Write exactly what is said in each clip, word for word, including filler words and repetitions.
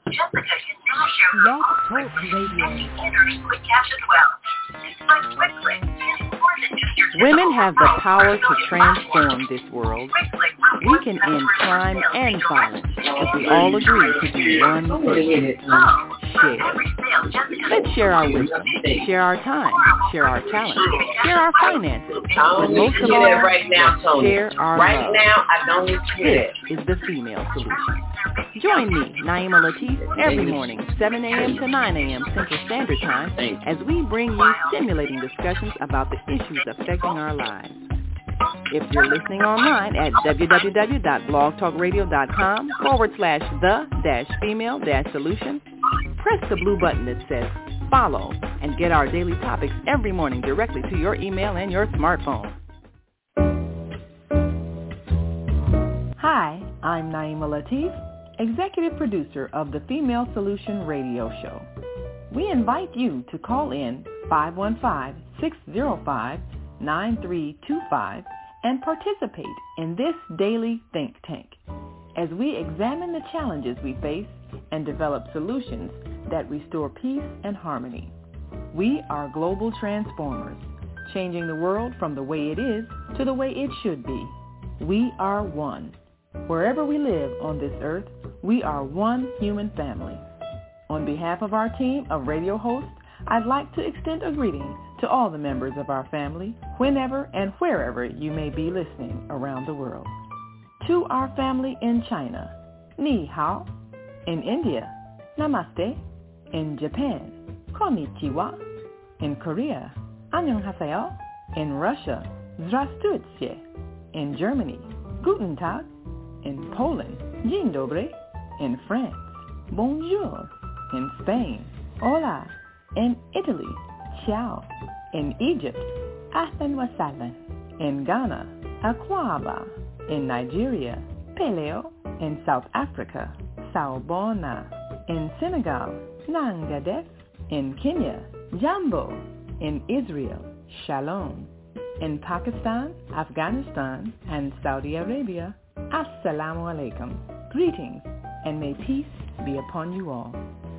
Jessica can now share her Love own Talk quick Radio. and she enters quick cash as well. But Quick Click is more than just your Women have the typical power to social transform this world. Quick Click We rewards can customers end for crime sales and made violence directly. if we all agree to do one thing. Oh, for Share. every sale Jessica Let's share our wisdom, share our time, share our talent, share our finances, but most of all, let's share our Right love. now, I don't need to hear This it. is the Female Solution. Join me, Naima Latif, every morning, seven a.m. to nine a.m. Central Standard Time, as we bring you stimulating discussions about the issues affecting our lives. If you're listening online at www.blogtalkradio.com forward slash the dash female dash solution, press the blue button that says follow and get our daily topics every morning directly to your email and your smartphone. Hi, I'm Naima Latif, executive producer of the Female Solution radio show. We invite you to call in five one five, six zero five, nine three two five and participate in this daily think tank as we examine the challenges we face and develop solutions that restore peace and harmony. We are global transformers, changing the world from the way it is to the way it should be. We are one. Wherever we live on this earth, we are one human family. On behalf of our team of radio hosts, I'd like to extend a greeting to all the members of our family, whenever and wherever you may be listening around the world. To our family in China, Ni Hao. In India, Namaste. In Japan, Konnichiwa. In Korea, Annyeonghaseyo. In Russia, Здравствуйте. In Germany, Guten Tag. In Poland, Dzień dobry. In France, Bonjour. In Spain, Hola. In Italy, Ciao. In Egypt, Ahlan wa sahlan. In Ghana, Akwaba. In Nigeria, Peleo. In South Africa, Sawubona. In Senegal, Nangadef. In Kenya, Jambo. In Israel, Shalom. In Pakistan, Afghanistan, and Saudi Arabia, Assalamu alaikum. Greetings, and may peace be upon you all.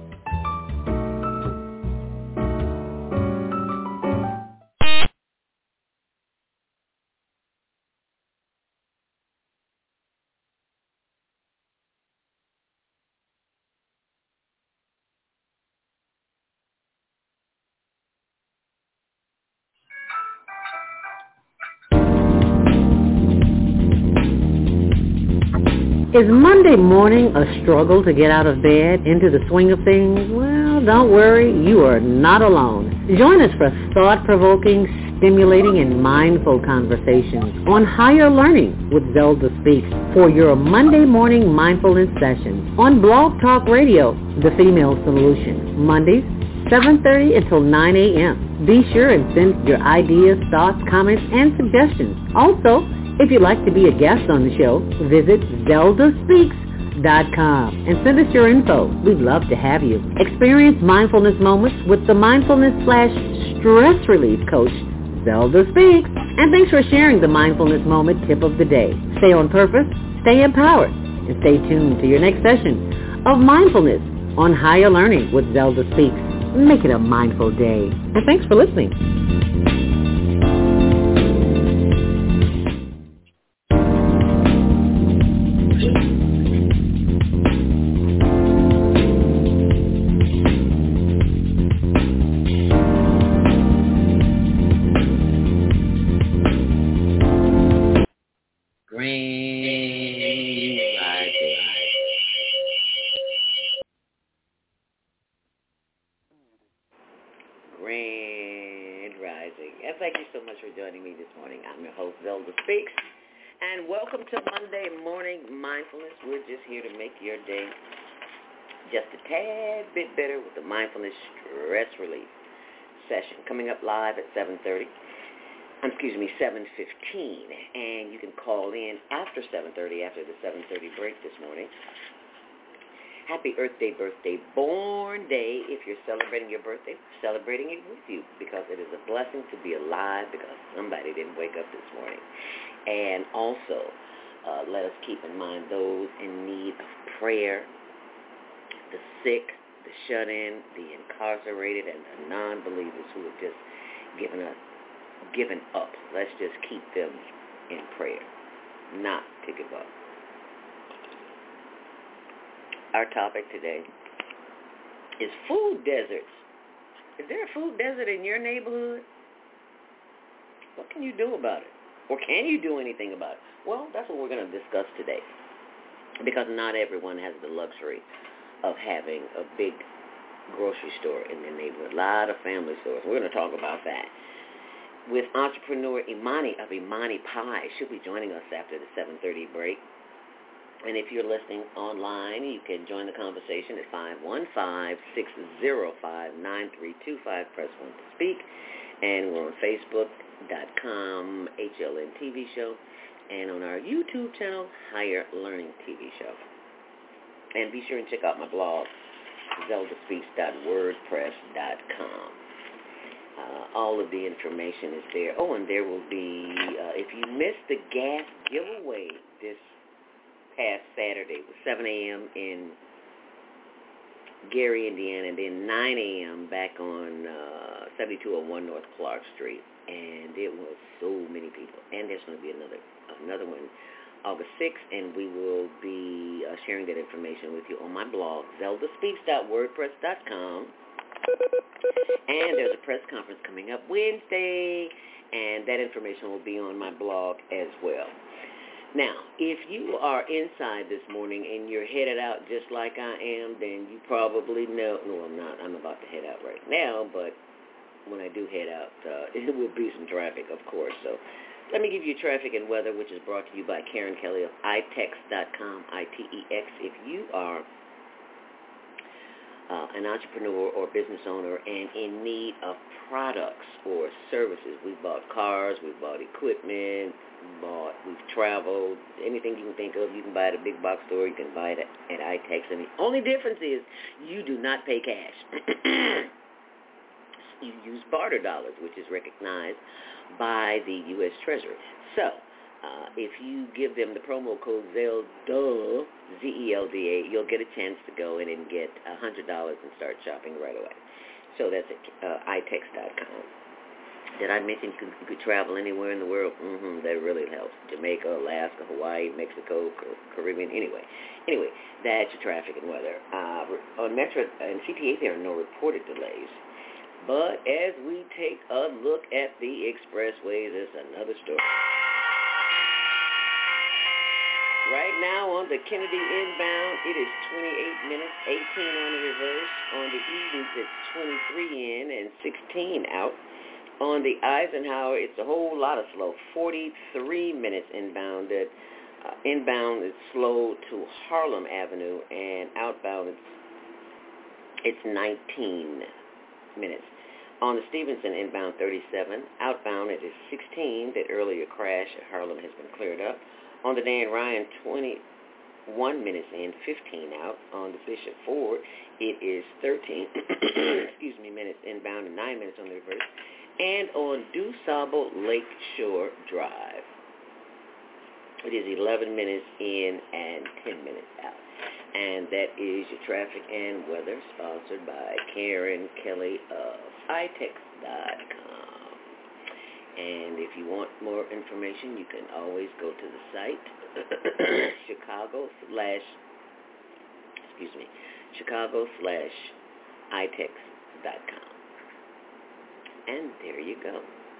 Is Monday morning a struggle to get out of bed, into the swing of things? Well, don't worry, you are not alone. Join us for thought-provoking, stimulating, and mindful conversations on higher learning with Zelda Speaks for your Monday morning mindfulness session on Blog Talk Radio, The Female Solution, Mondays, seven thirty until nine a.m. Be sure and send your ideas, thoughts, comments, and suggestions. Also, if you'd like to be a guest on the show, visit zelda speaks dot com and send us your info. We'd love to have you. Experience mindfulness moments with the mindfulness slash stress relief coach, Zelda Speaks. And thanks for sharing the mindfulness moment tip of the day. Stay on purpose, stay empowered, and stay tuned to your next session of mindfulness on higher learning with Zelda Speaks. Make it a mindful day. And thanks for listening. Joining me this morning. I'm your host, Zelda Speaks, and welcome to Monday Morning Mindfulness. We're just here to make your day just a tad bit better with the Mindfulness Stress Relief session coming up live at seven thirty. Um, excuse me, seven fifteen, and you can call in after seven thirty, after the seven thirty break this morning. Happy Earth Day, birthday, born day. If you're celebrating your birthday, celebrating it with you, because it is a blessing to be alive because somebody didn't wake up this morning. And also, uh, let us keep in mind those in need of prayer, the sick, the shut-in, the incarcerated, and the non-believers who have just given us, given up. Let's just keep them in prayer, not to give up. Our topic today is food deserts. Is there a food desert in your neighborhood? What can you do about it? Or can you do anything about it? Well, that's what we're going to discuss today, because not everyone has the luxury of having a big grocery store in their neighborhood. A lot of family stores. We're going to talk about that with entrepreneur Imani of Imani Pie. She'll be joining us after the seven thirty break. And if you're listening online, you can join the conversation at five one five, six zero five, nine three two five. Press one to speak. And we're on Facebook dot com, H L N T V show, and on our YouTube channel, Higher Learning T V show. And be sure and check out my blog, zelda speaks dot wordpress dot com. Uh, all of the information is there. Oh, and there will be, uh, if you missed the gas giveaway this past Saturday, it was seven a.m. in Gary, Indiana, and then nine a.m. back on uh, seventy-two oh one North Clark Street. And it was so many people. And there's going to be another another one August sixth, and we will be uh, sharing that information with you on my blog, zelda speaks dot wordpress dot com. And there's a press conference coming up Wednesday, and that information will be on my blog as well. Now, if you are inside this morning and you're headed out just like I am, then you probably know, no, I'm not. I'm about to head out right now, but when I do head out, uh, it will be some traffic, of course. So let me give you traffic and weather, which is brought to you by Karen Kelly of i tex dot com, I T E X. If you are uh, an entrepreneur or business owner and in need of products or services, we bought cars, we bought equipment, bought, we've traveled, anything you can think of, you can buy it at a big box store, you can buy it at, at iTex. And the only difference is you do not pay cash. You use barter dollars, which is recognized by the U S Treasury. So uh, if you give them the promo code ZELDA, Z E L D A, you'll get a chance to go in and get one hundred dollars and start shopping right away. So that's at uh, i tex dot com. Did I mention you could, you could travel anywhere in the world? Mm-hmm, that really helps. Jamaica, Alaska, Hawaii, Mexico, Caribbean, anyway. Anyway, that's your traffic and weather. Uh, on Metro and C T A, there are no reported delays. But as we take a look at the expressways, it's another story. Right now on the Kennedy inbound, it is twenty-eight minutes, eighteen on the reverse. On the Edens, it's twenty-three in and sixteen out. On the Eisenhower, it's a whole lot of slow, forty-three minutes inbound. That uh, inbound is slow to Harlem Avenue, and outbound it's, it's nineteen minutes. On the Stevenson inbound thirty-seven, outbound it is sixteen. That earlier crash at Harlem has been cleared up. On the Dan Ryan, twenty-one minutes in, fifteen out. On the Bishop Ford, it is thirteen excuse me, minutes inbound and nine minutes on the reverse. And on DuSable Lakeshore Drive, it is eleven minutes in and ten minutes out. And that is your traffic and weather, sponsored by Karen Kelly of i tex dot com. And if you want more information, you can always go to the site, Chicago slash, excuse me, Chicago slash i tex dot com. And there you go.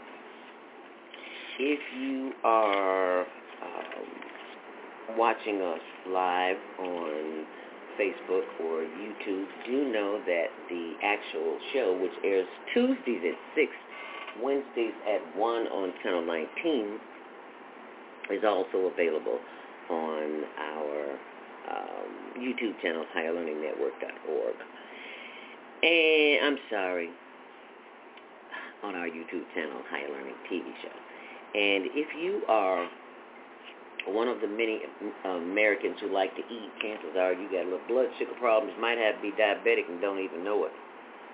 If you are um, watching us live on Facebook or YouTube, do know that the actual show, which airs Tuesdays at six, Wednesdays at one on Channel nineteen, is also available on our um, YouTube channel, higher learning network dot org. And I'm sorry, on our YouTube channel, Higher Learning T V show. And if you are one of the many Americans who like to eat, chances are you got a little blood sugar problems, might have to be diabetic and don't even know it.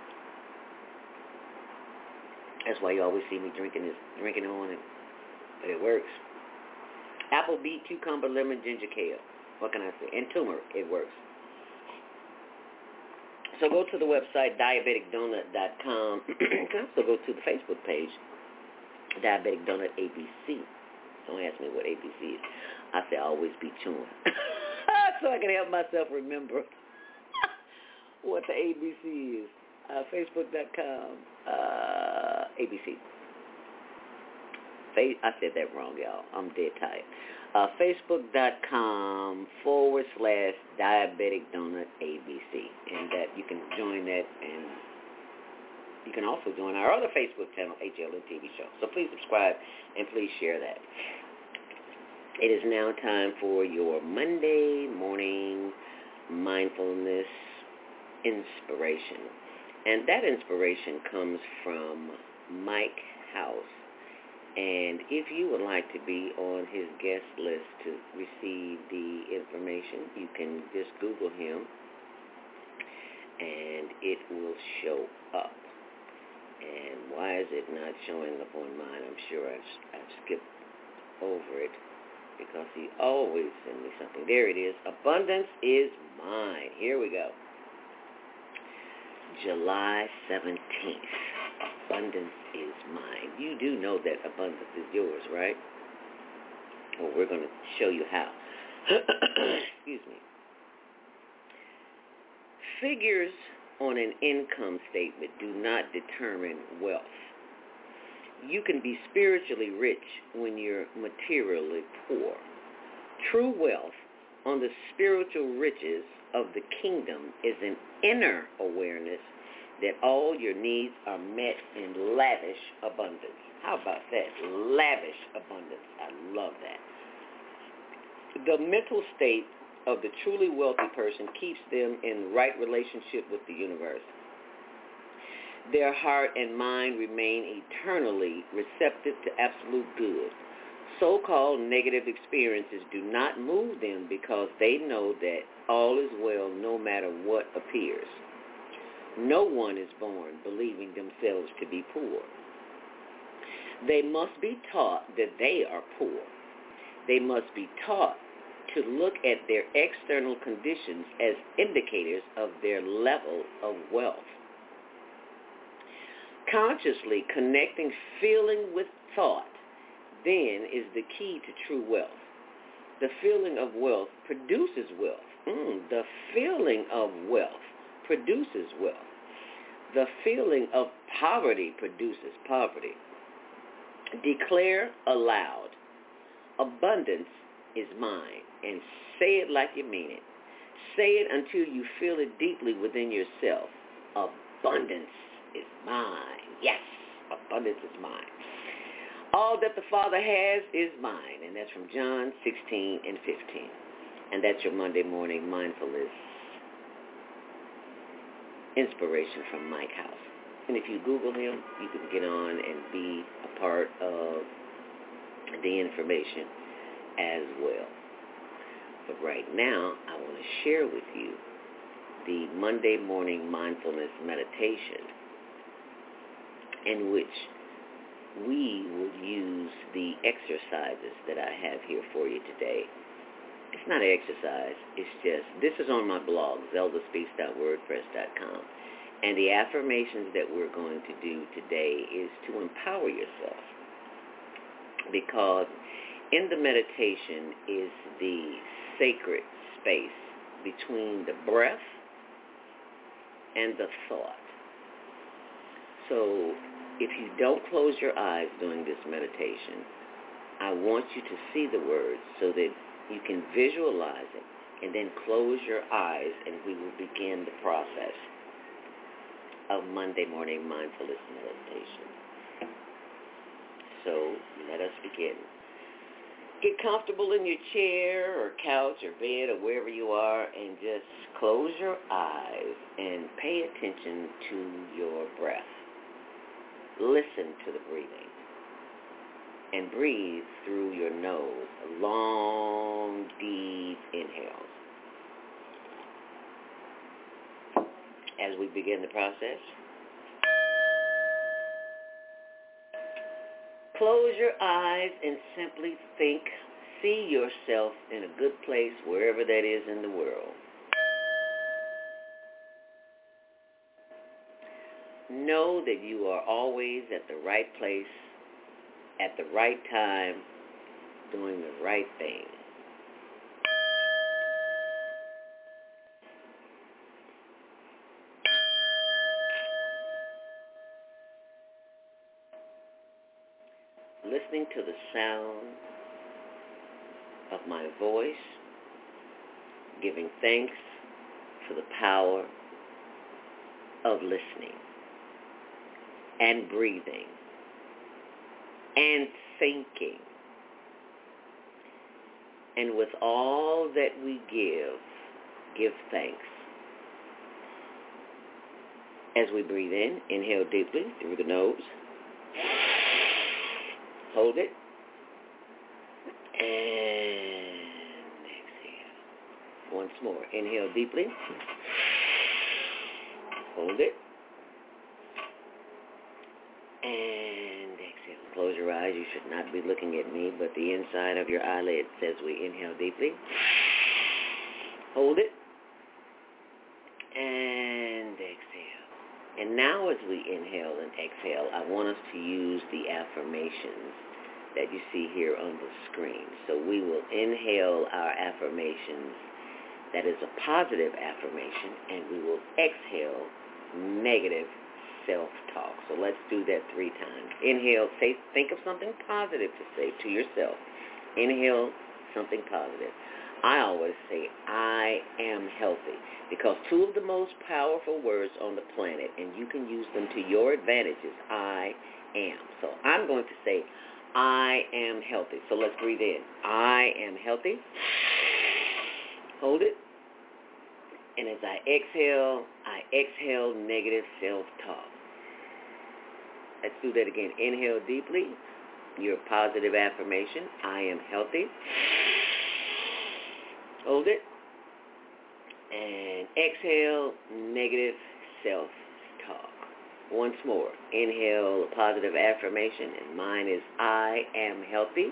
That's why you always see me drinking this, drinking on it. But it works. Apple, beet, cucumber, lemon, ginger, kale. What can I say? And turmeric, it works. So go to the website, diabetic donut dot com. You can also go to the Facebook page, Diabetic Donut A B C. Don't ask me what A B C is. I say always be chewing. So I can help myself remember what the A B C is. Uh, Facebook dot com, uh, A B C. I said that wrong, y'all. I'm dead tired. Uh, Facebook dot com forward slash Diabetic Donut A B C. And that you can join that, and you can also join our other Facebook channel, H L N T V Show. So please subscribe and please share that. It is now time for your Monday morning mindfulness inspiration. And that inspiration comes from Mike House. And if you would like to be on his guest list to receive the information, you can just Google him and it will show up. And why is it not showing up on mine? I'm sure I've, I've skipped over it because he always sends me something. There it is. Abundance is mine. Here we go. July seventeenth. Abundance is mine. You do know that abundance is yours, right? Well, we're going to show you how. Excuse me. Figures on an income statement do not determine wealth. You can be spiritually rich when you're materially poor. True wealth on the spiritual riches of the kingdom is an inner awareness that all your needs are met in lavish abundance. How about that? Lavish abundance. I love that. The mental state of the truly wealthy person keeps them in right relationship with the universe. Their heart and mind remain eternally receptive to absolute good. So-called negative experiences do not move them because they know that all is well no matter what appears. No one is born believing themselves to be poor. They must be taught that they are poor. They must be taught to look at their external conditions as indicators of their level of wealth. Consciously connecting feeling with thought then is the key to true wealth. The feeling of wealth produces wealth. Mm, the feeling of wealth produces wealth. The feeling of poverty produces poverty. Declare aloud, abundance is mine, and say it like you mean it. Say it until you feel it deeply within yourself. Abundance is mine. Yes, abundance is mine. All that the Father has is mine, and that's from John sixteen and fifteen. And that's your Monday morning mindfulness inspiration from Mike House. And if you Google him, you can get on and be a part of the information as well. But right now, I want to share with you the Monday morning mindfulness meditation in which we will use the exercises that I have here for you today. It's not an exercise. It's just, this is on my blog, zelda speaks dot wordpress dot com. And the affirmations that we're going to do today is to empower yourself. Because in the meditation is the sacred space between the breath and the thought. So if you don't close your eyes during this meditation, I want you to see the words so that you can visualize it, and then close your eyes, and we will begin the process of Monday morning mindfulness meditation. So let us begin. Get comfortable in your chair or couch or bed or wherever you are, and just close your eyes and pay attention to your breath. Listen to the breathing. And breathe through your nose, long, deep inhales. As we begin the process, close your eyes and simply think, see yourself in a good place wherever that is in the world. know that you are always at the right place, at the right time, doing the right thing. Listening to the sound of my voice, giving thanks for the power of listening and breathing and thinking. And with all that we give, give thanks. As we breathe in, inhale deeply through the nose. Hold it. And exhale. Once more. Inhale deeply. Hold it. And exhale. Close your eyes. You should not be looking at me, but the inside of your eyelid says we inhale deeply. Hold it. And exhale. And now as we inhale and exhale, I want us to use the affirmations that you see here on the screen. So we will inhale our affirmations. That is a positive affirmation, and we will exhale negative self-talk. So let's do that three times. Inhale, say, think of something positive to say to yourself. Inhale something positive. I always say, I am healthy, because two of the most powerful words on the planet, and you can use them to your advantage, is I am. So I'm going to say, I am healthy. So let's breathe in. I am healthy. Hold it. And as I exhale, I exhale negative self-talk. Let's do that again. Inhale deeply. Your positive affirmation. I am healthy. Hold it. And exhale negative self-talk. Once more. Inhale a positive affirmation, and mine is I am healthy.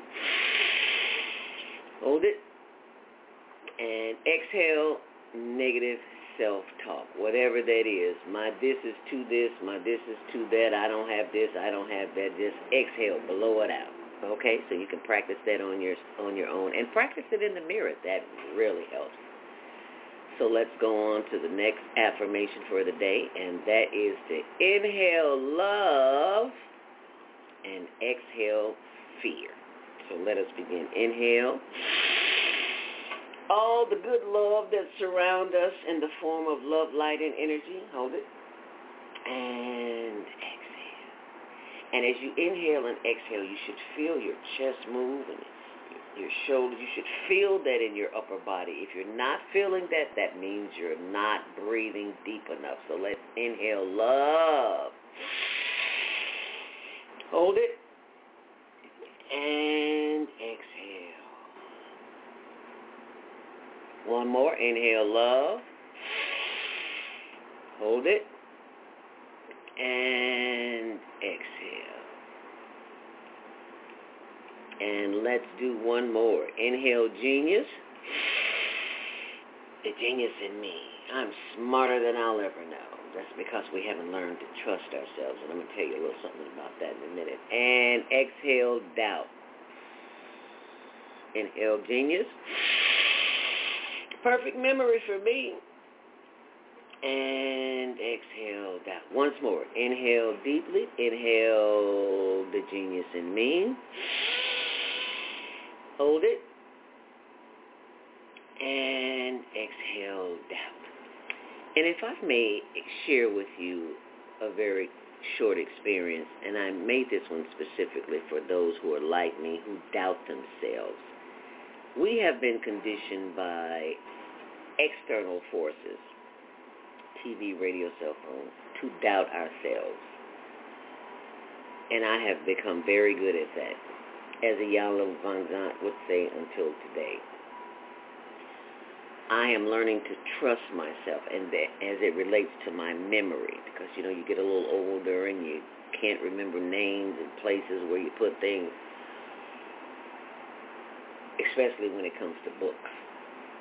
Hold it. And exhale negative self-talk, whatever that is. My this is to this, my this is to that, I don't have this, I don't have that. Just exhale, blow it out. Okay, so you can practice that on your on your own, and practice it in the mirror. That really helps. So let's go on to the next affirmation for the day, and that is to inhale love and exhale fear. So let us begin. Inhale all the good love that surrounds us in the form of love, light, and energy. Hold it. And exhale. And as you inhale and exhale, you should feel your chest move and your shoulders. You should feel that in your upper body. If you're not feeling that, that means you're not breathing deep enough. So let's inhale love. Hold it. And exhale. One more. Inhale love. Hold it. And exhale. And let's do one more. Inhale genius. The genius in me. I'm smarter than I'll ever know. That's because we haven't learned to trust ourselves. And I'm going to tell you a little something about that in a minute. And exhale doubt. Inhale genius. Perfect memory for me. And exhale doubt. Once more. Inhale deeply. Inhale the genius in me. Hold it. And exhale doubt. And if I may share with you a very short experience, and I made this one specifically for those who are like me, who doubt themselves. We have been conditioned by external forces, T V, radio, cell phone, to doubt ourselves. And I have become very good at that, as Iyanla Vanzant would say, until today. I am learning to trust myself, and that as it relates to my memory, because, you know, you get a little older and you can't remember names and places where you put things, especially when it comes to books,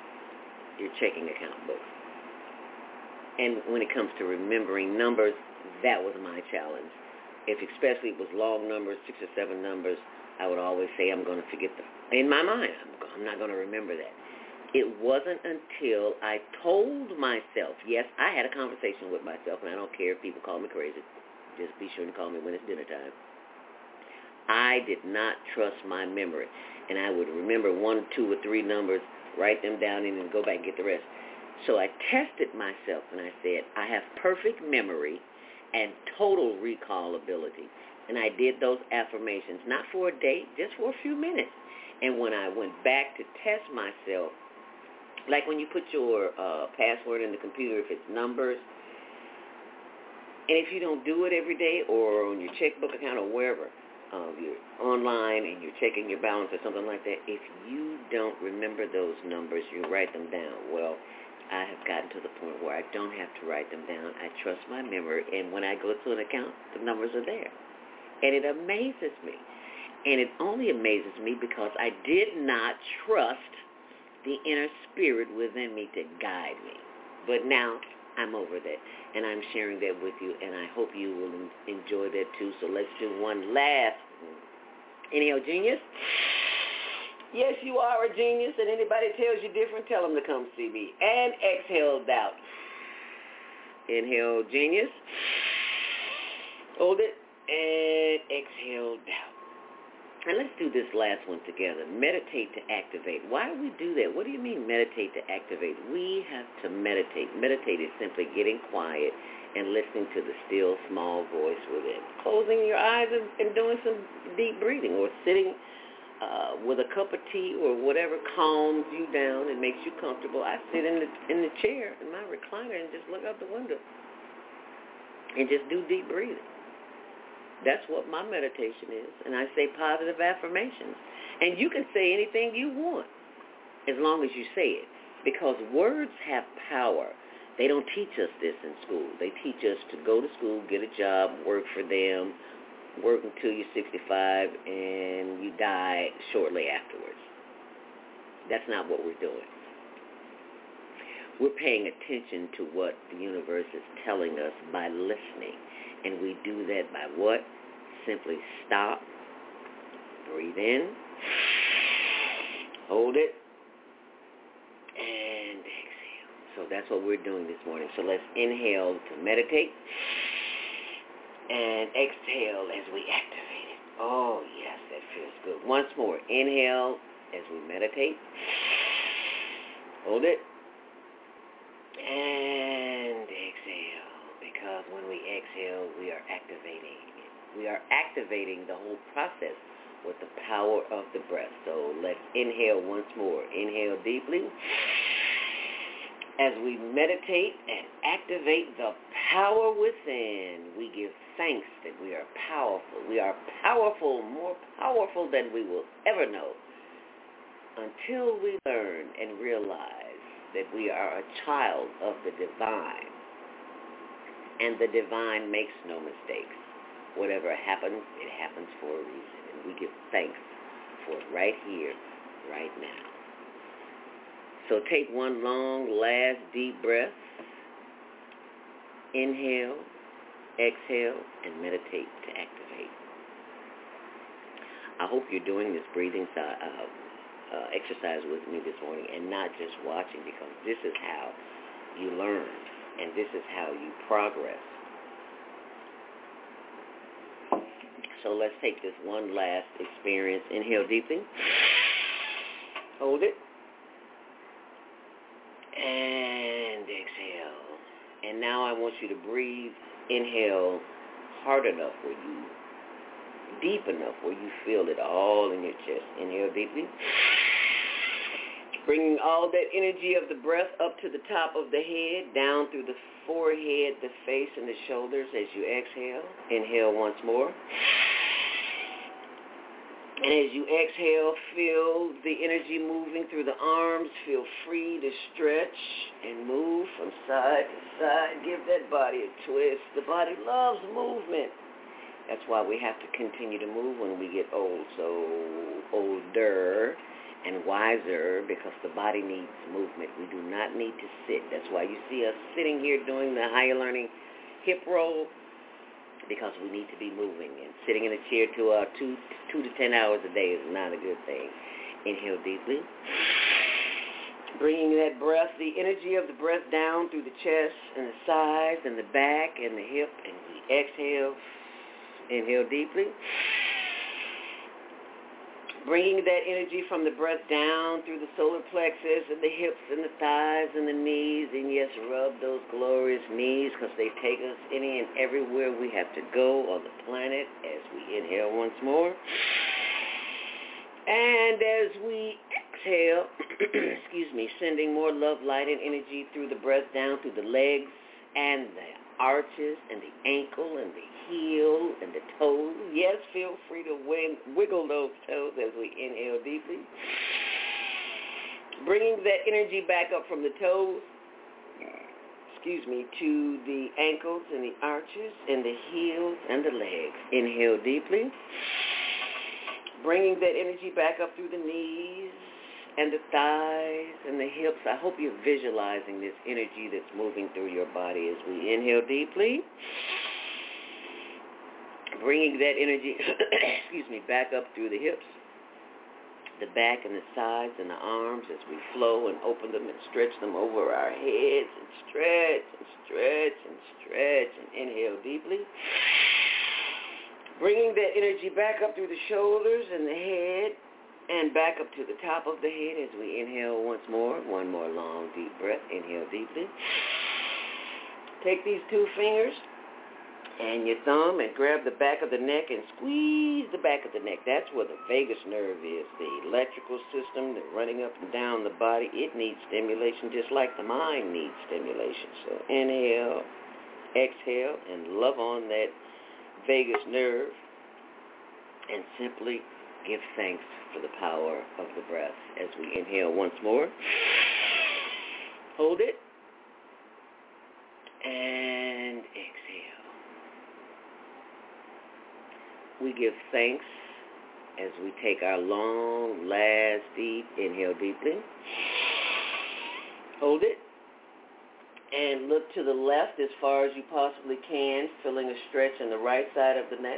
your checking account books. And when it comes to remembering numbers, that was my challenge. If especially it was long numbers, six or seven numbers, I would always say I'm going to forget them. In my mind, I'm, I'm not going to remember that. It wasn't until I told myself, yes, I had a conversation with myself, and I don't care if people call me crazy. Just be sure to call me when it's dinner time. I did not trust my memory, and I would remember one, two, or three numbers, write them down, and then go back and get the rest. So I tested myself, and I said, I have perfect memory and total recall ability. And I did those affirmations, not for a day, just for a few minutes. And when I went back to test myself, like when you put your uh, password in the computer, if it's numbers, and if you don't do it every day or on your checkbook account or wherever, uh, you're online and you're checking your balance or something like that, if you don't remember those numbers, you write them down. Well, I have gotten to the point where I don't have to write them down. I trust my memory, and when I go to an account, the numbers are there. And it amazes me. And it only amazes me because I did not trust the inner spirit within me to guide me. But now I'm over that, and I'm sharing that with you, and I hope you will enjoy that too. So let's do one last. Inhale, genius. Yes, you are a genius, and anybody tells you different, tell them to come see me. And exhale, doubt. Inhale, genius. Hold it, and exhale, doubt. And let's do this last one together. Meditate to activate. Why do we do that? What do you mean meditate to activate? We have to meditate. Meditate is simply getting quiet and listening to the still, small voice within. Closing your eyes and, and doing some deep breathing, or sitting uh, with a cup of tea or whatever calms you down and makes you comfortable. I sit in the, in the chair, in my recliner, and just look out the window and just do deep breathing. That's what my meditation is. And I say positive affirmations. And you can say anything you want as long as you say it, because words have power. They don't teach us this in school. They teach us to go to school, get a job, work for them, work until you're sixty-five, and you die shortly afterwards. That's not what we're doing. We're paying attention to what the universe is telling us by listening. And we do that by what? Simply stop, breathe in, hold it, and exhale. So that's what we're doing this morning. So let's inhale to meditate and exhale as we activate it. Oh, yes, that feels good. Once more, inhale as we meditate, hold it, and exhale. Because when we exhale, we are activating. We are activating the whole process with the power of the breath. So let's inhale once more. Inhale deeply. As we meditate and activate the power within, we give thanks that we are powerful. We are powerful, more powerful than we will ever know, until we learn and realize that we are a child of the divine. And the divine makes no mistakes. Whatever happens, it happens for a reason. And we give thanks for it right here, right now. So take one long, last deep breath. Inhale, exhale, and meditate to activate. I hope you're doing this breathing uh, uh, exercise with me this morning and not just watching, because this is how you learn. And this is how you progress. So let's take this one last experience. Inhale deeply. Hold it. And exhale. And now I want you to breathe. Inhale hard enough where you, deep enough where you feel it all in your chest. Inhale deeply. Bringing all that energy of the breath up to the top of the head, down through the forehead, the face, and the shoulders as you exhale. Inhale once more. And as you exhale, feel the energy moving through the arms. Feel free to stretch and move from side to side. Give that body a twist. The body loves movement. That's why we have to continue to move when we get old. So older and wiser, because the body needs movement. We do not need to sit. That's why you see us sitting here doing the higher learning hip roll. because we need to be moving. And sitting in a chair two, uh, two, two to ten hours a day is not a good thing. Inhale deeply. Bringing that breath, the energy of the breath down through the chest and the sides and the back and the hip. And we exhale. Inhale deeply. Bringing that energy from the breath down through the solar plexus and the hips and the thighs and the knees. And yes, rub those glorious knees because they take us any and everywhere we have to go on the planet as we inhale once more. And as we exhale, excuse me, sending more love, light, and energy through the breath down through the legs and the arches and the ankle and the heel and the toes. Yes, feel free to wiggle those toes as we inhale deeply. Bringing that energy back up from the toes, excuse me, to the ankles and the arches and the heels and the legs. Inhale deeply. Bringing that energy back up through the knees and the thighs and the hips. I hope you're visualizing this energy that's moving through your body as we inhale deeply. Bringing that energy, excuse me, back up through the hips, the back and the sides and the arms as we flow and open them and stretch them over our heads and stretch and stretch and stretch and inhale deeply. Bringing that energy back up through the shoulders and the head and back up to the top of the head as we inhale once more. One more long, deep breath. Inhale deeply. Take these two fingers and your thumb and grab the back of the neck and squeeze the back of the neck. That's where the vagus nerve is, the electrical system, the running up and down the body. It needs stimulation just like the mind needs stimulation. So inhale, exhale, and love on that vagus nerve and simply give thanks for the power of the breath as we inhale once more. Hold it and exhale. We give thanks as we take our long, last deep inhale deeply. Hold it. And look to the left as far as you possibly can, feeling a stretch on the right side of the neck.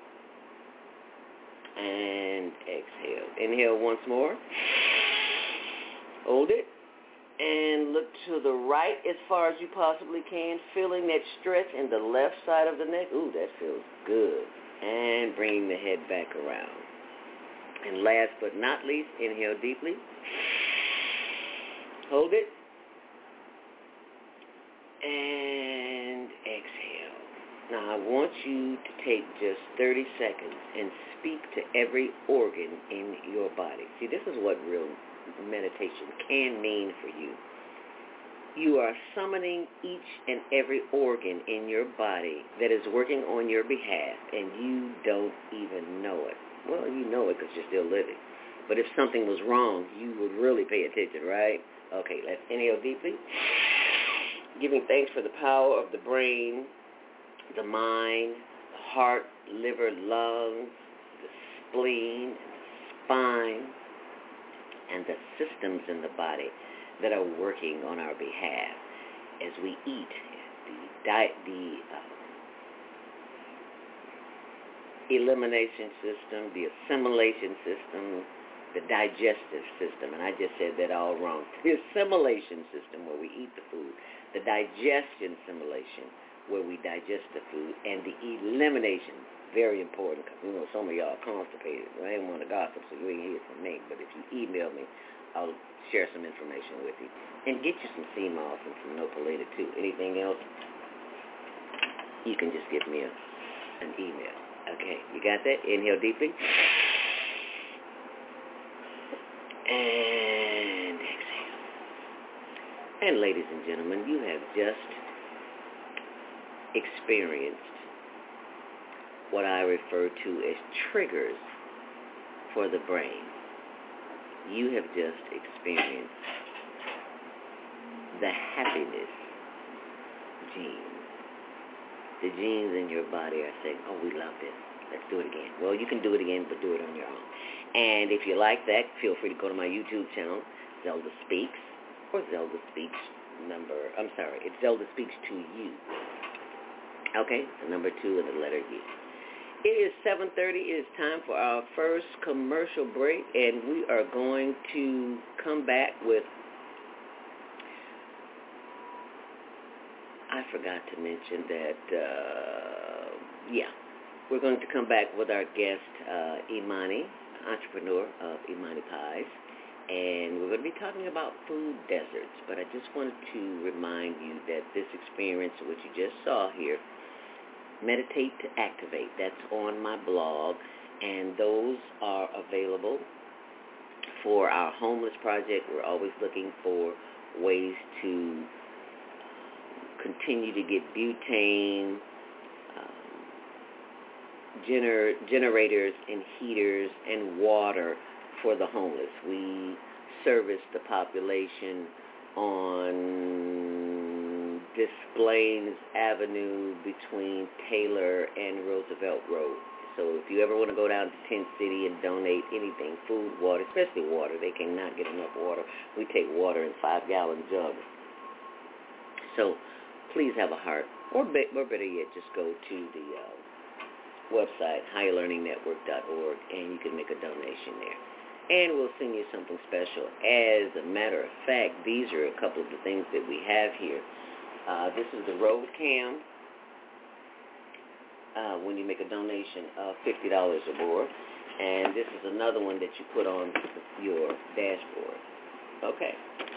And exhale. Inhale once more. Hold it. And look to the right as far as you possibly can, feeling that stretch in the left side of the neck. Ooh, that feels good. And bringing the head back around. And last but not least, inhale deeply. Hold it. And exhale. Now I want you to take just thirty seconds and speak to every organ in your body. See, this is what real meditation can mean for you. You are summoning each and every organ in your body that is working on your behalf, and you don't even know it. Well, you know it because you're still living. But if something was wrong, you would really pay attention, right? Okay, let's inhale deeply. Giving thanks for the power of the brain, the mind, the heart, liver, lungs, the spleen, the spine, and the systems in the body that are working on our behalf as we eat. The diet, the uh, elimination system, the assimilation system, the digestive system, and I just said that all wrong. The assimilation system where we eat the food, the digestion simulation where we digest the food, and the elimination, very important because, you know, some of y'all are constipated. I ain't want to gossip, so you ain't hear from me, but if you email me, I'll share some information with you. And get you some C M O S and some Nopalita too. Anything else, you can just give me a, an email. Okay, you got that? Inhale deeply. And exhale. And ladies and gentlemen, you have just experienced what I refer to as triggers for the brain. You have just experienced the happiness genes. The genes in your body are saying, oh, we love this. Let's do it again. Well, you can do it again, but do it on your own. And if you like that, feel free to go to my YouTube channel, Zelda Speaks, or Zelda Speaks number, I'm sorry, it's Zelda Speaks to You. Okay, so number two of the letter U. It is seven thirty. It is time for our first commercial break, and we are going to come back with, I forgot to mention that, uh, yeah, we're going to come back with our guest, uh, Imani, entrepreneur of Imani Pies, and we're going to be talking about food deserts. But I just wanted to remind you that this experience, which you just saw here, Meditate to Activate, that's on my blog, and those are available for our homeless project. We're always looking for ways to continue to get butane, um, gener- generators and heaters and water for the homeless. We service the population on Des Plaines Avenue between Taylor and Roosevelt Road. So if you ever want to go down to Tent City and donate anything, food, water, especially water, they cannot get enough water. We take water in five-gallon jugs. So please have a heart, or, be, or better yet, just go to the uh, website, higher learning network dot org, and you can make a donation there. And we'll send you something special. As a matter of fact, these are a couple of the things that we have here. Uh, this is the Road Cam. Uh, when you make a donation of fifty dollars or more. And this is another one that you put on your dashboard. Okay.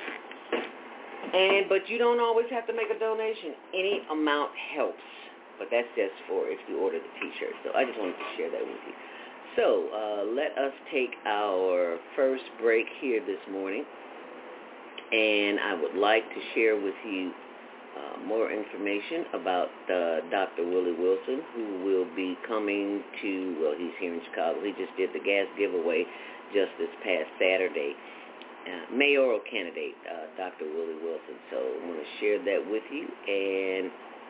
And but you don't always have to make a donation. Any amount helps. But that's just for if you order the T-shirt. So I just wanted to share that with you. So uh, let us take our first break here this morning. And I would like to share with you Uh, more information about uh, Doctor Willie Wilson, who will be coming to, well, he's here in Chicago. He just did the gas giveaway just this past Saturday. Uh, mayoral candidate, uh, Doctor Willie Wilson. So I'm going to share that with you. And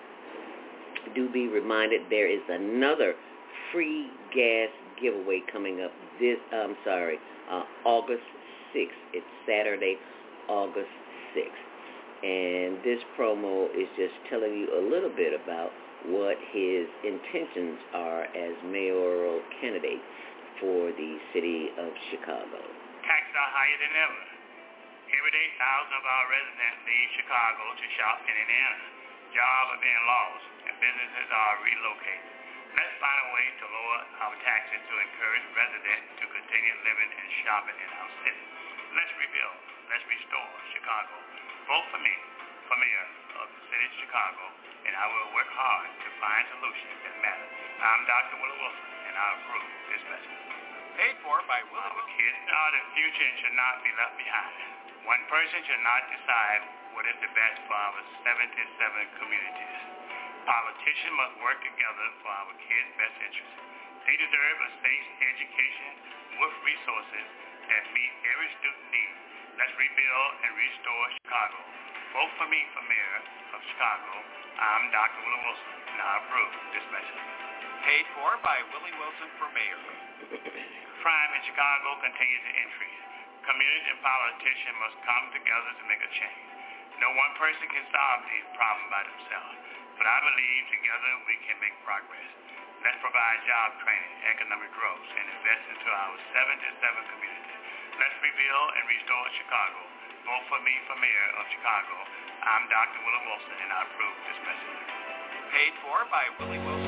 do be reminded there is another free gas giveaway coming up this, I'm sorry, uh, August sixth. It's Saturday, August sixth. And this promo is just telling you a little bit about what his intentions are as mayoral candidate for the city of Chicago. Taxes are higher than ever. Every day, thousands of our residents leave Chicago to shop in Indiana. Jobs are being lost, and businesses are relocated. Let's find a way to lower our taxes to encourage residents to continue living and shopping in our city. Let's rebuild. Let's restore Chicago. Vote for me, for mayor of the city of Chicago, and I will work hard to find solutions that matter. I'm Doctor Willie Wilson, and I approve this message. Paid for by Willie Our Wilson. kids are the future and should not be left behind. One person should not decide what is the best for our seventy-seven communities. Politicians must work together for our kids' best interests. They deserve a safe education with resources that meet every student need. Let's rebuild and restore Chicago. Vote for me for mayor of Chicago. I'm Doctor Willie Wilson, and I approve this message. Paid for by Willie Wilson for mayor. Crime in Chicago continues to increase. Communities and politicians must come together to make a change. No one person can solve these problems by themselves, but I believe together we can make progress. Let's provide job training, economic growth, and invest into our seventy-seven communities. Let's rebuild and restore Chicago. Vote for me for mayor of Chicago. I'm Doctor Willie Wilson, and I approve this message. Paid for by Willie Wilson.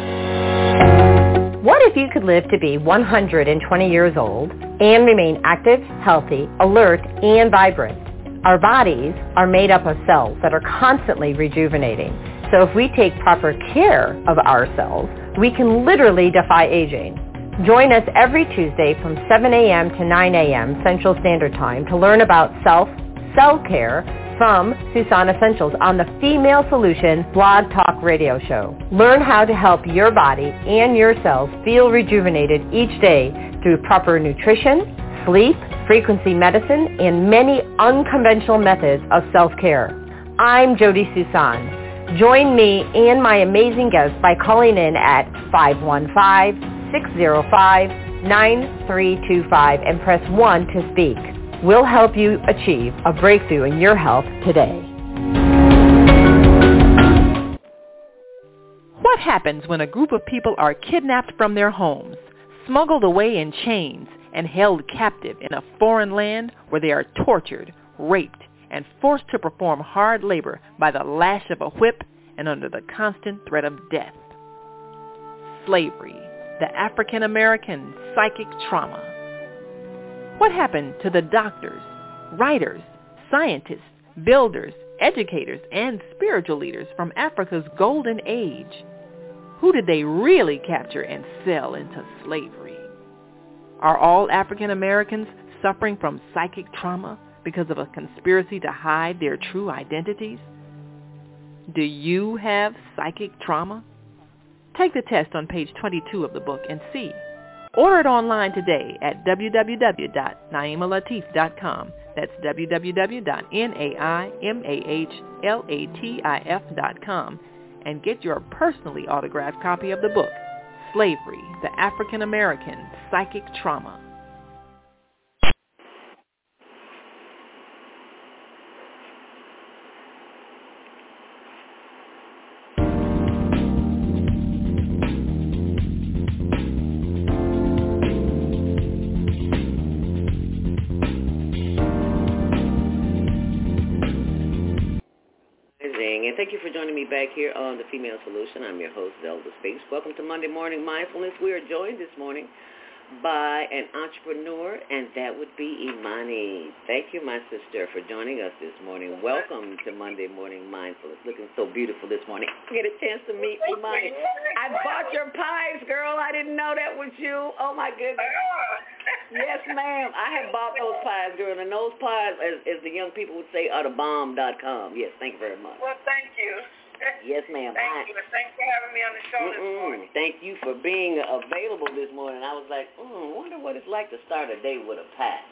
What if you could live to be one hundred twenty years old and remain active, healthy, alert, and vibrant? Our bodies are made up of cells that are constantly rejuvenating. So if we take proper care of ourselves, we can literally defy aging. Join us every Tuesday from seven a.m. to nine a.m. Central Standard Time to learn about self, self-care from Susan Essentials on the Female Solution Blog Talk Radio Show. Learn how to help your body and your cells feel rejuvenated each day through proper nutrition, sleep, frequency medicine, and many unconventional methods of self-care. I'm Jody Susan. Join me and my amazing guests by calling in at five one five, six zero five, nine three two five and press one to speak. We'll help you achieve a breakthrough in your health today. What happens when a group of people are kidnapped from their homes, smuggled away in chains, and held captive in a foreign land where they are tortured, raped, and forced to perform hard labor by the lash of a whip and under the constant threat of death? Slavery, the African American psychic trauma. What happened to the doctors, writers, scientists, builders, educators, and spiritual leaders from Africa's golden age? Who did they really capture and sell into slavery? Are all African Americans suffering from psychic trauma because of a conspiracy to hide their true identities? Do you have psychic trauma? Take the test on page twenty-two of the book and see. Order it online today at w w w dot naima latif dot com. That's w w w dot naimah latif dot com and get your personally autographed copy of the book, Slavery, the African American Psychic Trauma. And thank you for joining me back here on The Female Solution. I'm your host, Zelda Speaks. Welcome to Monday Morning Mindfulness. We are joined this morning by an entrepreneur, and that would be Imani. Thank you, my sister, for joining us this morning. Welcome to Monday Morning Mindfulness. Looking so beautiful this morning. I get a chance to meet Imani. I bought your pies, girl. I didn't know that was you. Oh, my goodness. Yes, ma'am. I have bought those pies, girl, and those pies, as, as the young people would say, are the bomb dot com. Yes, thank you very much. Well, thank you. Yes, ma'am. Thank I, you. Thanks for having me on the show mm-mm. this morning. Thank you for being available this morning. I was like, hmm, wonder what it's like to start a day with a pie.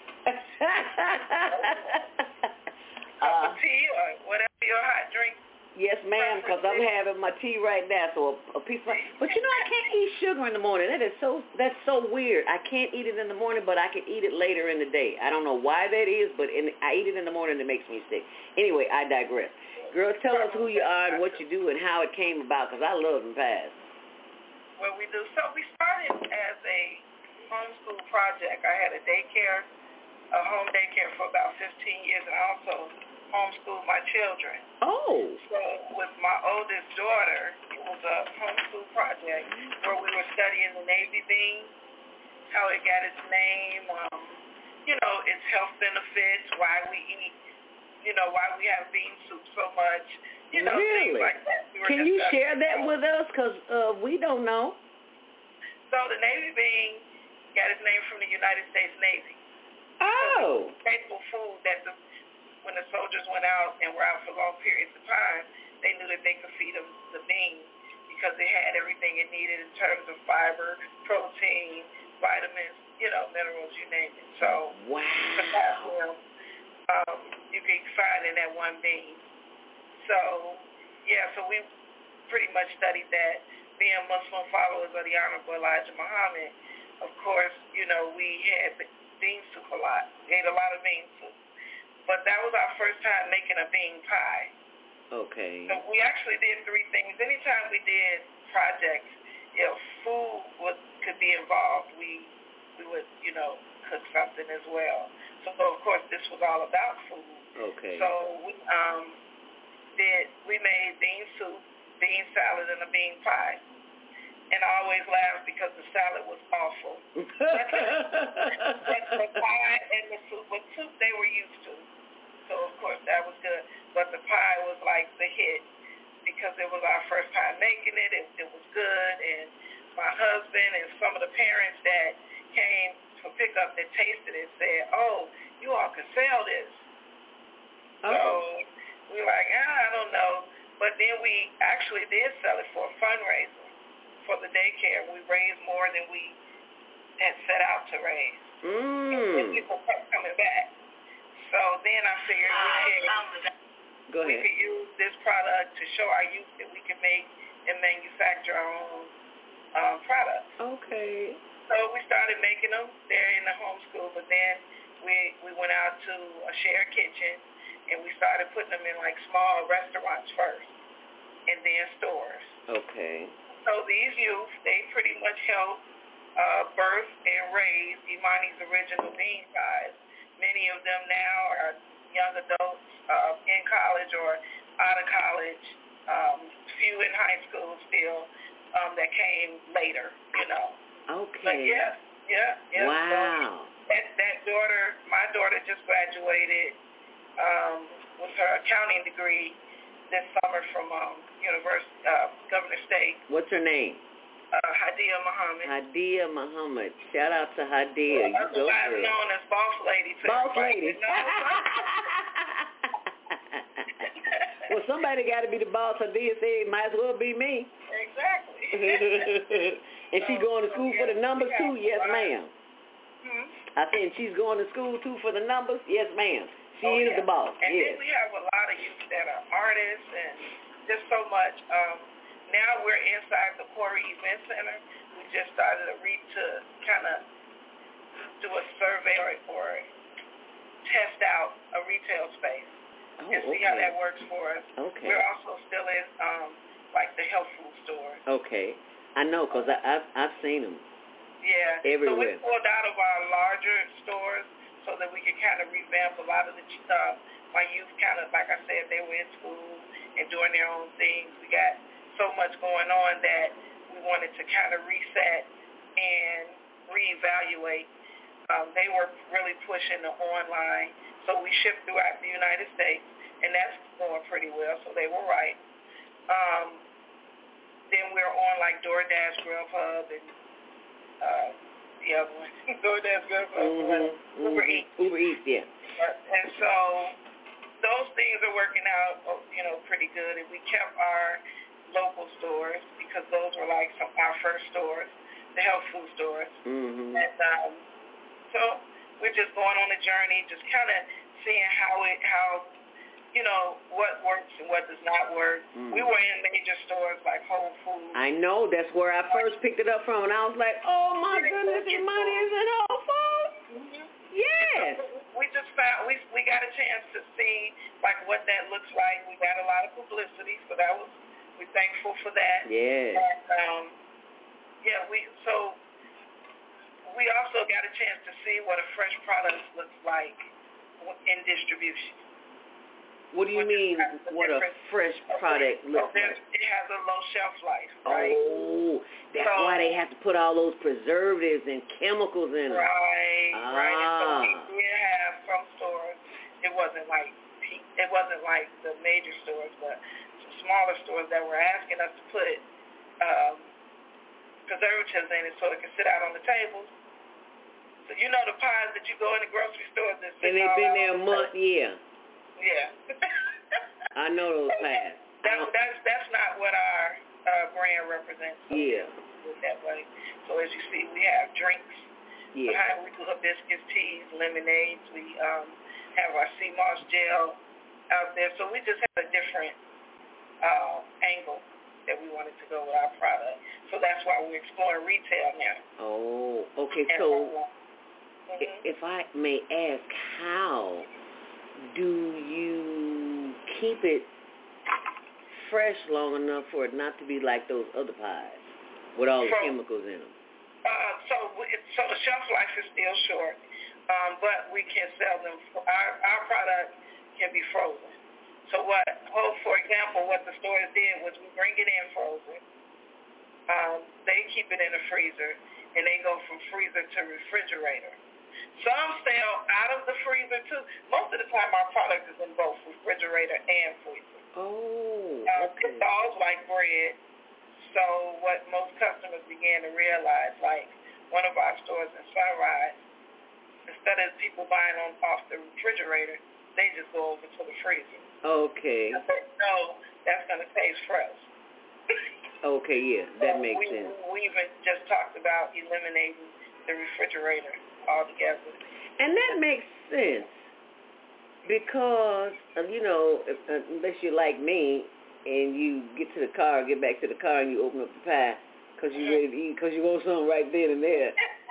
Cup uh, of tea or whatever your hot drink. Yes, ma'am, because I'm having my tea right now, so a, a piece of. But you know, I can't eat sugar in the morning. That is so. That's so weird. I can't eat it in the morning, but I can eat it later in the day. I don't know why that is, but in, I eat it in the morning. It makes me sick. Anyway, I digress. Girl, tell us who you are and what you do and how it came about, because I love them pies. Well, we do. So we started as a homeschool project. I had a daycare, a home daycare for about fifteen years, and I also homeschooled my children. Oh. So with my oldest daughter, it was a homeschool project where we were studying the Navy bean, how it got its name, um, you know, its health benefits, why we eat, you know, why we have bean soup so much, you know, really? things like that. We Can you share that with us? Because uh, we don't know. So the Navy bean got its name from the United States Navy. Oh. So staple food that the, when the soldiers went out and were out for long periods of time, they knew that they could feed them the bean because it had everything it needed in terms of fiber, protein, vitamins, you know, minerals, you name it. So wow. Um, you can find in that one bean. So, yeah, so we pretty much studied that. Being Muslim followers of the Honorable Elijah Muhammad, of course, you know, we had bean soup a lot. We ate a lot of bean soup. But that was our first time making a bean pie. Okay. So we actually did three things. Anytime we did projects, if food was, could be involved, we we would, you know, cook something as well. So, of course, this was all about food. Okay. So we um, did, we made bean soup, bean salad, and a bean pie. And I always laugh because the salad was awful. But the pie and the soup, but soup they were used to. So, of course, that was good. But the pie was like the hit because it was our first time making it. It, it was good. And my husband and some of the parents that came for pickup that tasted it said, oh, you all can sell this. Oh. So we were like, ah, I don't know. But then we actually did sell it for a fundraiser for the daycare. We raised more than we had set out to raise. Mm. And people kept coming back. So then I figured we could, Go ahead. we could use this product to show our youth that we can make and manufacture our own um, products. Okay. So we started making them there in the homeschool, but then we we went out to a shared kitchen, and we started putting them in like small restaurants first, and then stores. Okay. So these youth, they pretty much help uh, birth and raise Imani's original bean pies. Many of them now are young adults uh, in college or out of college, um, few in high school still um, that came later, you know. Okay. But yeah, yeah, yeah. Wow. So that, that daughter, my daughter just graduated um, with her accounting degree this summer from um, University, uh, Governor State. What's her name? Uh, Hadia Muhammad. Hadia Muhammad. Shout out to Hadia. You go Otherwise girl. known as Boss Lady. Boss Lady. Well, somebody got to be the boss. Hadia said, might as well be me. Exactly. And she's going to school for the numbers too? Yes, ma'am. Hmm? I said she's going to school too for the numbers? Yes, ma'am. She oh, is yeah. the boss. And yes. then we have a lot of youth that are artists and just so much. Um, now we're inside the Quarry Event Center. We just started a read to kind of do a survey or, or test out a retail space oh, and see okay. how that works for us. Okay. We're also still in um, like the health food stores. Okay. I know because I've, I've seen them. Yeah. Everywhere. So we pulled out of our larger stores so that we could kind of revamp a lot of the uh, my youth kind of, like I said, they were in school and doing their own things. We got so much going on that we wanted to kind of reset and reevaluate. Um, they were really pushing the online, so we shipped throughout the United States, and that's going pretty well, so they were right. Um, then we're on like DoorDash, Grubhub, and uh, the other one, DoorDash, Grubhub, mm-hmm, Uber mm-hmm. Eats. Uber Eats, yeah. And so those things are working out, you know, pretty good. And we kept our local stores because those were like some our first stores, the health food stores. Mm-hmm. And um, so we're just going on a journey, just kind of seeing how it, how, you know, what works and what does not work. Mm. We were in major stores like Whole Foods. I know. That's where I first picked it up from, and I was like, oh, my goodness, your money is in Whole Foods? Mm-hmm. Yes. We just found, we we got a chance to see, like, what that looks like. We got a lot of publicity, so that was, we're thankful for that. Yes. And, um, yeah, we, so we also got a chance to see what a fresh product looks like in distribution. What do you mean, what a fresh product looks so like? It has a low shelf life, right? Oh, that's so, why they have to put all those preservatives and chemicals in them. Right, ah. right. And so we did have some stores. It wasn't like it wasn't like the major stores, but some smaller stores that were asking us to put um, preservatives in it so it can sit out on the tables. So you know the pies that you go in the grocery store that sit and they've been there a month, yeah. Yeah. I know those pies. That's that's that's not what our uh, brand represents. So yeah. That way. So as you see, we have drinks. Yeah. Behind we do hibiscus teas, lemonades. We um, have our sea moss gel out there. So we just have a different uh, angle that we wanted to go with our product. So that's why we're exploring retail now. Oh, okay. And, so mm-hmm. if I may ask, how do you keep it fresh long enough for it not to be like those other pies with all the so, chemicals in them? Uh, so, so the shelf life is still short, um, but we can sell them. Our our product can be frozen. So what? Well, for example, what the stores did was we bring it in frozen. Um, they keep it in the freezer, and they go from freezer to refrigerator. Some sell out of the freezer, too. Most of the time, our product is in both refrigerator and freezer. Oh, uh, okay. It's all like bread. So what most customers began to realize, like one of our stores in Sunrise, instead of people buying on off the refrigerator, they just go over to the freezer. Okay. No, that's going to taste fresh. Okay, yeah, that so makes we, sense. We even just talked about eliminating the refrigerator altogether. And that makes sense because, uh, you know, if, uh, unless you're like me and you get to the car, get back to the car and you open up the pie because you're ready to eat because you want something right then and there.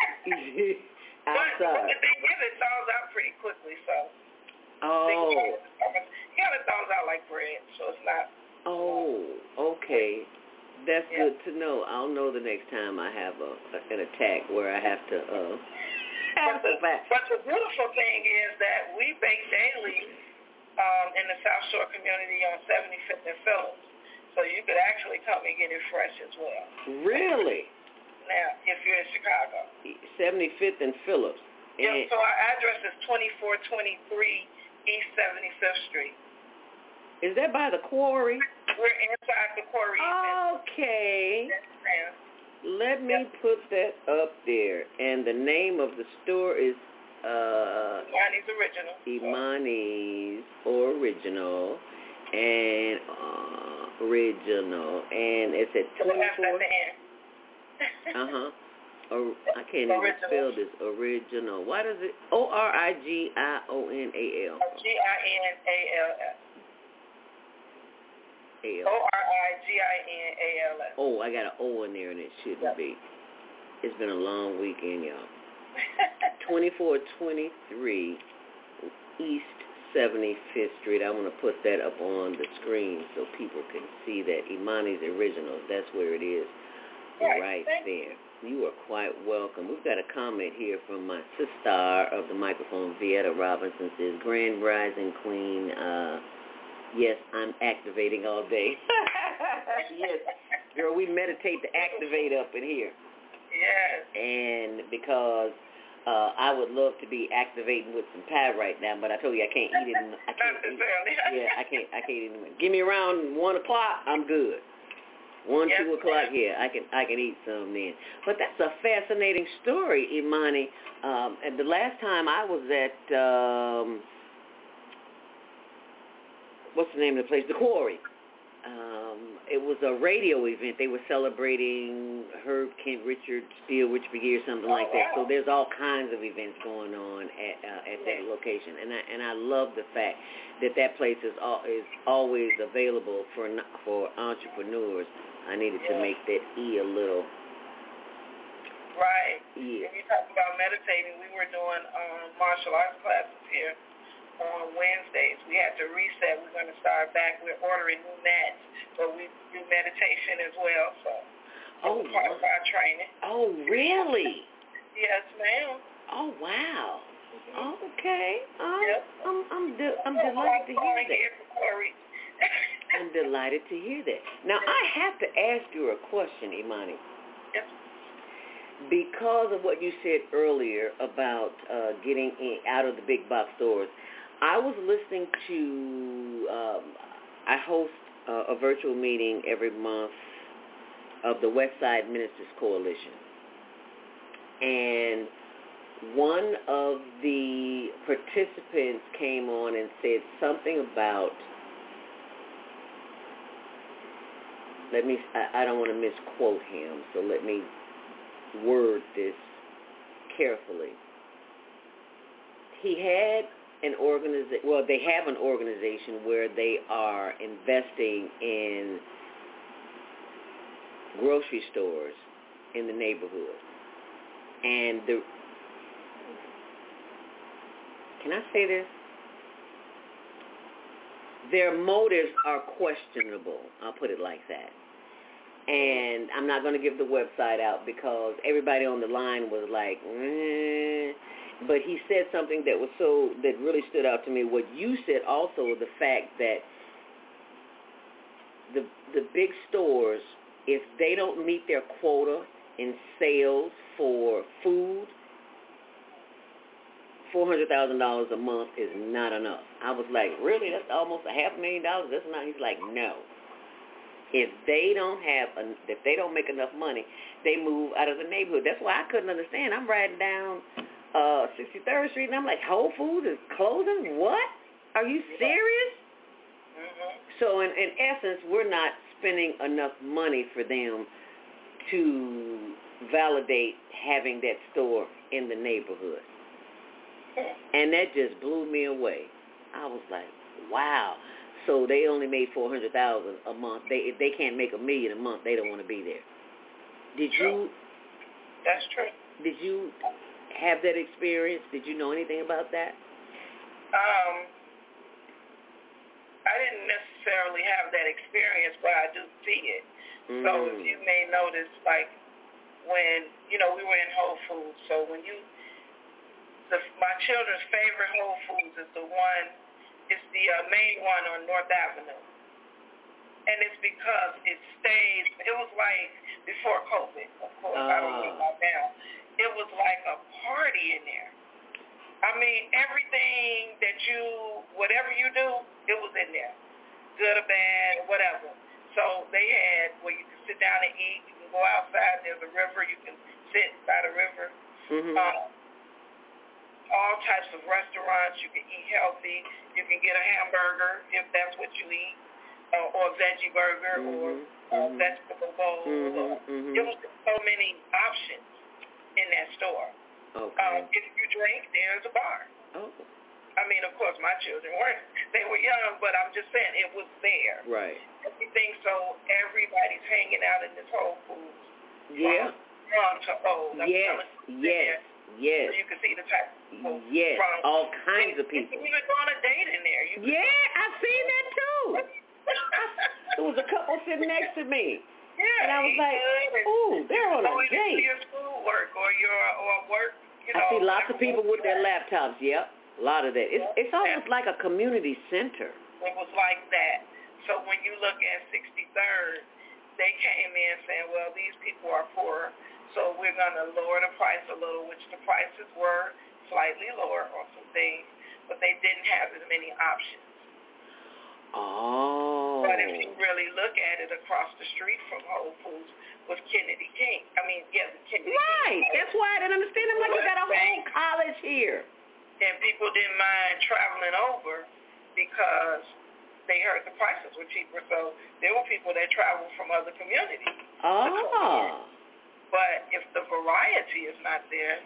Outside. But the thing is, it thaws out pretty quickly, so. Oh. Yeah, it thaws out like bread, so it's not. Oh, okay. That's yeah. good to know. I'll know the next time I have a, an attack where I have to uh, have but, the, back. but the beautiful thing is that we bake daily um, in the South Shore community on seventy-fifth and Phillips. So you could actually come and get it fresh as well. Really? Now, if you're in Chicago. seventy-fifth and Phillips. Yeah, so our address is twenty-four twenty-three East seventy-fifth Street. Is that by the quarry? We're inside the quarry. Okay. Yes, ma'am. Let me yep. put that up there. And the name of the store is uh, Imani's Original. Imani's Original. And uh, Original. And it's at twenty-four. Uh-huh. Or, I can't even original. spell this. Original. Why does it? O R I G I O N A L. G I N A L S. O R I G I N A L S. Oh, I got an O in there and it shouldn't yep. be. It's been a long weekend, y'all. twenty-four twenty-three East seventy-fifth Street. I want to put that up on the screen so people can see that Imani's Originals. That's where it is. Right, right there. You are quite welcome. We've got a comment here from my sister of the microphone, Vietta Robinson, says, Grand Rising Queen, uh, yes, I'm activating all day. Yes, girl, we meditate to activate up in here. Yes. And because uh, I would love to be activating with some pie right now, but I told you I can't eat it. In, I can't Not eat it. Yeah, I can't. I can't eat it. Give me around one o'clock, I'm good. One, yes, two o'clock here, I can I can eat some then. But that's a fascinating story, Imani. Um, and the last time I was at, um, what's the name of the place? The Quarry. Um, it was a radio event. They were celebrating Herb Kent Richard Steele Richard Gere, something like that. So there's all kinds of events going on at uh, at that location, and I and I love the fact that that place is all, is always available for for entrepreneurs. I needed to make that E a little. Right. Yeah. When you talk about meditating, we were doing um, martial arts classes here on Wednesdays. We had to reset. We're going to start back. We're ordering new mats, but we do meditation as well. So oh, it's part of our training. Oh, really? Yes, ma'am. Oh, wow. Mm-hmm. Okay. Um, yep. I'm I'm de- I'm delighted to hear that. I'm delighted to hear that. Now, I have to ask you a question, Imani. Yes. Because of what you said earlier about uh, getting in, out of the big box stores, I was listening to, um, I host uh, a virtual meeting every month of the West Side Ministers Coalition. And one of the participants came on and said something about, let me, I, I don't want to misquote him, so let me word this carefully. He had an organization, well, they have an organization where they are investing in grocery stores in the neighborhood. And the, can I say this? Their motives are questionable. I'll put it like that. And I'm not going to give the website out because everybody on the line was like, eh. But he said something that was so, that really stood out to me. What you said also, the fact that the the big stores, if they don't meet their quota in sales for food, four hundred thousand dollars a month is not enough. I was like, really? That's almost a half a million dollars? That's not. He's like, no. If they don't have, if they don't make enough money, they move out of the neighborhood. That's why I couldn't understand. I'm riding down uh, sixty-third Street, and I'm like, Whole Foods is closing? What? Are you serious? Mm-hmm. So in, in essence, we're not spending enough money for them to validate having that store in the neighborhood. And that just blew me away. I was like, wow. So they only made four hundred thousand dollars a month. They if they can't make a million a month, they don't want to be there. Did you? That's true. Did you have that experience? Did you know anything about that? Um, I didn't necessarily have that experience, but I do see it. Mm-hmm. So if you may notice, like when, you know, we were in Whole Foods, so when you, the, my children's favorite Whole Foods is the one, it's the uh, main one on North Avenue. And it's because it stays, it was like before COVID, of course, uh. I don't know about now. It was like a party in there. I mean, everything that you, whatever you do, it was in there. Good or bad, whatever. So they had where you can sit down and eat. You can go outside. There's a river. You can sit by the river. Mm-hmm. Um, all types of restaurants. You can eat healthy. You can get a hamburger if that's what you eat, uh, or a veggie burger, mm-hmm. or a mm-hmm. vegetable bowl. Mm-hmm. Or, mm-hmm. It was so many options in that store. Okay. Um, if you drink, there's a bar. Oh. I mean, of course, my children weren't. They were young, but I'm just saying it was there. Right. Everything, so everybody's hanging out in this Whole Foods. Yeah. From young to old. I'm yes. Yes. Yes. So you can see the type of people. Yes. From, all kinds and, of people. You can even go on a date in there. You yeah, I've seen that too. There was a couple sitting next to me. Yeah. And I was like, ooh, they're on a date. Your schoolwork or your or work. You know, I see lots of people with their laptops. Yep, a lot of that. It's it's almost like a community center. It was like that. So when you look at sixty-third, they came in saying, well, these people are poor, so we're going to lower the price a little, which the prices were slightly lower on some things, but they didn't have as many options. Oh. But if you really look at it, across the street from Whole Foods was Kennedy King. I mean, yeah, Kennedy right. King. Right. That's why I didn't understand. I'm like, you got a whole college here. And people didn't mind traveling over because they heard the prices were cheaper. So there were people that traveled from other communities. Oh. But if the variety is not there,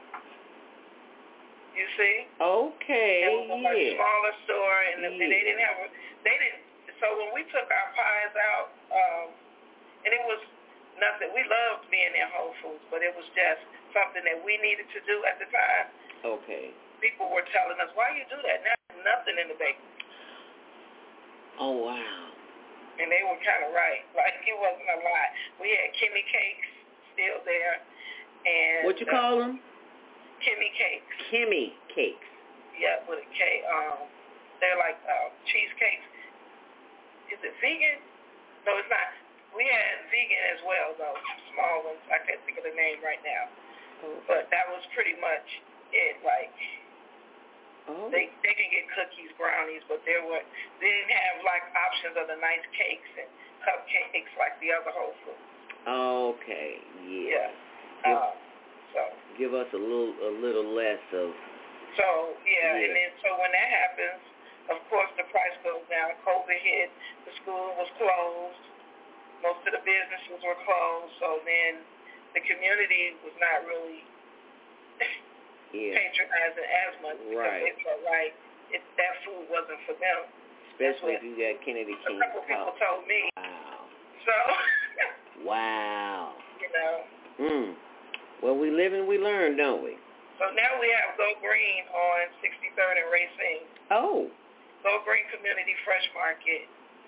you see? Okay. It was a much yeah. smaller store, and yeah. they didn't have. A, they didn't. So when we took our pies out, um, and it was nothing. We loved being in Whole Foods, but it was just something that we needed to do at the time. Okay. People were telling us, "Why you do that?" Now there's nothing in the bakery. Oh wow. And they were kind of right. Like it wasn't a lot. We had Kimmy Cakes still there, and what you uh, call them? Kimmy Cakes. Kimmy Cakes. Yeah, with a K. Um, they're like uh, cheesecakes. Is it vegan? No, it's not. We had vegan as well, though. Small ones. I can't think of the name right now. Oh. But that was pretty much it. Like, oh. they they can get cookies, brownies, but there were they didn't have like options of the nice cakes and cupcakes like the other Whole Foods. Okay. Yeah. Yeah. Uh, so. Give us a little a little less of. So yeah, yeah, and then so when that happens, of course the price goes down. COVID hit, the school was closed, most of the businesses were closed, so then the community was not really yeah. patronizing as much because right. they felt like it, that food wasn't for them. Especially if you got Kennedy King. A couple people told me. Wow. So. wow. You know. Mm. Well, we live and we learn, don't we? So now we have Go Green on sixty-third and Racine. Oh. Go Green Community Fresh Market.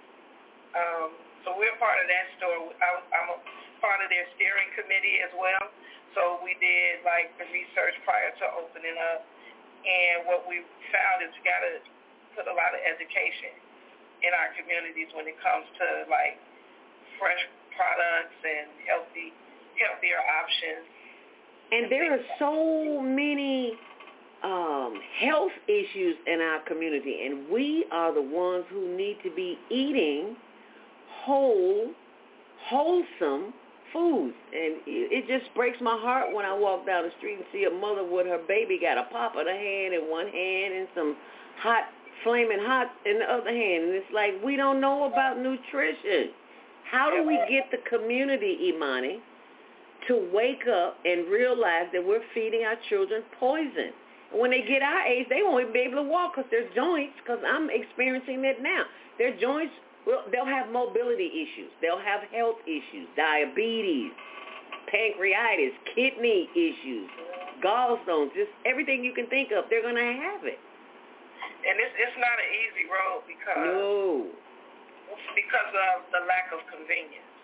Um, so we're part of that store. I, I'm a part of their steering committee as well. So we did like the research prior to opening up. And what we found is we got to put a lot of education in our communities when it comes to like fresh products and healthy, healthier options. And there are so many um, health issues in our community, and we are the ones who need to be eating whole, wholesome foods. And it just breaks my heart when I walk down the street and see a mother with her baby got a pop in her hand in one hand and some hot, flaming hot in the other hand. And it's like, we don't know about nutrition. How do we get the community, Imani, to wake up and realize that we're feeding our children poison? And when they get our age, they won't even be able to walk because their joints, because I'm experiencing it now, their joints, well, they'll have mobility issues. They'll have health issues, diabetes, pancreatitis, kidney issues, gallstones, just everything you can think of, they're going to have it. And it's, it's not an easy road because, no. because of the lack of convenience.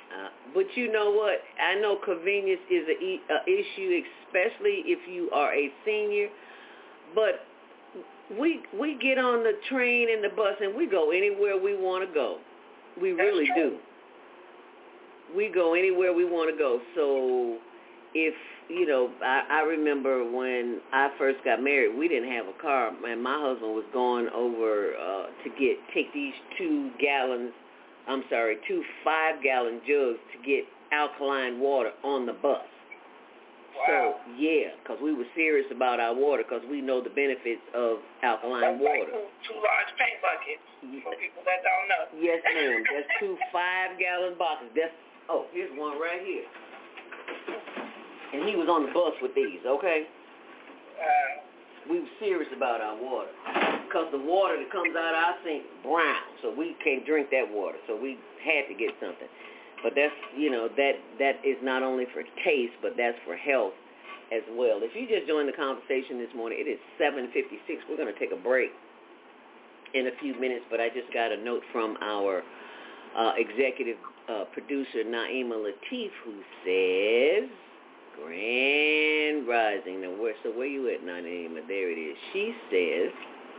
Uh, but you know what? I know convenience is an e- issue, especially if you are a senior. But we we get on the train and the bus and we go anywhere we want to go. We That's really true. do. We go anywhere we want to go. So if, you know, I, I remember when I first got married, we didn't have a car, and my husband was going over uh, to get take these two gallons, I'm sorry, two five-gallon jugs to get alkaline water on the bus. Wow. So, yeah, because we were serious about our water because we know the benefits of alkaline That's like water. two, two large paint buckets for people that don't know. Yes, ma'am. That's two five-gallon boxes. That's oh, here's one right here. And he was on the bus with these, okay? Uh, We were serious about our water because the water that comes out of our sink brown, so we can't drink that water. So we had to get something. But that's, you know, that that is not only for taste, but that's for health as well. If you just joined the conversation this morning, it is seven fifty-six. We're going to take a break in a few minutes, but I just got a note from our uh, executive uh, producer, Naima Latif, who says, Grand Rising. Now, where, so where you at, Naima? There it is. She says,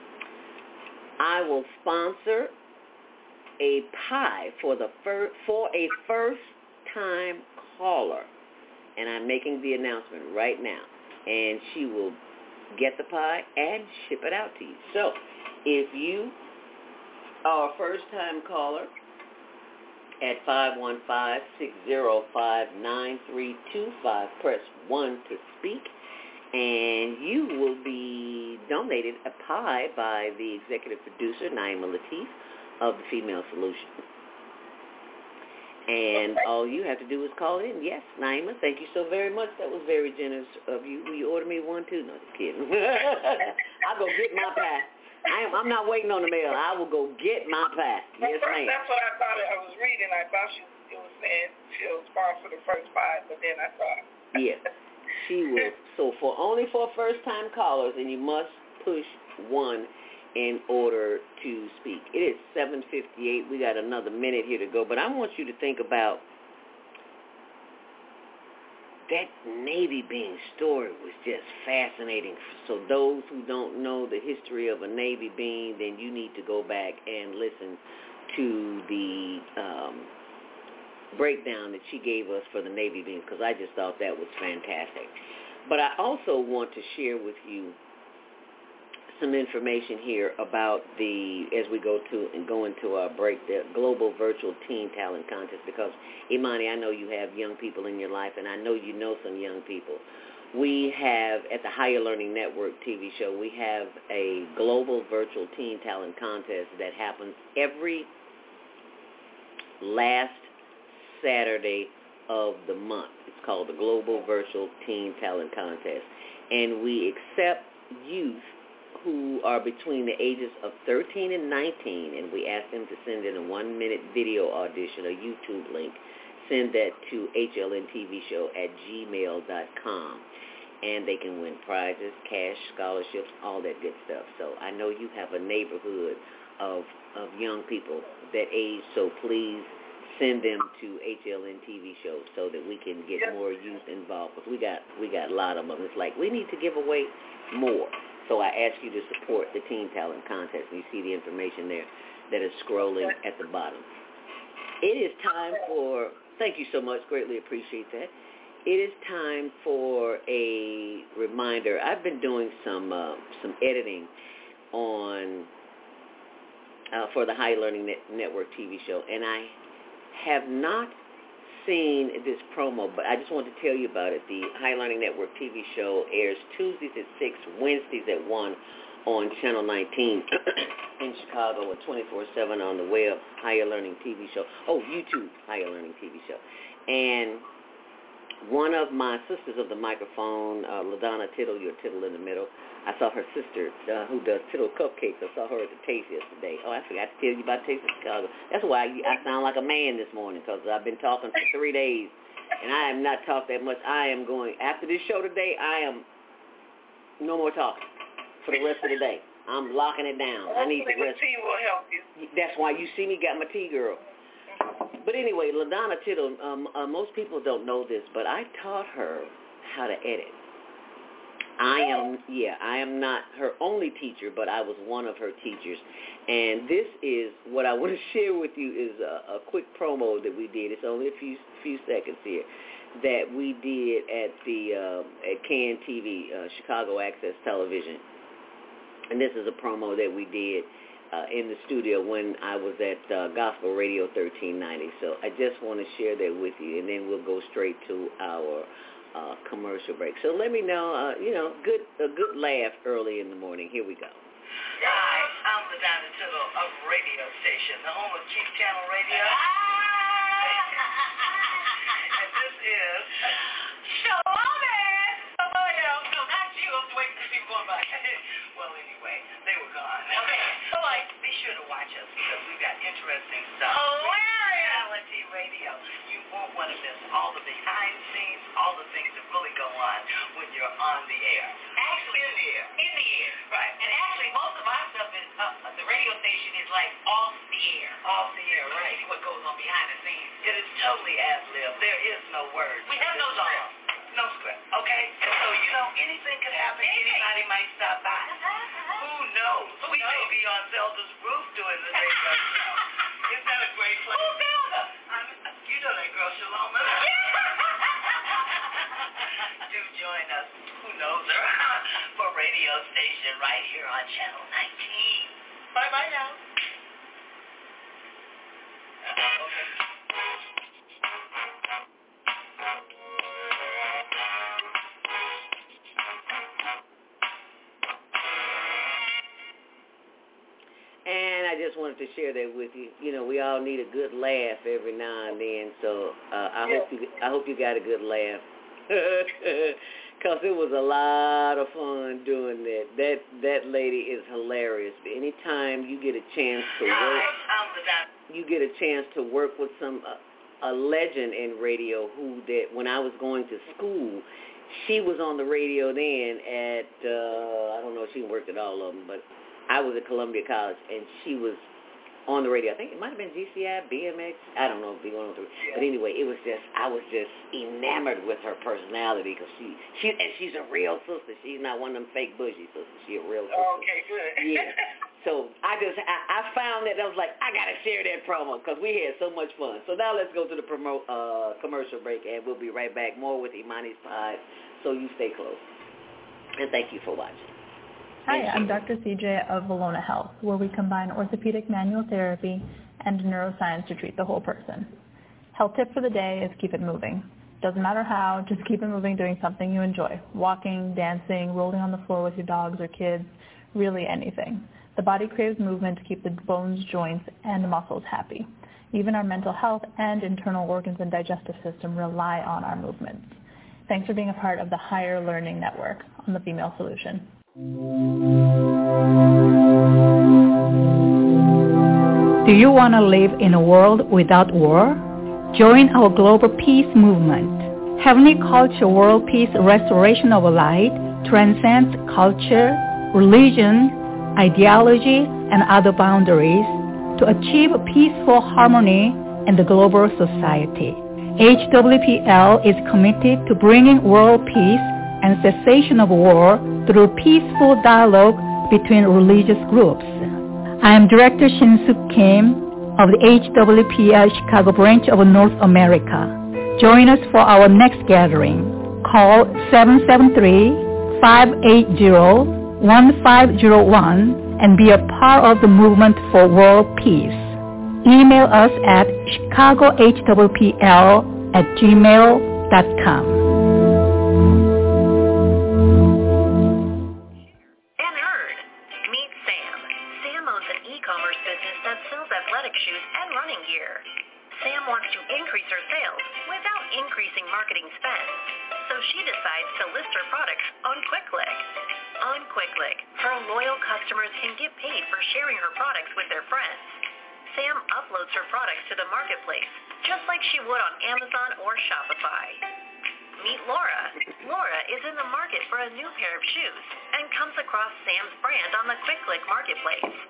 I will sponsor a pie for the fir- for a first-time caller, and I'm making the announcement right now, and she will get the pie and ship it out to you. So, if you are a first-time caller at five one five, six zero five, nine three two five, press one to speak, and you will be donated a pie by the executive producer, Naima Latif, of the Female Solution. And all you have to do is call in. Yes, Naima, thank you so very much. That was very generous of you. Will you order me one too? No, just kidding. I'll go get my pie. I am, I'm not waiting on the mail. I will go get my pie. Yes, first, ma'am. that's what I thought. I was reading. I thought she it was saying she'll sponsor the first pie, but then I thought. Yes, she will. So for only for first-time callers, and you must push one in order to speak. It is seven fifty-eight. We got another minute here to go, but I want you to think about that Navy Bean story was just fascinating. So those who don't know the history of a Navy Bean, then you need to go back and listen to the um, breakdown that she gave us for the Navy Beans, because I just thought that was fantastic. But I also want to share with you some information here about the, as we go to and go into our break, the Global Virtual Teen Talent Contest, because, Imani, I know you have young people in your life, and I know you know some young people. We have, at the Higher Learning Network T V show, we have a Global Virtual Teen Talent Contest that happens every last Saturday of the month. It's called the Global Virtual Teen Talent Contest, and we accept youth who are between the ages of thirteen and nineteen, and we ask them to send in a one-minute video audition, a YouTube link. Send that to H L N T V show at gmail dot com, and they can win prizes, cash, scholarships, all that good stuff. So I know you have a neighborhood of of young people that age, so please send them to H L N T V show so that we can get more youth involved, because we got, we got a lot of them. It's like we need to give away more. So I ask you to support the Teen Talent Contest. You see the information there that is scrolling at the bottom. It is time for, thank you so much, greatly appreciate that. It is time for a reminder. I've been doing some uh, some editing on uh, for the High Learning Net- Network T V show, and I have not seen this promo, but I just want to tell you about it. The High Learning Network T V show airs Tuesdays at six, Wednesdays at one on Channel nineteen in Chicago, and twenty-four seven on the web, Higher Learning T V show. Oh, YouTube, Higher Learning T V show. And one of my sisters of the microphone, uh, LaDonna Tittle, your Tittle in the middle, I saw her sister uh, who does Tittle Cupcakes. I saw her at the Taste yesterday. Oh, I forgot to tell you about Taste in Chicago. That's why I, I sound like a man this morning, because I've been talking for three days, and I have not talked that much. I am going, after this show today, I am no more talking for the rest of the day. I'm locking it down. I need to rest. Tea will help you. That's why you see me got my tea, girl. but anyway, LaDonna Tittle, um, uh, most people don't know this, but I taught her how to edit. I am, yeah, I am not her only teacher, but I was one of her teachers. And this is what I want to share with you is a, a quick promo that we did. It's only a few few seconds here that we did at the uh, at K N T V, uh, Chicago Access Television. And this is a promo that we did uh, in the studio when I was at uh, Gospel Radio thirteen ninety. So I just want to share that with you, and then we'll go straight to our uh, commercial break. So let me know, uh, you know, good a good laugh early in the morning. Here we go. Hi, I'm LaDonna Tittle of Radio Station, the home of Chief Channel Radio. And this is Shalom. Oh, yeah, no, not you. I was waiting for people going by. Well, anyway, they were gone. Okay, so like, be sure to watch us because we've got interesting stuff. Hilarious! Reality radio. You won't want to miss all the behind the scenes, all the things that really go on when you're on the air. Actually, in the air. In the air. Right. And actually, most of our stuff is, uh, the radio station is like off the air. Off the air, right. See what goes on behind the scenes. It is totally ad-lib. There is no words. We have no script. No script, okay? And so, you know, anything could happen. Anything. Anybody might stop by. Who knows? Who we knows? May be on Zelda's roof doing the radio show. Isn't that a great place? Who's Zelda? I'm, you know that girl, Shalom. Do join us. Who knows her? For Radio Station right here on Channel nineteen. Bye-bye now. Okay. And I just wanted to share that with you. You know, we all need a good laugh every now and then. So uh, I yeah. hope you, I hope you got a good laugh, because it was a lot of fun doing that. That that lady is hilarious. Anytime you get a chance to work, you get a chance to work with some uh, a legend in radio who that when I was going to school, she was on the radio then at uh, I don't know if she worked at all of them, but I was at Columbia College, and she was on the radio. I think it might have been G C I, B M X. I don't know if B one oh three. Yeah. But anyway, it was just, I was just enamored with her personality because she, she, and she's a real sister. She's not one of them fake bougie sisters. She's a real sister. Oh, okay, good. Yeah. So I just, I, I found that, I was like, I got to share that promo because we had so much fun. So now let's go to the promo, uh, commercial break, and we'll be right back. More with Imani's Pod. So you stay close. And thank you for watching. Hi, I'm Doctor C J of Valona Health, where we combine orthopedic manual therapy and neuroscience to treat the whole person. Health tip for the day is keep it moving. Doesn't matter how, just keep it moving doing something you enjoy. Walking, dancing, rolling on the floor with your dogs or kids, really anything. The body craves movement to keep the bones, joints, and muscles happy. Even our mental health and internal organs and digestive system rely on our movements. Thanks for being a part of the Higher Learning Network on The Female Solution. Do you want to live in a world without war? Join our global peace movement. Heavenly Culture World Peace Restoration of Light transcends culture, religion, ideology, and other boundaries to achieve peaceful harmony in the global society. H W P L is committed to bringing world peace and cessation of war through peaceful dialogue between religious groups. I am Director Shin-Suk Kim of the H W P L Chicago branch of North America. Join us for our next gathering. Call seven seven three, five eight zero, one five zero one and be a part of the movement for world peace. Email us at chicagohwpl at gmail dot com. Shoes and running gear. Sam wants to increase her sales without increasing marketing spend, so she decides to list her products on QuickClick. On QuickClick, her loyal customers can get paid for sharing her products with their friends. Sam uploads her products to the marketplace, just like she would on Amazon or Shopify. Meet Laura. Laura is in the market for a new pair of shoes and comes across Sam's brand on the QuickClick marketplace.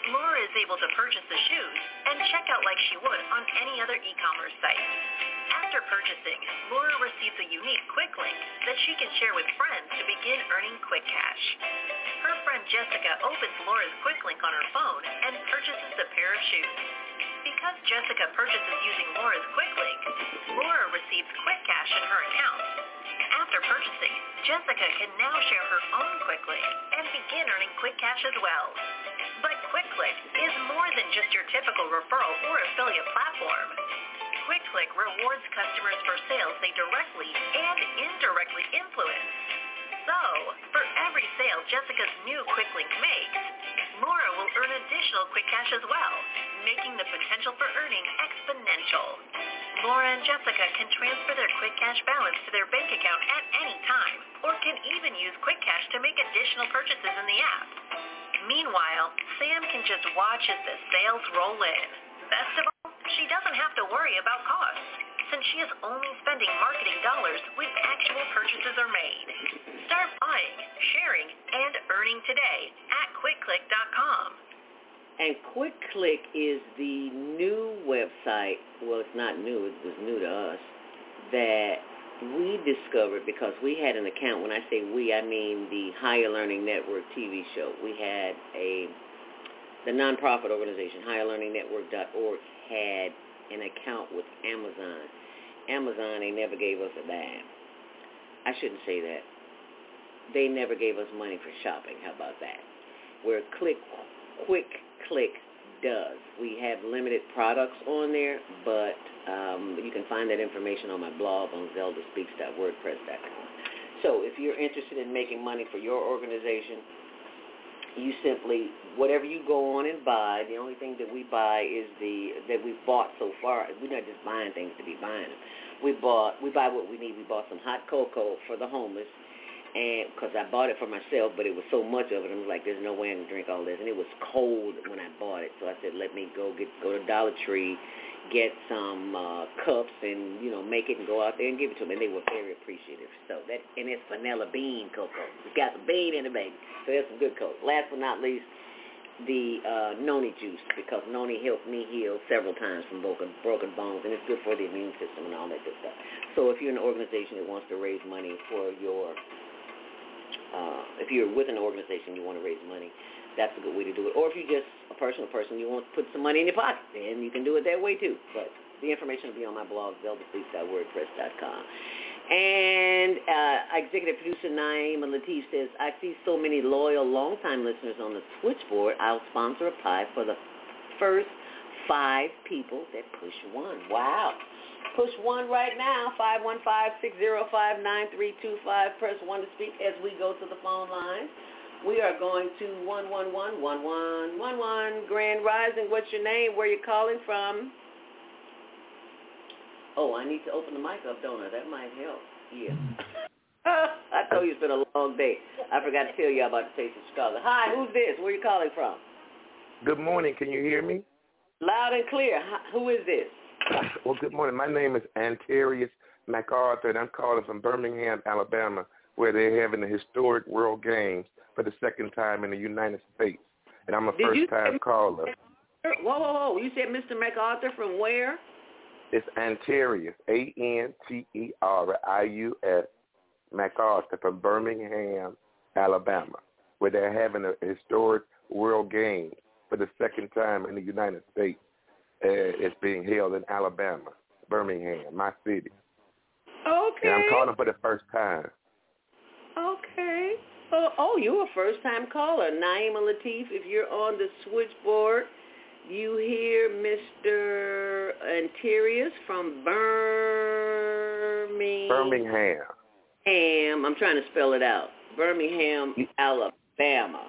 Laura is able to purchase the shoes and check out like she would on any other e-commerce site. After purchasing, Laura receives a unique quick link that she can share with friends to begin earning quick cash. Her friend Jessica opens Laura's quick link on her phone and purchases a pair of shoes. Because Jessica purchases using Laura's quick link, Laura receives quick cash in her account. After purchasing, Jessica can now share her own quick link and begin earning quick cash as well. But QuickClick is more than just your typical referral or affiliate platform. QuickClick rewards customers for sales they directly and indirectly influence. So, for every sale Jessica's new quick link makes, Laura will earn additional quick cash as well, making the potential for earning exponential. Laura and Jessica can transfer their quick cash balance to their bank account at any time, or can even use quick cash to make additional purchases in the app. Meanwhile, Sam can just watch as the sales roll in. Best of all, she doesn't have to worry about costs, since she is only spending marketing dollars when actual purchases are made. Start buying, sharing, and earning today at quick click dot com. And QuickClick is the new website, well, it's not new, it was new to us, that we discovered because we had an account. When I say we, I mean the Higher Learning Network T V show. We had a, the nonprofit organization, higher learning network dot org, had an account with Amazon. Amazon, they never gave us a dime. I shouldn't say that. They never gave us money for shopping. How about that? Where Click, QuickClick does. We have limited products on there, but um, you can find that information on my blog on zelda speaks dot wordpress dot com. So if you're interested in making money for your organization, you simply, whatever you go on and buy, the only thing that we buy is the, that we've bought so far. We're not just buying things to be buying them. We bought, we buy what we need. We bought some hot cocoa for the homeless, and because I bought it for myself, but it was so much of it, I was like, there's no way I'm going to drink all this. And it was cold when I bought it, so I said, let me go get go to Dollar Tree, get some uh, cups, and, you know, make it and go out there and give it to them. And they were very appreciative. So that, and it's vanilla bean cocoa. It's got some bean in it, baby. So that's some good cocoa. Last but not least, the uh, noni juice, because noni helped me heal several times from broken, broken bones, and it's good for the immune system and all that good stuff. So if you're an organization that wants to raise money for your, uh, if you're with an organization you want to raise money, that's a good way to do it. Or if you're just a personal person, you want to put some money in your pocket, then you can do it that way too. But the information will be on my blog, zelda speaks dot wordpress dot com. And uh, executive producer Naima Latif says, I see so many loyal, long-time listeners on the switchboard. I'll sponsor a pie for the first five people that push one. Wow. Push one right now, five one five, six zero five, nine three two five. Press one to speak as we go to the phone line. We are going to one one one, one one one one. Grand Rising, what's your name? Where are you calling from? Oh, I need to open the mic up, don't I? That might help. Yeah. I told you it's been a long day. I forgot to tell you about the Taste of Chicago. Hi, who's this? Where are you calling from? Good morning. Can you hear me? Loud and clear. Who is this? Well, good morning. My name is Antarius MacArthur, and I'm calling from Birmingham, Alabama, where they're having the historic World Games for the second time in the United States. And I'm a Did first-time caller. Whoa, whoa, whoa. You said Mister MacArthur from where? It's Antarius, A N T E R I U S, MacArthur from Birmingham, Alabama, where they're having a historic World Games for the second time in the United States. Uh, it's being held in Alabama, Birmingham, my city. Okay. And I'm calling for the first time. Okay. Oh, oh you're a first-time caller. Naima Latif, if you're on the switchboard, you hear Mister Antarius from Birmingham. Birmingham. Ham. I'm trying to spell it out. Birmingham, Alabama.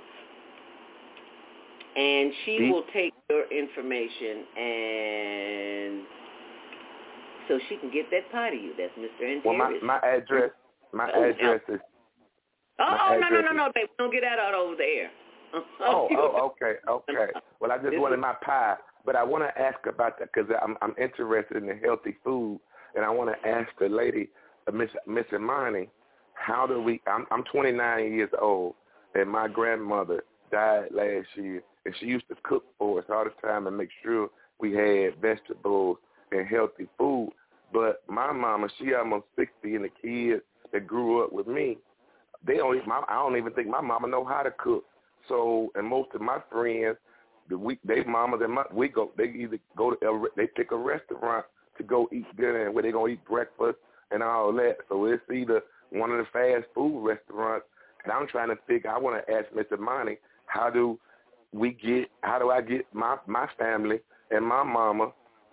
And she See? will take your information and so she can get that pie to you. That's Mister Antarius. Well, my, my address, my oh, address is. Oh, my oh no, no, no, is, no, babe. Don't get that out over the air. Oh, oh, okay, okay. Well, I just This wanted is- my pie, but I want to ask about that because I'm I'm interested in the healthy food, and I want to ask the lady, uh, Miss Miss Imani, how do we? I'm I'm twenty-nine years old, and my grandmother died last year and she used to cook for us all the time and make sure we had vegetables and healthy food. But my mama, she almost sixty, and the kids that grew up with me, they don't even, I don't even think my mama know how to cook. So, and most of my friends, the we, they mamas and my, we go, they either go to, a, they pick a restaurant to go eat dinner and where they gonna eat breakfast and all that. So it's either one of the fast food restaurants, and I'm trying to figure. I want to ask Mister Monty, how do we get? How do I get my my family and my mama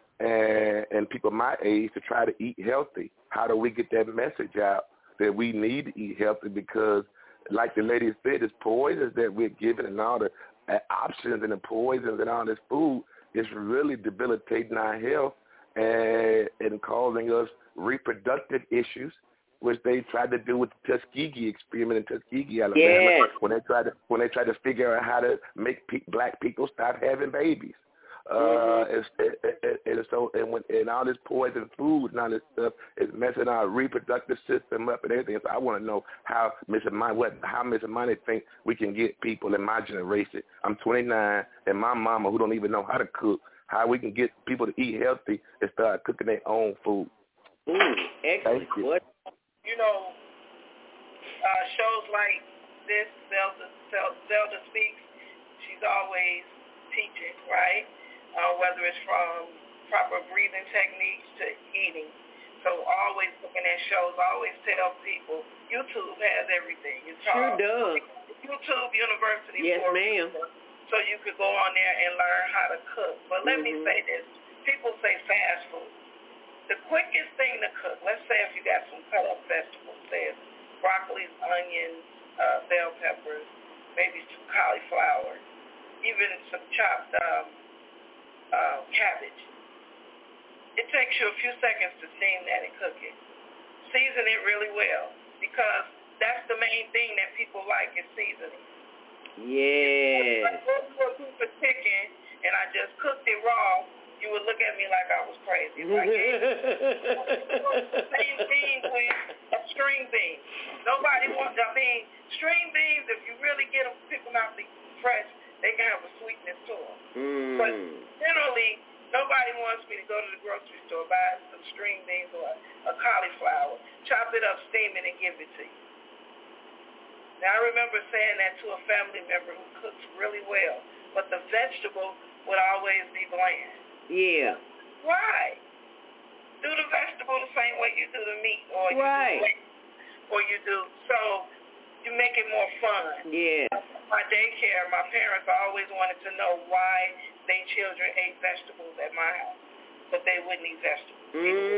and and people my age to try to eat healthy? How do we get that message out that we need to eat healthy? Because, like the lady said, it's poisons that we're given and all the uh, options and the poisons and all this food is really debilitating our health and, and causing us reproductive issues, which they tried to do with the Tuskegee experiment in Tuskegee, Alabama, yes. when they tried to when they tried to figure out how to make pe- black people stop having babies. Uh, mm-hmm. it's, it, it, it, and so and when and all this poison food and all this stuff is messing our reproductive system up and everything. So I want to know how Mister Money, what how Mister Money think we can get people in my generation. I'm twenty-nine, and my mama who don't even know how to cook. How we can get people to eat healthy and start cooking their own food. Mm, excellent. You. What? You know, uh, shows like this, Zelda, Zelda Speaks, she's always teaching, right? Uh, whether it's from proper breathing techniques to eating. So always looking at shows, always tell people, YouTube has everything. It's sure does. YouTube University. Yes, for ma'am. People, so you could go on there and learn how to cook. But let mm-hmm. me say this. People say fast food. The quickest thing to cook, let's say if you got some cut up vegetables, say it's broccoli, onions, uh, bell peppers, maybe some cauliflower, even some chopped um, uh, cabbage. It takes you a few seconds to steam that and cook it. Season it really well, because that's the main thing that people like is seasoning. Yes. If I cook a piece of chicken and I just cooked it raw, you would look at me like I was crazy. Like, same thing with string beans. Nobody wants, I mean, string beans, if you really get them, pick them out fresh, they can have a sweetness to them. Mm. But generally, nobody wants me to go to the grocery store, buy some string beans or a cauliflower, chop it up, steam it, and give it to you. Now, I remember saying that to a family member who cooks really well, but the vegetable would always be bland. Yeah. Why? Do the vegetable the same way you do the meat, or you right. do, or you do so you make it more fun. Yeah. My daycare, my parents always wanted to know why their children ate vegetables at my house, but they wouldn't eat vegetables.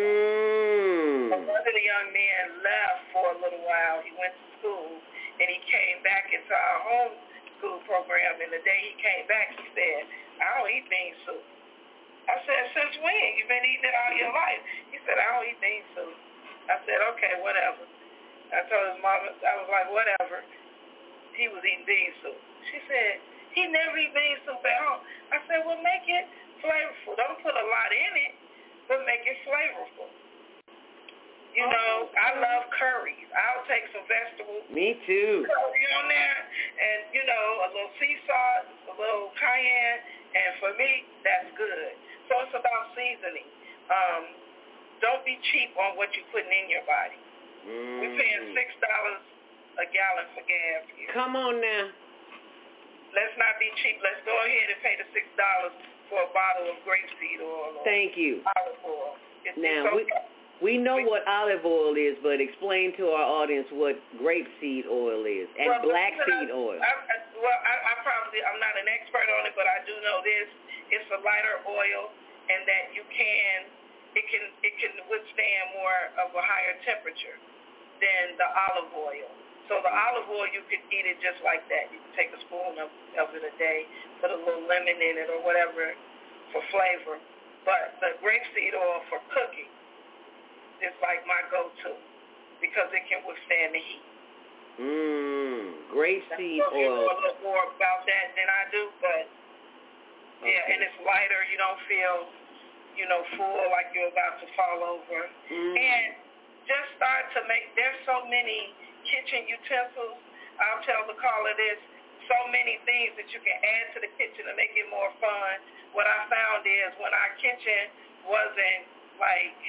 Mm. One of the young men left for a little while. He went to school, and he came back into our home school program, and the day he came back, he said, I don't eat bean soup. I said, since when? You've been eating it all your life. He said, I don't eat bean soup. I said, okay, whatever. I told his mom, I was like, whatever. He was eating bean soup. She said, he never eat bean soup at home. I said, well, make it flavorful. Don't put a lot in it, but make it flavorful. You know, I love curries. I'll take some vegetables. Me too. Curry on there, and, you know, a little sea salt, a little cayenne, and for me, that's good. So it's about seasoning. Um, don't be cheap on what you're putting in your body. Mm. We're paying six dollars a gallon for gas here. Come on now. Let's not be cheap. Let's go ahead and pay the six dollars for a bottle of grapeseed oil. Or Thank you. Olive oil. It's, now, it's we, okay. we know what olive oil is, but explain to our audience what grapeseed oil is and well, black seed I, oil. I, I, well, I, I probably, I'm not an expert on it, but I do know this. It's a lighter oil, and that you can, it can, it can withstand more of a higher temperature than the olive oil. So the olive oil, you could eat it just like that. You can take a spoon of, of it a day, put a little lemon in it or whatever for flavor. But the grapeseed oil for cooking is like my go-to because it can withstand the heat. Mmm, grapeseed oil. You know a little more about that than I do, but yeah, okay. And it's lighter. You don't feel, you know, full like you're about to fall over. Mm. And just start to make, there's so many kitchen utensils. I'll tell the caller this, so many things that you can add to the kitchen to make it more fun. What I found is when our kitchen wasn't like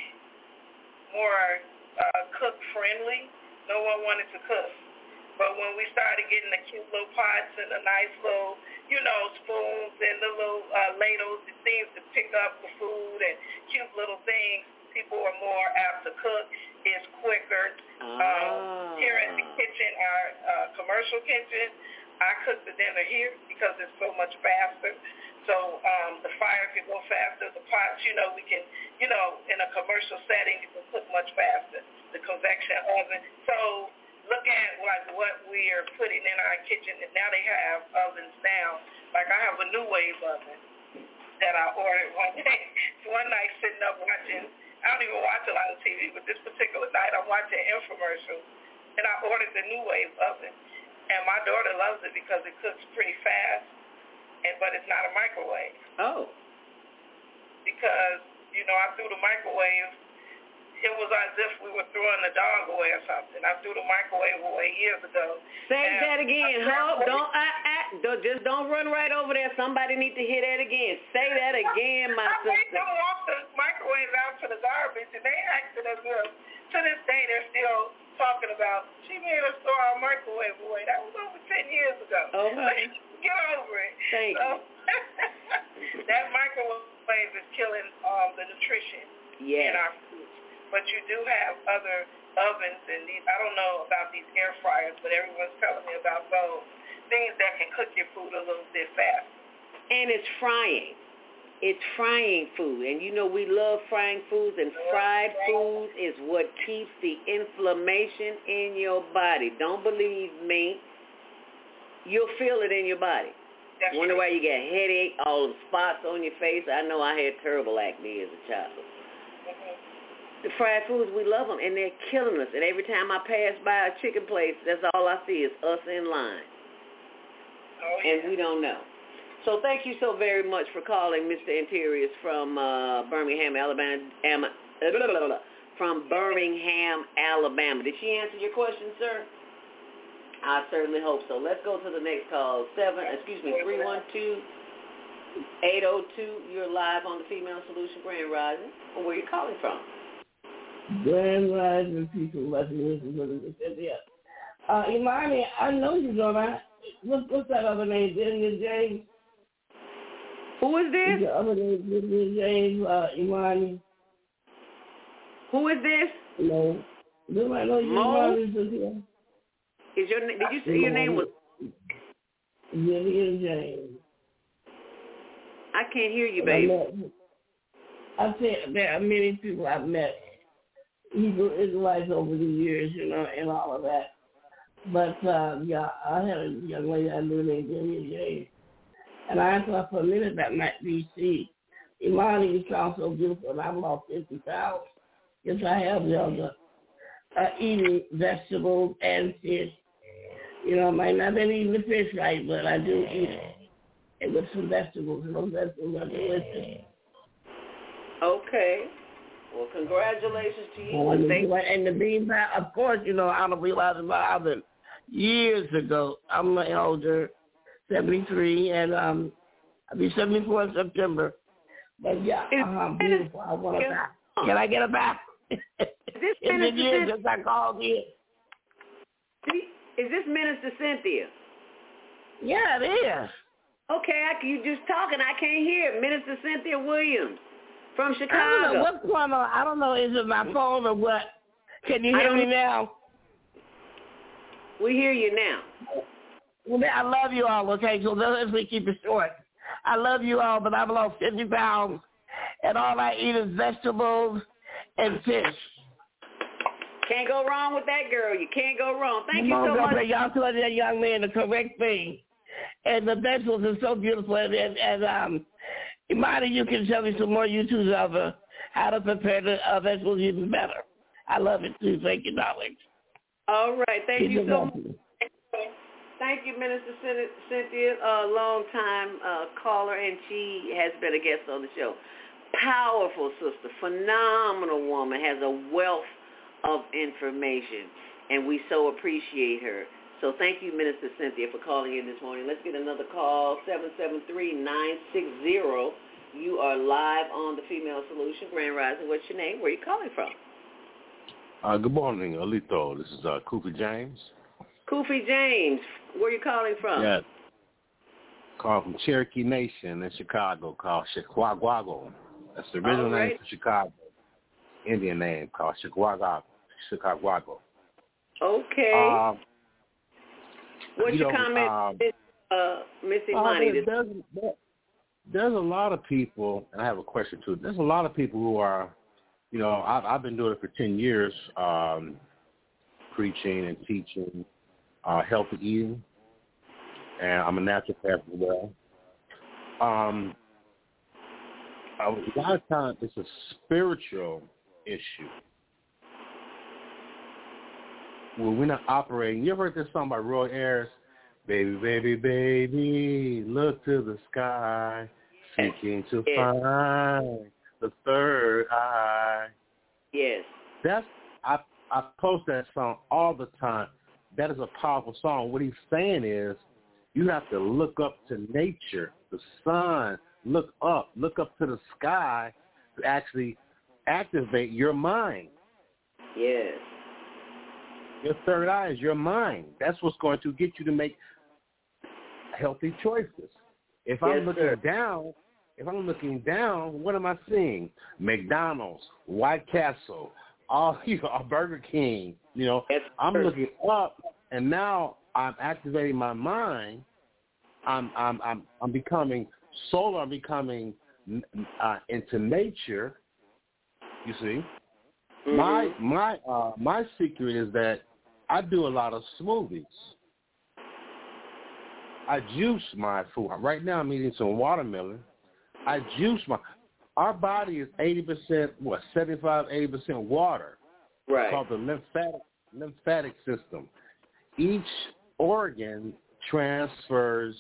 more uh, cook friendly, no one wanted to cook. But when we started getting the cute little pots and the nice little, you know, spoons and the little uh, ladles and things to pick up the food and cute little things, people are more apt to cook. It's quicker. Oh. Um, here in the kitchen, our uh, commercial kitchen, I cook the dinner here because it's so much faster. So um, the fire can go faster. The pots, you know, we can, you know, in a commercial setting, you can cook much faster. The convection oven. So look at like what we are putting in our kitchen, and now they have ovens now. Like I have a New Wave oven that I ordered one day. One night sitting up watching, I don't even watch a lot of T V, but this particular night I'm watching infomercials, and I ordered the New Wave oven. And my daughter loves it because it cooks pretty fast, and but it's not a microwave. Oh. Because, you know, I threw the microwave. It was as if we were throwing the dog away or something. I threw the microwave away years ago. Say that again. Hold, don't, I, I, don't, just don't run right over there. Somebody need to hear that again. Say that again, my I sister. made them walk the microwave out to the garbage, and they acted as if, to this day, they're still talking about, she made us throw our microwave away. That was over ten years ago. Okay. Get over it. Thank so, you. That microwave is killing um, the nutrition yes. in our food. But you do have other ovens and these, I don't know about these air fryers, but everyone's telling me about those things that can cook your food a little bit faster. And it's frying. It's frying food. And you know we love frying foods, and fried foods is what keeps the inflammation in your body. Don't believe me. You'll feel it in your body. That's Wonder true. why you get headache, all the spots on your face. I know I had terrible acne as a child. Mm-hmm. The fried foods, we love them, and they're killing us. And every time I pass by a chicken place, that's all I see is us in line. Oh, yeah. And we don't know. So thank you so very much for calling Mister Interiors from uh, Birmingham, Alabama. From Birmingham, Alabama. Did she answer your question, sir? I certainly hope so. Let's go to the next call. Seven, excuse me, three one two, eight oh two. You're live on the Female Solution, Grand Rising. Where are you calling from? Grand Rising, people, listening to Cynthia. Uh, Imani, I know you know that. What's, what's that other name? Vivian James? Who is this? The other name, Vivian James, uh, Imani. Who is this? No. Do I know you, Mo? Imani, Cynthia? Is your, did you say your name was? Vivian James. I can't hear you, baby. I said there are many people I've met, Hebrew Israelites over the years, you know, and all of that. But, uh, yeah, I had a young lady I knew named Vivian James. And I asked her for a minute that might be she. Imani, you sound so beautiful, and I've lost fifty pounds. Yes, I have, Zelda. Uh, eating vegetables and fish. You know, I might not been eating the fish right, but I do eat it. And with some vegetables, and those vegetables are delicious. Okay. Well, congratulations to you. Oh, and, Thank the, and the bean pie, of course, you know, I don't realize my oven years ago. I'm an older, seventy-three, and um, I'll be seventy-four in September. But yeah, uh, beautiful. I want it back. Can I get it back? Is this it's been Minister years Cynthia? since I called you. Is this Minister Cynthia? Yeah, it is. Okay, I, you just talking. I can't hear. Minister Cynthia Williams from Chicago. I don't know what's going on. I don't know. Is it my phone or what? Can you hear me now? We hear you now. Well, I love you all, okay? So let's keep it short. I love you all, but I've lost fifty pounds, and all I eat is vegetables and fish. Can't go wrong with that, girl. You can't go wrong. Thank you, you so much. Y'all told that young man the correct thing. And the vegetables are so beautiful. And, and, and um, Imani, you can tell me some more YouTubes of uh, how to prepare the uh, vegetables even better. I love it, too. Thank you, darling. All right. Thank Keep you it so up. much. Thank you, Minister Cynthia, a long-time uh, caller, and she has been a guest on the show. Powerful sister, phenomenal woman, has a wealth of information, and we so appreciate her. So thank you, Minister Cynthia, for calling in this morning. Let's get another call, seven seven three, nine six zero. You are live on the Female Solution. Grand Rising, what's your name? Where are you calling from? Uh, good morning, Alito. This is uh, Kofi James. Kofi James, where are you calling from? Yeah. Called from Cherokee Nation in Chicago, called Chihuahuago. That's the original right. name for Chicago. Indian name called Chihuahuago. Chihuahuago. Okay. Um, What's you your know, comment, um, uh, Miss uh, Imani? there, there's, there, there's a lot of people, and I have a question too. There's a lot of people who are, you know, I've, I've been doing it for ten years, um, preaching and teaching uh, healthy eating, and I'm a naturopath as well. Um, a lot of times it's a spiritual issue. Well, we're not operating. You ever heard this song by Roy Ayers? Baby, baby, baby, look to the sky, seeking to yes. find the third eye. Yes. That's I I post that song all the time. That is a powerful song. What he's saying is you have to look up to nature, the sun, look up, look up to the sky to actually activate your mind. Yes. Your third eye is your mind. That's what's going to get you to make healthy choices. If yes, I'm looking sir. down, if I'm looking down, what am I seeing? McDonald's, White Castle, all you know, Burger King. You know, yes, I'm sir. looking up, and now I'm activating my mind. I'm I'm I'm I'm becoming solar. I'm becoming uh, into nature. You see. Mm-hmm. My my uh, my secret is that I do a lot of smoothies. I juice my food. Right now I'm eating some watermelon. I juice my our body is eighty percent what, seventy-five, eighty percent water. Right. It's called the lymphatic lymphatic system. Each organ transfers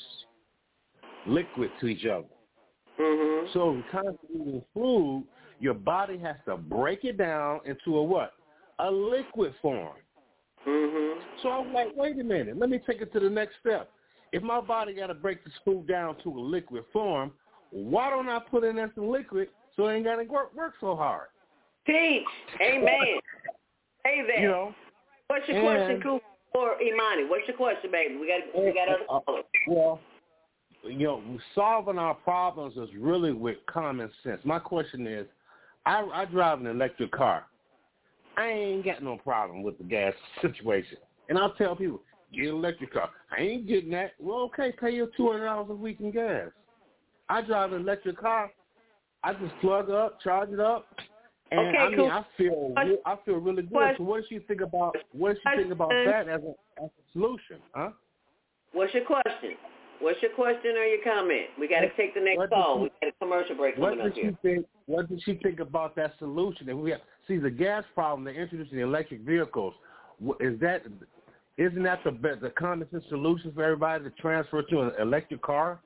liquid to each other. Mm-hmm. So constantly eating food, your body has to break it down into a what? A liquid form. Mm-hmm. So I'm like, wait a minute, let me take it to the next step. If my body got to break this food down to a liquid form, why don't I put it in some liquid so it ain't got to work, work so hard? Teach. Amen. Say that. You know. What's your and, question, Coop or Imani? What's your question, baby? We got we got other uh, callers. Well, you know, solving our problems is really with common sense. My question is, I, I drive an electric car. I ain't got no problem with the gas situation. And I'll tell people, get an electric car. I ain't getting that. Well, okay, pay your two hundred dollars a week in gas. I drive an electric car. I just plug up, charge it up, and okay, I mean, cool. I feel I feel really good. Question. So what does she think about what does she think about that as a, as a solution, huh? What's your question? What's your question or your comment? We got to take the next what call. She, we got a commercial break what coming up does here. She think, what does she think about that solution? And we have, see the gas problem. They're introducing the electric vehicles. Is that isn't that the the common sense solution for everybody to transfer to an electric car?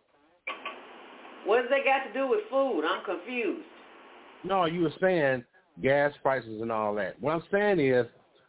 What does that got to do with food? I'm confused. No, you were saying gas prices and all that. What I'm saying is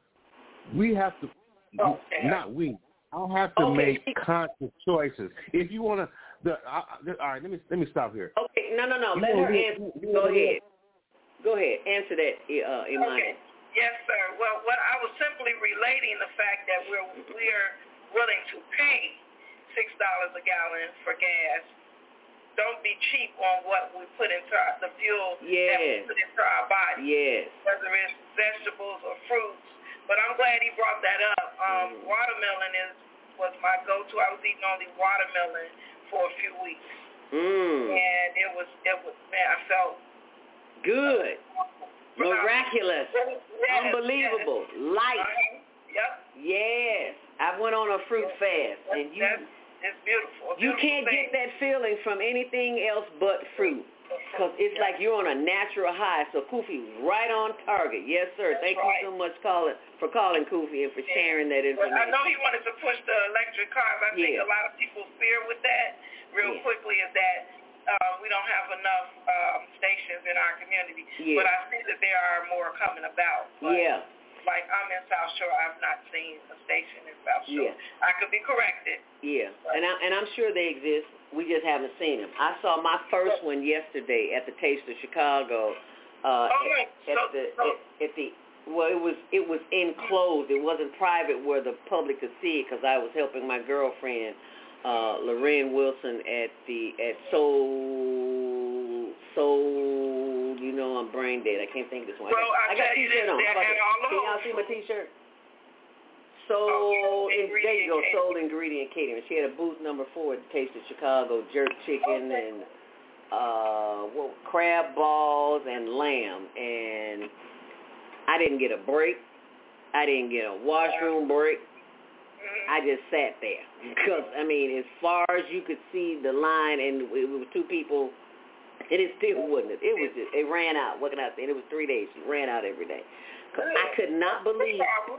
we have to, okay. not we, I'll have to okay. make conscious choices. If you want to, the, I, the, all right, let me let me stop here. Okay, no, no, no. You Let her hear, answer. you Go hear. ahead. Go ahead. Answer that, uh, Imani. Okay. Yes, sir. Well, what I was simply relating the fact that we're we're willing to pay six dollars a gallon for gas. Don't be cheap on what we put into our, the fuel yes. that we put into our body. Yes. Whether it's vegetables or fruits. But I'm glad he brought that up. Um, mm. Watermelon is was my go-to. I was eating only watermelon for a few weeks, mm. and it was it was man, I felt good, miraculous, yes, unbelievable, yes. light. Uh-huh. Yep. Yes, I went on a fruit fast, and you. That's, it's beautiful. You can't thing. get that feeling from anything else but fruit. Because it's like you're on a natural high. So Kufi, right on target. Yes, sir. That's Thank right. you so much calling, for calling Kufi and for sharing that information. I know he wanted to push the electric cars. I think yeah. a lot of people fear with that real yeah. quickly is that uh, we don't have enough um, stations in our community. Yeah. But I see that there are more coming about. But yeah. like I'm in South Shore. I've not seen a station in South Shore. Yeah. I could be corrected. Yeah, and, I, and I'm sure they exist. We just haven't seen them. I saw my first one yesterday at the Taste of Chicago. Uh, oh, right. at, so, at the so, at, at the well, it was it was enclosed. It wasn't private where the public could see it because I was helping my girlfriend, uh, Lorraine Wilson, at the at Soul Soul. You know, I'm brain dead. I can't think of this one. Well, I got, I got tell you T-shirt this, on. How about and that? all Can y'all see my T-shirt? Soul, oh, in, there you go, Soul Ingredient Catering. She had a booth number four at the Taste of Chicago, jerk chicken okay. and uh, what, crab balls and lamb. And I didn't get a break. I didn't get a washroom break. I just sat there because, I mean, as far as you could see the line, and it was two people, and it still wasn't. It was just, it ran out. What can I say? And it was three days. It ran out every day. Cause I could not believe,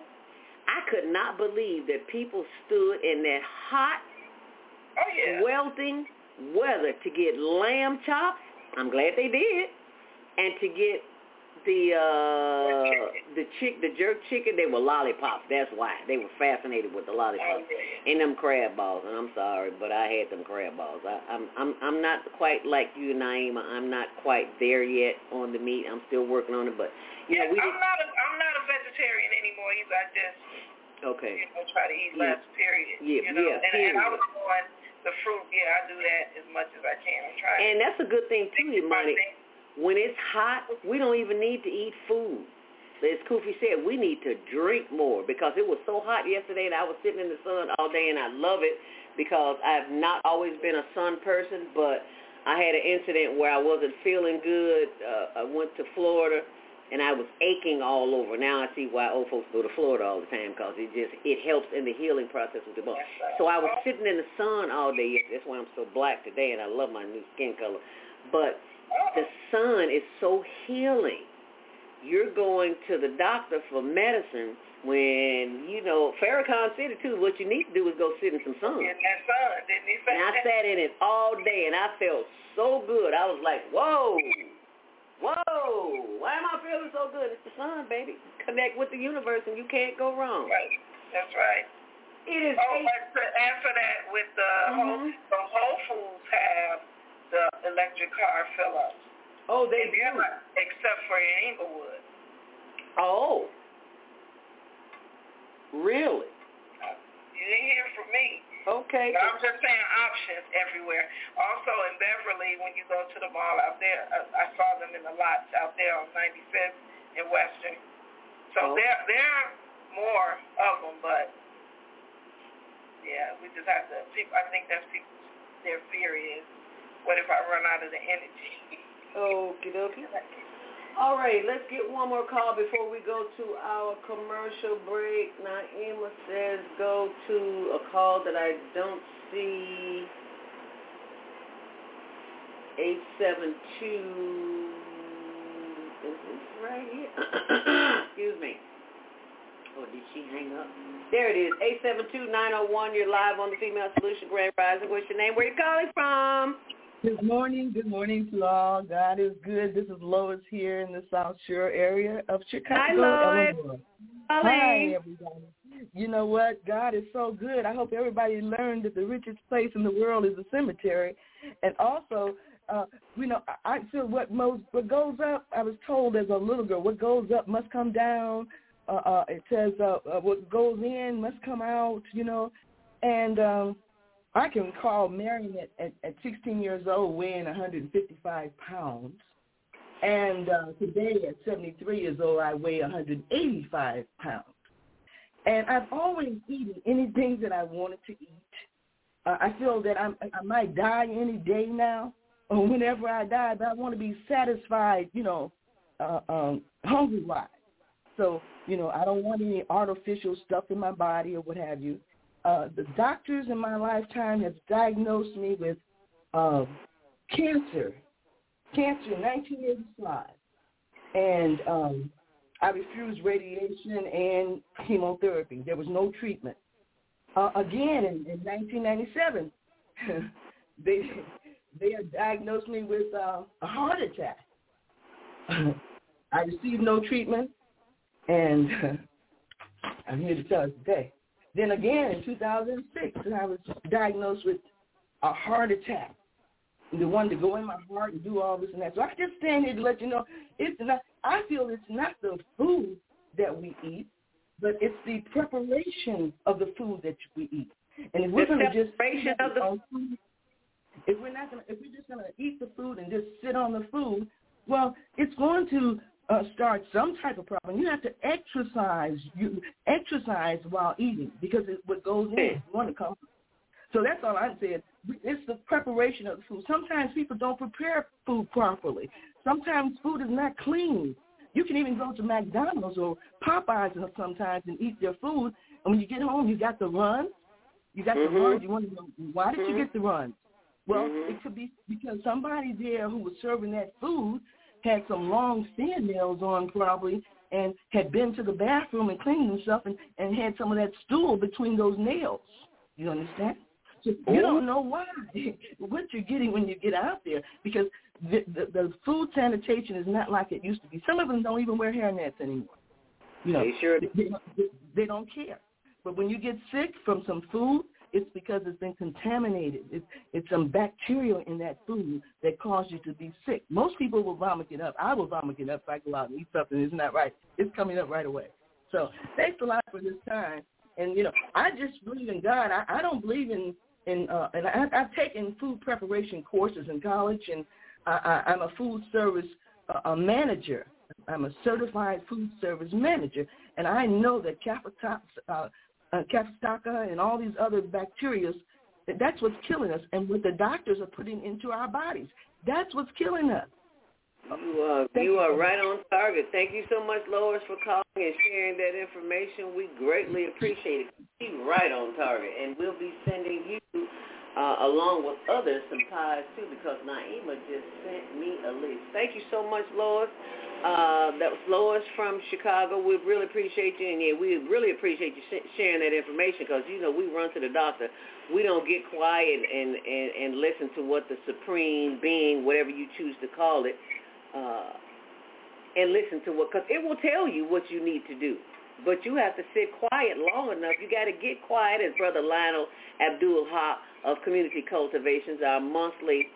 I could not believe that people stood in that hot, oh, yeah. welting weather to get lamb chops. I'm glad they did. And to get the uh, the chick, the jerk chicken, they were lollipops. That's why they were fascinated with the lollipops and them crab balls. And I'm sorry, but I had them crab balls. I, I'm I'm I'm not quite like you, Naima. I'm not quite there yet on the meat. I'm still working on it. But you yeah, know, we I'm did, not a I'm not a vegetarian anymore either. I just okay. You know, try to eat less. Yeah. Period. Yeah, you know? yeah. And, period. and I was going the fruit. Yeah, I do that as much as I can. I'm trying. And that's a good thing too, Imani. When it's hot, we don't even need to eat food. As Kofi said, we need to drink more because it was so hot yesterday and I was sitting in the sun all day, and I love it because I've not always been a sun person, but I had an incident where I wasn't feeling good. Uh, I went to Florida and I was aching all over. Now I see why old folks go to Florida all the time because it just it helps in the healing process with the bone. So I was sitting in the sun all day. That's why I'm so black today, and I love my new skin color. But the sun is so healing. You're going to the doctor for medicine when, you know, Farrakhan said it too, what you need to do is go sit in some sun. In that sun, didn't he say And I sat in it all day, and I felt so good. I was like, whoa, whoa, why am I feeling so good? It's the sun, baby. Connect with the universe, and you can't go wrong. Right, that's right. It is. Oh, but to answer that with the mm-hmm. Whole, the Whole Foods have the electric car fill-ups. Oh, they do. Except for in Inglewood. Oh. Really? You didn't hear from me. Okay. But I'm just saying options everywhere. Also in Beverly, when you go to the mall out there, I, I saw them in the lots out there on ninety-fifth and Western. So oh. there, there are more of them, but yeah, we just have to. People, I think that's people. Their fear is, what if I run out of the energy? Okie dokie. All right, let's get one more call before we go to our commercial break. Naima says go to a call that I don't see. eight seven two. Is this right here? Excuse me. Oh, did she hang up? There it is. eight seven two, nine oh one. You're live on the Female Solution Grand Rising. What's your name? Where you calling from? Good morning. Good morning to all. God is good. This is Lois here in the South Shore area of Chicago, Hi, Lois. Illinois. Hi, everybody. You know what? God is so good. I hope everybody learned that the richest place in the world is the cemetery. And also, uh, you know, I feel what most what goes up, I was told as a little girl, what goes up must come down. Uh, uh, it says uh, uh, what goes in must come out, you know. And um, I can recall marrying at, at, at sixteen years old, weighing one hundred fifty-five pounds. And uh, today at seventy-three years old, I weigh one hundred eighty-five pounds. And I've always eaten anything that I wanted to eat. Uh, I feel that I'm, I might die any day now, or whenever I die, but I want to be satisfied, you know, uh, um, hungry-wise. So, you know, I don't want any artificial stuff in my body or what have you. Uh, the doctors in my lifetime have diagnosed me with uh, cancer, cancer in nineteen eighty-five. And um, I refused radiation and chemotherapy. There was no treatment. Uh, again, in, in nineteen ninety-seven, they they diagnosed me with uh, a heart attack. I received no treatment, and I'm here to tell you today. Then again, in two thousand six, I was diagnosed with a heart attack. The one to go in my heart and do all this and that. So I just stand here to let you know, it's not. I feel it's not the food that we eat, but it's the preparation of the food that we eat. And if we're going to just of the food, if we're not going, if we're just going to eat the food and just sit on the food, well, it's going to uh, start some type of problem. You have to exercise. You exercise while eating because it, what goes in is going to come. So that's all I'm saying. It's the preparation of the food. Sometimes people don't prepare food properly. Sometimes food is not clean. You can even go to McDonald's or Popeyes sometimes and eat their food, and when you get home, you got the runs. You got mm-hmm. the runs. You want to know, why did mm-hmm. you get the runs? Well, mm-hmm. it could be because somebody there who was serving that food had some long fingernails on probably and had been to the bathroom and cleaned himself and, and had some of that stool between those nails. You understand? So you don't know why, what you're getting when you get out there, because the, the, the food sanitation is not like it used to be. Some of them don't even wear hairnets anymore. You know, they sure they, they, they don't care. But when you get sick from some food, it's because it's been contaminated. It's, it's some bacteria in that food that caused you to be sick. Most people will vomit it up. I will vomit it up if I go out and eat something that's not right. It's coming up right away. So thanks a lot for this time. And, you know, I just believe in God. I, I don't believe in, in uh, and I, I've taken food preparation courses in college, and I, I, I'm a food service uh, a manager. I'm a certified food service manager, and I know that Kappa uh, uh, Kappa and all these other bacteria, that that's what's killing us, and what the doctors are putting into our bodies. That's what's killing us. You are, you are right on target. Thank you so much, Lois, for calling and sharing that information. We greatly appreciate it. You're right on target, and we'll be sending you, uh, along with others, some pies, too, because Naima just sent me a list. Thank you so much, Lois. Uh, that was Lois from Chicago. We really appreciate you, and yeah, we really appreciate you sharing that information because, you know, we run to the doctor. We don't get quiet and, and, and listen to what the supreme being, whatever you choose to call it, uh, and listen to what, because it will tell you what you need to do. But you have to sit quiet long enough. You got to get quiet, as Brother Lionel Abdul-Haq of Community Cultivations, our monthly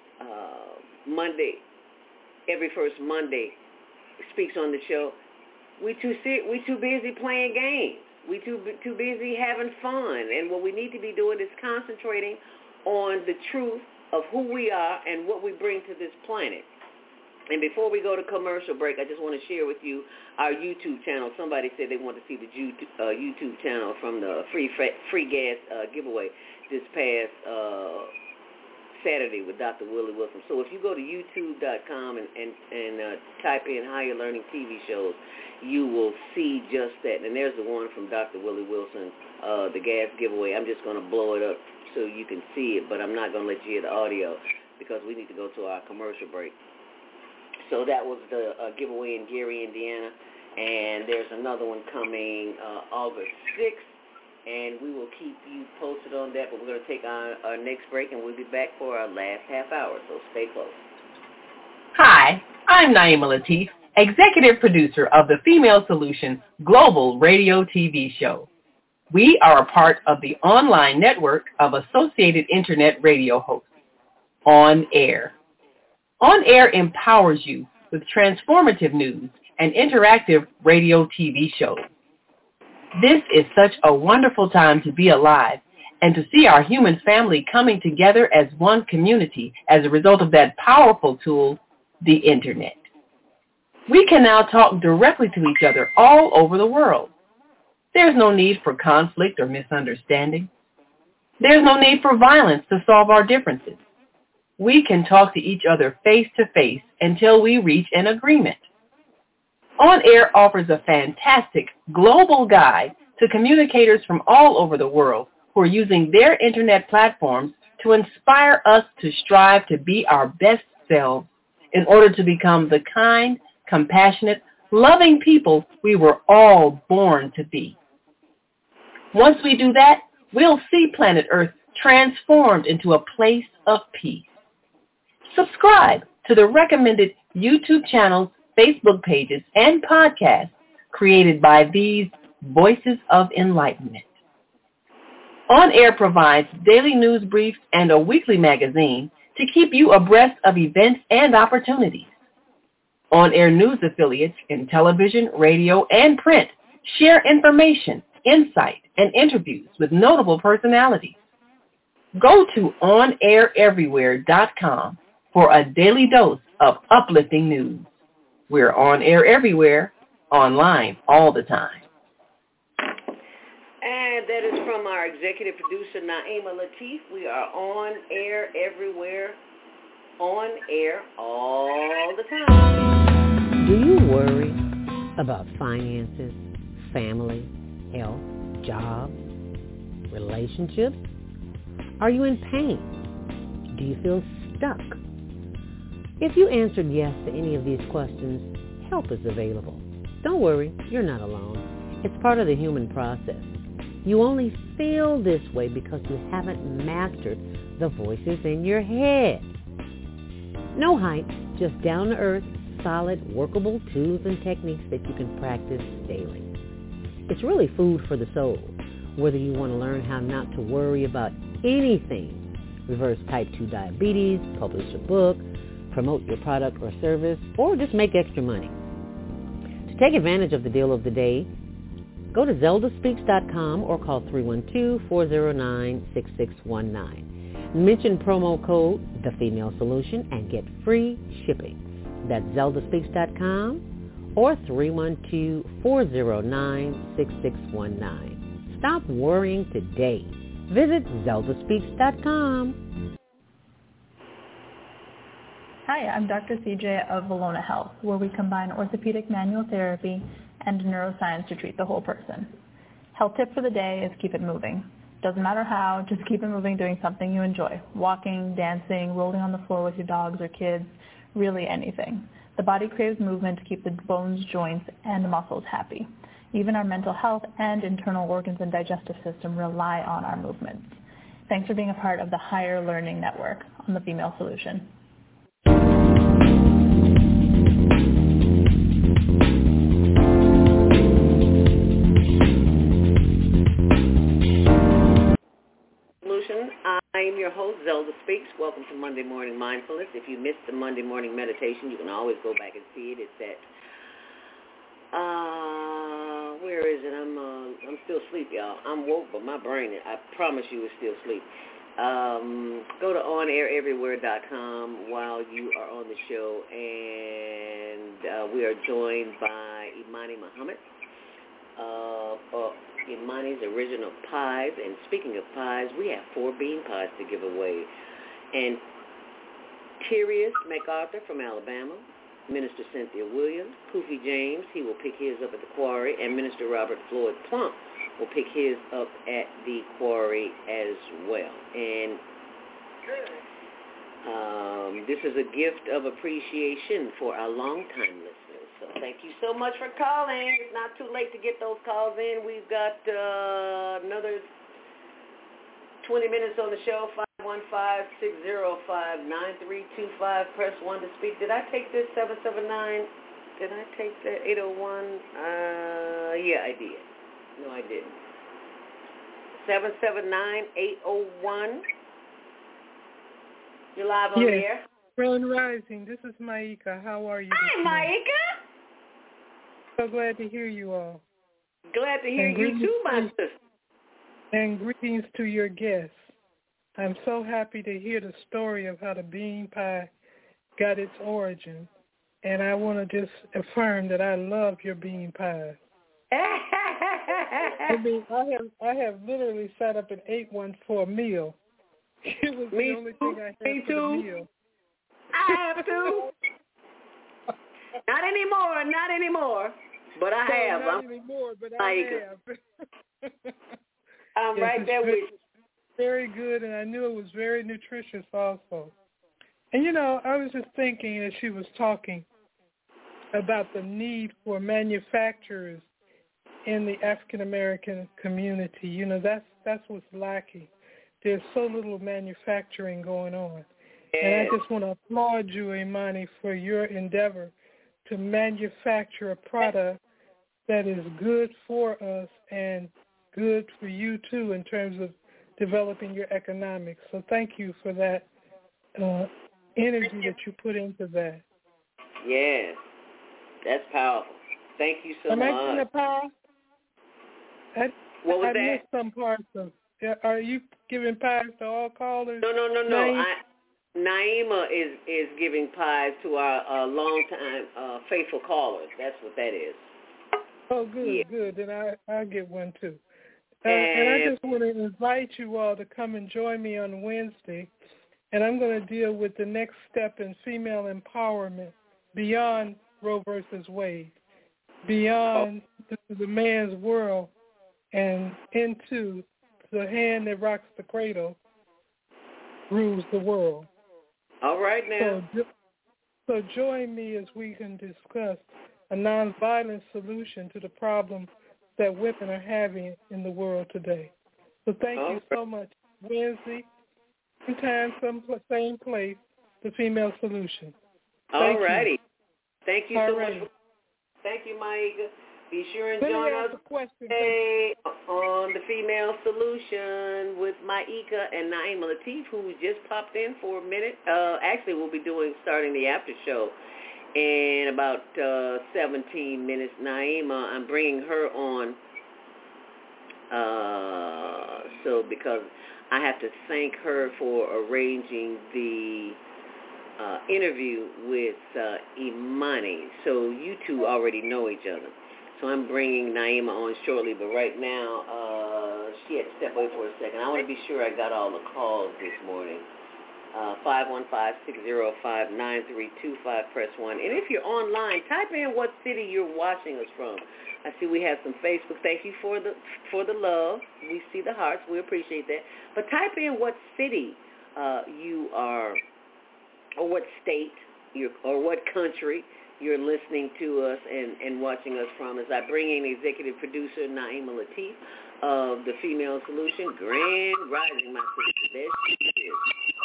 uh, Monday, every first Monday, speaks on the show. We too sit, we too busy playing games. We too too busy having fun. And what we need to be doing is concentrating on the truth of who we are and what we bring to this planet. And before we go to commercial break, I just want to share with you our YouTube channel. Somebody said they want to see the uh, YouTube channel from the free free gas uh, giveaway this past uh, Saturday with Doctor Willie Wilson. So if you go to YouTube dot com and, and, and uh, type in Higher Learning T V shows, you will see just that. And there's the one from Doctor Willie Wilson, uh, the gas giveaway. I'm just going to blow it up so you can see it, but I'm not going to let you hear the audio because we need to go to our commercial break. So that was the uh, giveaway in Gary, Indiana, and there's another one coming uh, August sixth, and we will keep you posted on that, but we're going to take our, our next break, and we'll be back for our last half hour, so stay close. Hi, I'm Naima Latif, executive producer of the Female Solution Global Radio T V show. We are a part of the online network of Associated Internet radio hosts, On Air. On Air empowers you with transformative news and interactive radio T V shows. This is such a wonderful time to be alive and to see our human family coming together as one community as a result of that powerful tool, the Internet. We can now talk directly to each other all over the world. There's no need for conflict or misunderstanding. There's no need for violence to solve our differences. We can talk to each other face-to-face until we reach an agreement. On Air offers a fantastic global guide to communicators from all over the world who are using their Internet platforms to inspire us to strive to be our best selves in order to become the kind, compassionate, loving people we were all born to be. Once we do that, we'll see planet Earth transformed into a place of peace. Subscribe to the recommended YouTube channels, Facebook pages, and podcasts created by these Voices of Enlightenment. On Air provides daily news briefs and a weekly magazine to keep you abreast of events and opportunities. On Air news affiliates in television, radio, and print share information, insight, and interviews with notable personalities. Go to on air everywhere dot com for a daily dose of uplifting news. We're on air everywhere, online all the time. And that is from our executive producer, Naima Latif. We are on air everywhere, on air all the time. Do you worry about finances, family, health, job, relationships? Are you in pain? Do you feel stuck? If you answered yes to any of these questions, help is available. Don't worry, you're not alone. It's part of the human process. You only feel this way because you haven't mastered the voices in your head. No hype, just down-to-earth, solid, workable tools and techniques that you can practice daily. It's really food for the soul, whether you want to learn how not to worry about anything, reverse type two diabetes, publish a book, promote your product or service, or just make extra money. To take advantage of the deal of the day, go to zelda speaks dot com or call three one two, four zero nine, six six one nine. Mention promo code The Female Solution and get free shipping. That's zelda speaks dot com or three one two, four zero nine, six six one nine. Stop worrying today. Visit zelda speaks dot com. Hi, I'm Doctor C J of Valona Health, where we combine orthopedic manual therapy and neuroscience to treat the whole person. Health tip for the day is keep it moving. Doesn't matter how, just keep it moving doing something you enjoy. Walking, dancing, rolling on the floor with your dogs or kids, really anything. The body craves movement to keep the bones, joints, and muscles happy. Even our mental health and internal organs and digestive system rely on our movements. Thanks for being a part of the Higher Learning Network on The Female Solution. I am your host, Zelda Speaks. Welcome to Monday Morning Mindfulness. If you missed the Monday morning meditation, you can always go back and see it. It's at, uh, where is it? I'm uh, I'm still asleep, y'all. I'm woke, but my brain, I promise you, is still asleep. Um, go to on air everywhere dot com while you are on the show, and uh, we are joined by Imani Muhammad. Uh, uh, Imani's Original Pies, and speaking of pies, we have four bean pies to give away. And Tyrius MacArthur from Alabama, Minister Cynthia Williams, Kofi James, he will pick his up at the Quarry, and Minister Robert Floyd Plump will pick his up at the Quarry as well. And um, this is a gift of appreciation for our longtime listeners. So thank you so much for calling. It's not too late to get those calls in. We've got uh, another twenty minutes on the show. five one five, six zero five, nine three two five. Press one to speak. Did I take this seven seven nine? Did I take the eight oh one? Uh, yeah, I did. No, I didn't. seven seven nine, eight oh one. You're live on yes. the air. Grand Rising. This is Maika. How are you? Hi, Maika. So glad to hear you all. Glad to hear and you too, my sister. And greetings to your guests. I'm so happy to hear the story of how the bean pie got its origin. And I want to just affirm that I love your bean pies. I mean, I have I have literally sat up and ate one for a meal. It was Me the only too. thing I had Me for too. the meal. I have to. Not anymore, not anymore. But I no, have. Not I'm, anymore, but I have. I'm yes, right there very, with you. Very good, and I knew it was very nutritious also. And, you know, I was just thinking as she was talking about the need for manufacturers in the African-American community. You know, that's that's what's lacking. There's so little manufacturing going on. And I just want to applaud you, Imani, for your endeavor to manufacture a product that is good for us and good for you, too, in terms of developing your economics. So thank you for that uh, energy that you put into that. Yes, that's powerful. Thank you so Am much. Am I going to pause? I, what was I that? missed some parts of. Are you giving pies to all callers? No, no, no, no. Naima? I, Naima is is giving pies to our uh, long-time uh, faithful callers. That's what that is. Oh, good, yeah. good. Then I I'll get one too. Uh, and, and I just want to invite you all to come and join me on Wednesday, and I'm going to deal with the next step in female empowerment beyond Roe versus Wade, beyond oh. the, the man's world, and into the hand that rocks the cradle rules the world. All right now. So, so join me as we can discuss a nonviolent solution to the problem that women are having in the world today. So thank All you so much. Wednesday, same time, some same place, the Female Solution. All righty. Thank you so Alrighty. much. Thank you, Maika. Be sure and Let join me us ask a question. today on the Female Solution with Maika and Naima Latif, who just popped in for a minute. Uh, actually, we'll be doing starting the after show in about uh, seventeen minutes. Naima, I'm bringing her on. Uh, so because I have to thank her for arranging the uh, interview with uh, Imani. So you two already know each other. So I'm bringing Naima on shortly, but right now uh, she had to step away for a second. I want to be sure I got all the calls this morning. Uh, five one five, six zero five, nine three two five, press one. And if you're online, type in what city you're watching us from. I see we have some Facebook. Thank you for the for the love. We see the hearts. We appreciate that. But type in what city uh, you are, or what state, you're, or what country you're listening to us and, and watching us from. As I bring in executive producer Naima Latif of the Female Solution. Grand Rising, my sister. There she is.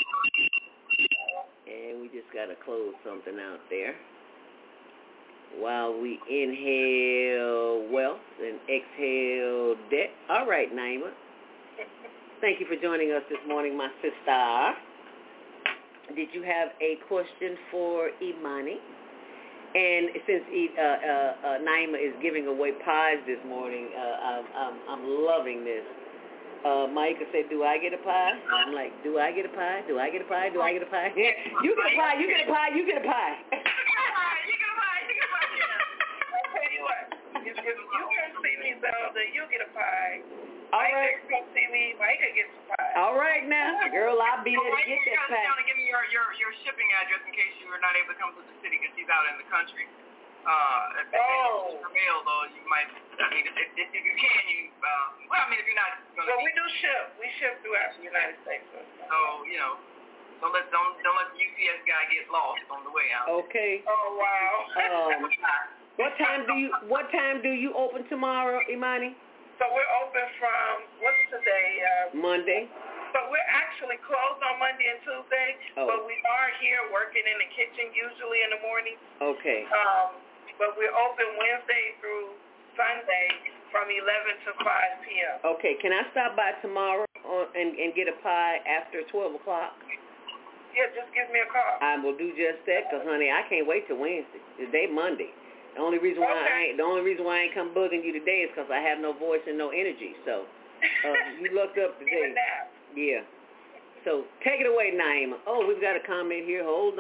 And we just got to close something out there. While we inhale wealth and exhale debt. All right, Naima. Thank you for joining us this morning, my sister. Did you have a question for Imani? And since uh, uh, uh, Naima is giving away pies this morning, uh, I'm, I'm, I'm loving this. Uh, Maika said, do I get a pie? And I'm like, do I get a pie? Do I get a pie? Do I get a pie? You get a pie, you get a pie, you get a pie. You get a pie, you get a pie. I'll tell you what, if, if you come see me, Zelda, you get a pie. All right. Maika come see me, Maika gets a pie. All right now. Girl, I'll be there to get that pie. Down and give me your, your, your shipping address in case you were not able to come to the city because she's out in the country. Uh, if oh. it's for mail, though, you might, I mean, if, if, if you can, you, uh, well, I mean, if you're not going to Well, we do ship. We ship throughout the United States. So, you know, don't let, don't, don't let the U P S guy get lost on the way out. Okay. Oh, wow. Um, what time do you, what time do you open tomorrow, Imani? So we're open from, what's today? Uh, Monday. So we're actually closed on Monday and Tuesday, oh. but we are here working in the kitchen usually in the morning. Okay. Um, but we're open Wednesday through Sunday from eleven to five p.m. Okay. Can I stop by tomorrow on, and, and get a pie after twelve o'clock? Yeah, just give me a call. I will do just that, because, honey, I can't wait till Wednesday. Today Monday. The only reason why okay. I ain't, the only reason why I ain't come bugging you today is because I have no voice and no energy. So uh, you looked up today. Even that. Yeah. So take it away, Naima. Oh, we've got a comment here. Hold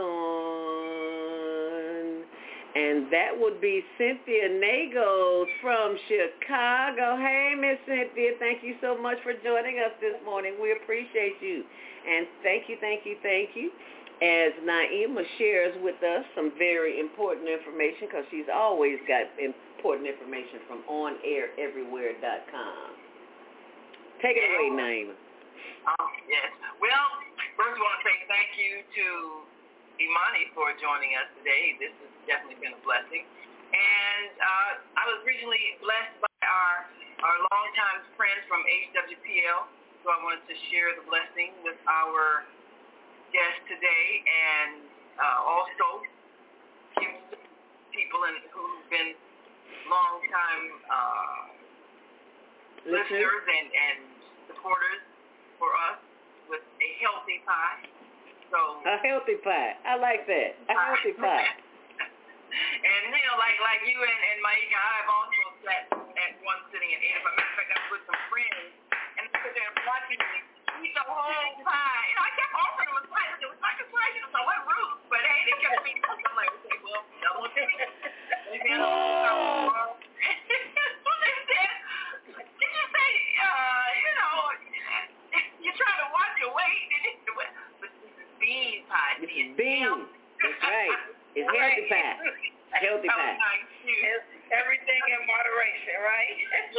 on. And that would be Cynthia Nagels from Chicago. Hey, Miss Cynthia, thank you so much for joining us this morning. We appreciate you. And thank you, thank you, thank you. As Naima shares with us some very important information, because she's always got important information from on air everywhere dot com. Take it away, Naima. Um, yes. Well, first I want to say thank you to Imani for joining us today. This has definitely been a blessing. And uh, I was recently blessed by our, our longtime friends from H W P L, so I wanted to share the blessing with our guest today, and uh, also people in, who've been long-time uh, listeners and, and supporters for us with a healthy pie. So a healthy pie. I like that. A healthy pie. And, you know, like like you and, and Maika, I've also sat at one sitting at eight. As a matter of fact, I was with some friends, and I sit there watching me eat the whole pie. You know, I kept offering them a slice. It was like a slice, you know, so what rude? But, hey, they kept me. I'm like, okay, well, that one thing. Maybe I don't know. So they said, did you say, uh, you know, you're trying to watch your weight? But this is bean pie. This is bean. That's right. It's healthy pie. Healthy pie. It's everything in moderation, right?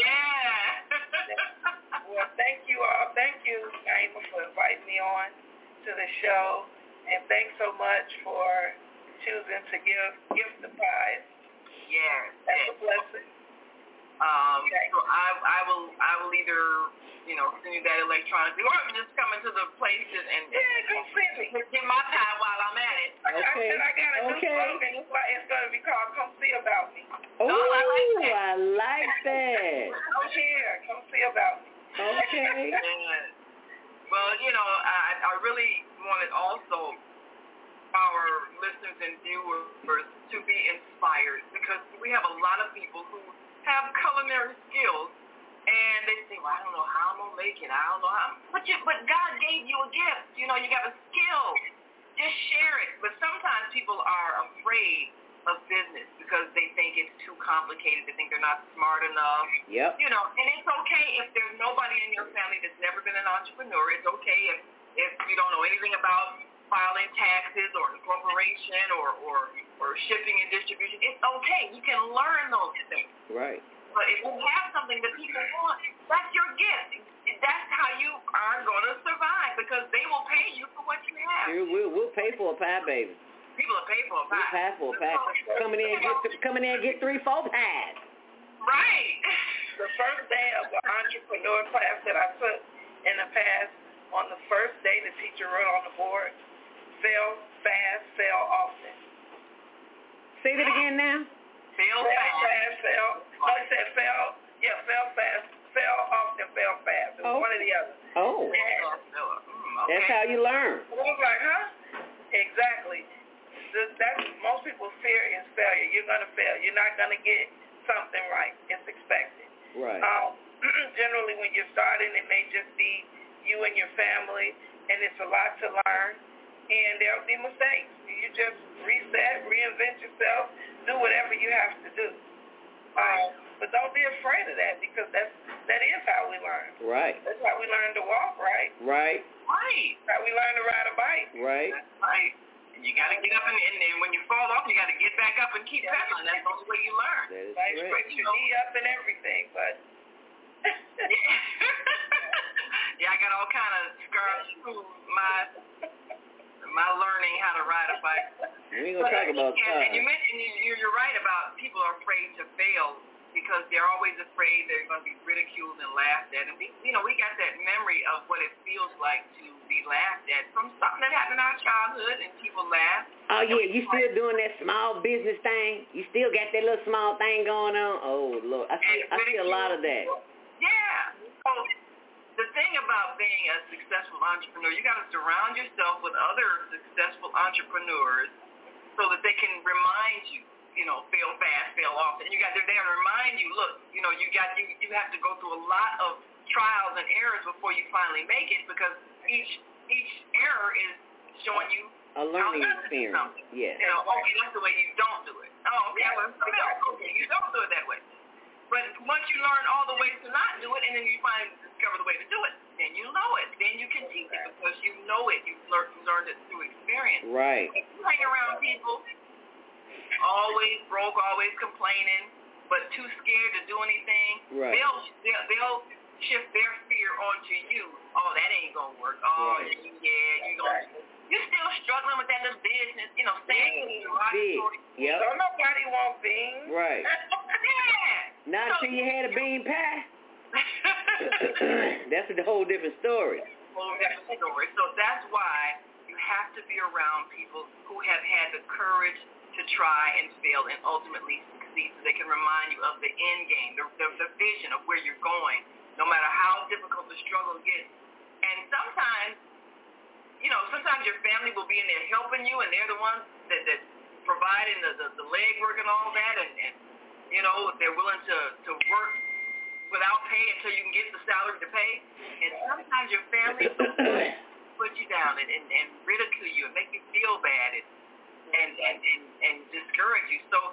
Yeah. Well, thank you all. Thank you, Naima, for inviting me on to the show. And thanks so much for choosing to give gift the pies. Yeah. That's a blessing. Um, so I, I will, I will either, you know, send you that electronically, or I'm just coming to the place and, and yeah, go send me. Get my pie while I'm at it. Okay. I said I got a new Okay. slogan. It's, like, it's going to be called "Come See About Me." Oh, I like that. I like that. Come here, come see about me. Okay. Well, you know, I, I really wanted also our listeners and viewers to be inspired, because we have a lot of people who have culinary skills, and they say, well, I don't know how I'm going to make it. I don't know how. But, you, but God gave you a gift. You know, you got a skill. Just share it. But sometimes people are afraid of business because they think it's too complicated. They think they're not smart enough. Yep. You know, and it's okay if there's nobody in your family that's never been an entrepreneur. It's okay if, if you don't know anything about filing taxes or incorporation or, or, or shipping and distribution. It's okay. You can learn those things. Right. But if you have something that people want, that's your gift. That's how you are going to survive, because they will pay you for what you have. Sure, we'll, we'll pay for a pie, baby. People will pay for a pie. We'll pay for a pie. Come in there and get, come in there and get three, four pies. Right. The first day of the entrepreneur class that I took in the past, on the first day, the teacher wrote on the board, fail fast, fail often. Say that again now. Fail fast. fast. fast, fail. No, he said fail, yeah, fail fast, fail often, fail fast. It was Oh. one or the other. Oh. And Mm, okay. That's how you learn. I was like, huh? Exactly. The, that's most people's fear is failure. You're gonna fail. You're not gonna get something right. It's expected. Right. Um, generally, when you're starting, it may just be you and your family, and it's a lot to learn. And there'll be mistakes. You just reset, reinvent yourself, do whatever you have to do. Um, but don't be afraid of that, because that's that is how we learn. Right. That's how we learn to walk, right? Right. Right. That's how we learn to ride a bike. Right. Right. And you got to get up, and, and then when you fall off, you got to get back up and keep pedaling. That's the only way you learn. That is Like, correct. put your knee up and everything, but Yeah, I got all kind of scars through my my learning how to ride a bike. We ain't gonna talk about and, and you time. mentioned you- you're right about people are afraid to fail because they're always afraid they're going to be ridiculed and laughed at. And we, you know, we got that memory of what it feels like to be laughed at from something that happened in our childhood, and people laugh. Oh yeah, you still doing that small business thing? You still got that little small thing going on? Oh Lord, I see, I see a lot of that. Yeah. So the thing about being a successful entrepreneur, you got to surround yourself with other successful entrepreneurs so that they can remind you, you know, fail fast, fail often. You got they're there to remind you, look, you know, you got you you have to go through a lot of trials and errors before you finally make it, because each each error is showing you A learning how to do experience. something. Yes. You know, okay, that's the way you don't do it. Oh, okay, well, something else. Okay, you don't do it that way. But once you learn all the ways to not do it, and then you finally discover the way to do it, then you know it. Then you can teach it because you know it. You've learned, learned it through experience. Right. If you hang around people always broke, always complaining, but too scared to do anything, Right. they'll, they'll they'll shift their fear onto you. Oh, that ain't gonna work. Oh, Right. yeah, you gonna. You're still struggling with that little business, you know, staying in your Big. Yep. don't nobody want beans. Right. Yeah. Not until you had a bean pie. That's a whole different story. Whole different story. So that's why you have to be around people who have had the courage to try and fail and ultimately succeed. seat so they can remind you of the end game, the, the, the vision of where you're going, no matter how difficult the struggle gets. And sometimes, you know, sometimes your family will be in there helping you, and they're the ones that, that providing the, the, the leg work and all that, and, and you know, they're willing to, to work without pay until you can get the salary to pay. And sometimes your family put you down and, and, and ridicule you and make you feel bad and, and, and, and, and discourage you. So,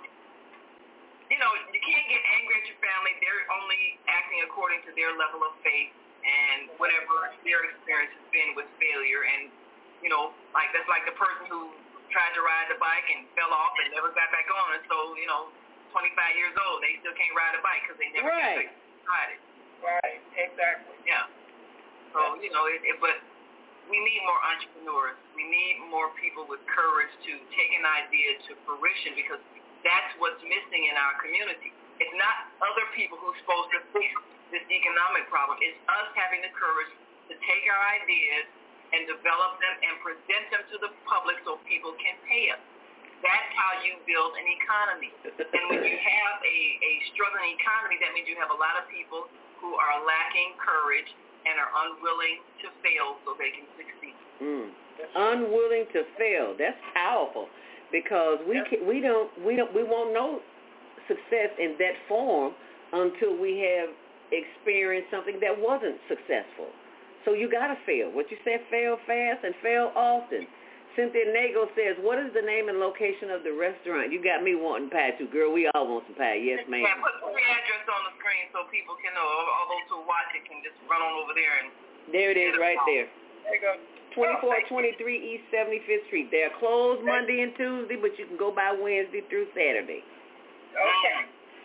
you know, you can't get angry at your family. They're only acting according to their level of faith and whatever their experience has been with failure. And, you know, like that's like the person who tried to ride the bike and fell off and never got back on. And so, you know, twenty-five years old, they still can't ride a bike because they never right. tried it. Right, exactly. Yeah. So, you know, it, it, but we need more entrepreneurs. We need more people with courage to take an idea to fruition because that's what's missing in our community. It's not other people who's supposed to fix this economic problem. It's us having the courage to take our ideas and develop them and present them to the public so people can pay us. That's how you build an economy. And when you have a, a struggling economy, that means you have a lot of people who are lacking courage and are unwilling to fail so they can succeed. Mm. Unwilling to fail. That's powerful because we can, we don't we don't we won't know success in that form until we have experienced something that wasn't successful. So you got to fail. What you said, fail fast and fail often. Cynthia Nagle says, what is the name and location of the restaurant? You got me wanting pie too, girl. We all want some pie. Yes, ma'am. Yeah, put the address on the screen so people can know. All those who watch it can just run on over there. And there it is right there. There you go. twenty-four twenty-three East seventy-fifth Street. They're closed Monday and Tuesday, but you can go by Wednesday through Saturday. Okay.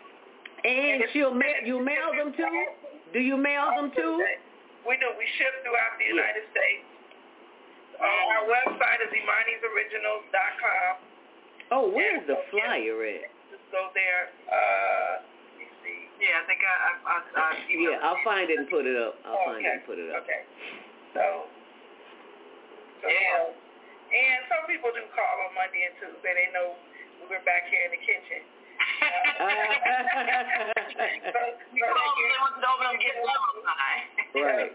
And she'll mail, you mail them too? Do you mail them too? We do. We ship throughout the United yeah. States. Um, our website is Imani's Originals dot com. Oh, where's the flyer at? Just go there. Uh, let me see. Yeah, I think I, I, I, I yeah, I'll find it and put it up. I'll oh, find okay. it and put it up. Okay. So, so yeah. And some people do call on Monday and Tuesday. They know we're back here in the kitchen. Uh, so, you so call them, they want to know them getting level pie. Right.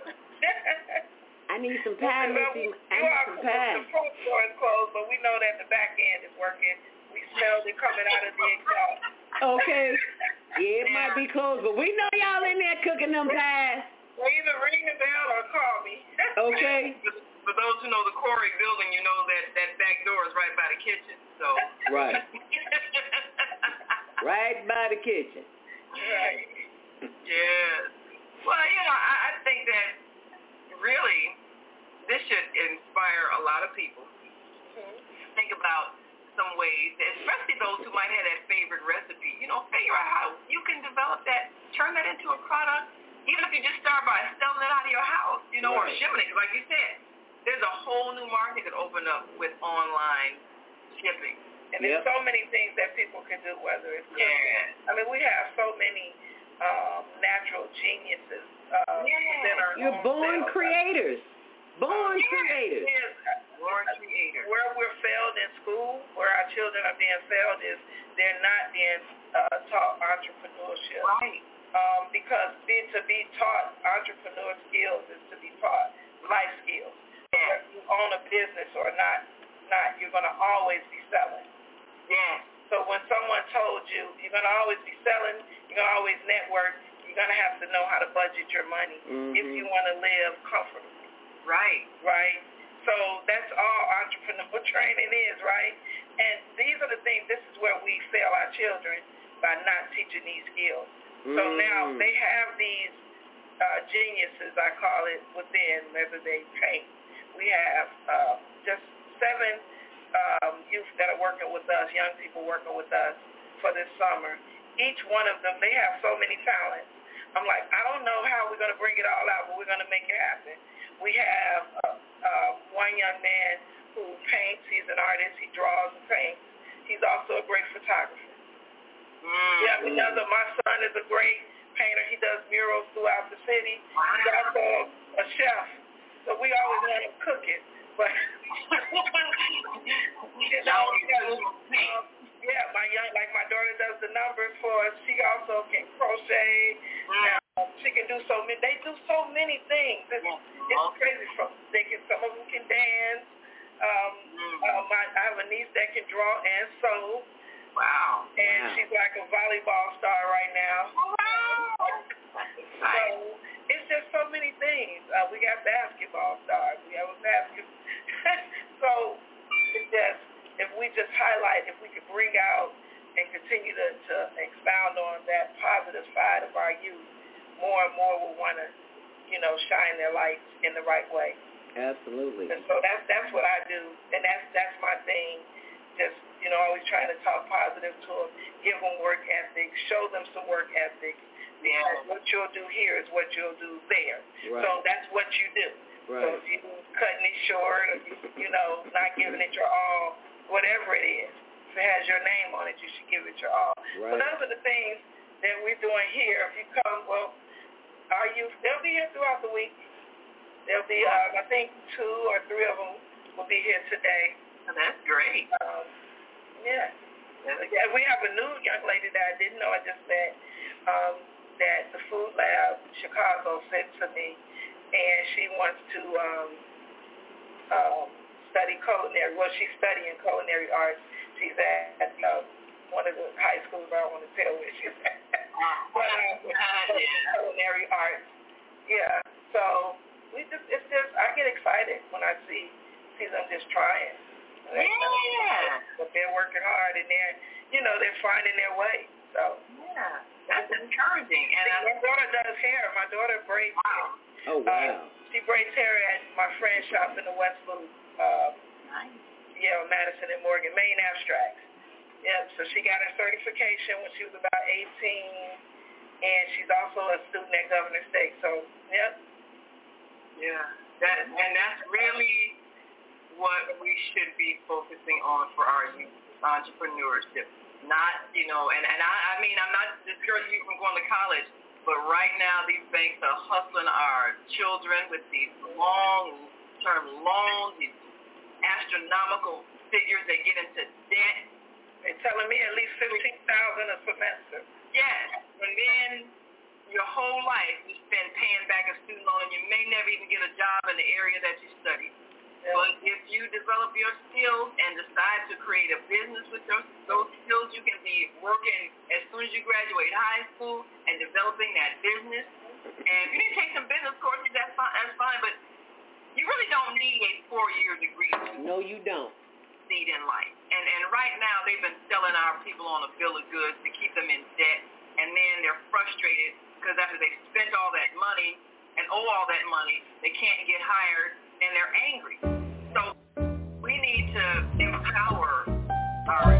I need some pie, Missy. I need some pie. The front door is closed, but we know that the back end is working. We smell it coming out of the exhaust. Okay. Yeah, it yeah. might be closed, but we know y'all in there cooking them pies. Well, either ring the bell or call me. Okay. For those who know the Corey building, you know that that back door is right by the kitchen. So. Right. Right by the kitchen. Right. Yes. Well, you know, I, I think that really this should inspire a lot of people. Mm-hmm. Think about some ways, especially those who might have that favorite recipe. You know, figure out how you can develop that, turn that into a product, even if you just start by selling it out of your house, you know, right. or shipping it. Like you said, there's a whole new market that opened up with online shipping. And there's yep. so many things that people can do, whether it's cooking. Yeah. I mean, we have so many um, natural geniuses um, yeah. that are You're born sales. creators. Born yes, creators. Yes. Born creators. Where we're failed in school, where our children are being failed is they're not being uh, taught entrepreneurship. Right. Um, because be, to be taught entrepreneur skills is to be taught life skills. Yeah. Whether you own a business or not, not you're going to always be selling. Yeah. So when someone told you you're going to always be selling, you're going to always network, you're going to have to know how to budget your money mm-hmm. if you want to live comfortably. Right. Right. So that's all entrepreneur training is, right? And these are the things, this is where we fail our children by not teaching these skills. Mm-hmm. So now they have these uh, geniuses, I call it, within, whether they paint. We have uh, just seven Um, youth that are working with us, young people working with us for this summer. Each one of them, they have so many talents. I'm like, I don't know how we're going to bring it all out, but we're going to make it happen. We have uh, uh, one young man who paints. He's an artist. He draws and paints. He's also a great photographer. Mm-hmm. Yeah, another, my son is a great painter. He does murals throughout the city. He's also a chef. So we always want him cooking. But you know, um, yeah, my young, like my daughter does the numbers for us. She also can crochet. Um, she can do so many. They do so many things. It's, it's crazy. From they can. Some of them can dance. Um, uh, my, I have a niece that can draw and sew. Wow. And wow. she's like a volleyball star right now. Wow. So it's just so many things. Uh, we got basketball stars. We have a basketball. So it's just, if we just highlight, if we could bring out and continue to, to expound on that positive side of our youth, more and more will want to, you know, shine their lights in the right way. Absolutely. And so that's that's what I do, and that's that's my thing. Just, you know, always trying to talk positive to them, give them work ethic, show them some work ethic. Because yeah. what you'll do here is what you'll do there. Right. So that's what you do. Right. So if you cutting it short, or you, you know, not giving it your all, whatever it is, if it has your name on it, you should give it your all. Right. So those are the things that we're doing here. If you come, well, our youth, they'll be here throughout the week. There'll be, uh, I think, two or three of them will be here today. Oh, that's great. Um, yeah. yeah. We have a new young lady that I didn't know I just met um, that the Food Lab Chicago sent to me, and she wants to um, um, study culinary. Well, she's studying culinary arts. She's at, at uh, one of the high schools. I don't want to tell where she's at. But uh, culinary arts. Yeah. So we just, it's just, I get excited when I see see them just trying. Yeah. But they're working hard and they're, you know, they're finding their way. So yeah, that's encouraging. And see, my daughter does hair. My daughter braids wow. hair. Oh wow. Uh, she braids hair at my friend's shop in the West Loop. Uh, nice. Yeah, Madison and Morgan, Main Abstracts. Yep. So she got her certification when she was about eighteen, and she's also a student at Governor State. So yep. Yeah, that and that's really what we should be focusing on for our youth, entrepreneurship. Not, you know, and, and I, I mean, I'm not discouraging you from going to college, but right now these banks are hustling our children with these long-term loans, these astronomical figures. They get into debt. They're telling me at least fifteen thousand dollars a semester. Yes, and then your whole life you spend paying back a student loan, and you may never even get a job in the area that you studied. Yeah. But if you develop your skills and decide to create a business with those, those skills, you can be working as soon as you graduate high school and developing that business. And if you need to take some business courses, that's fine, that's fine, but you really don't need a four-year degree to No, you don't. succeed in life. And, and right now they've been selling our people on a bill of goods to keep them in debt, and then they're frustrated because after they spent all that money and owe all that money, they can't get hired, and they're angry. So we need to empower our...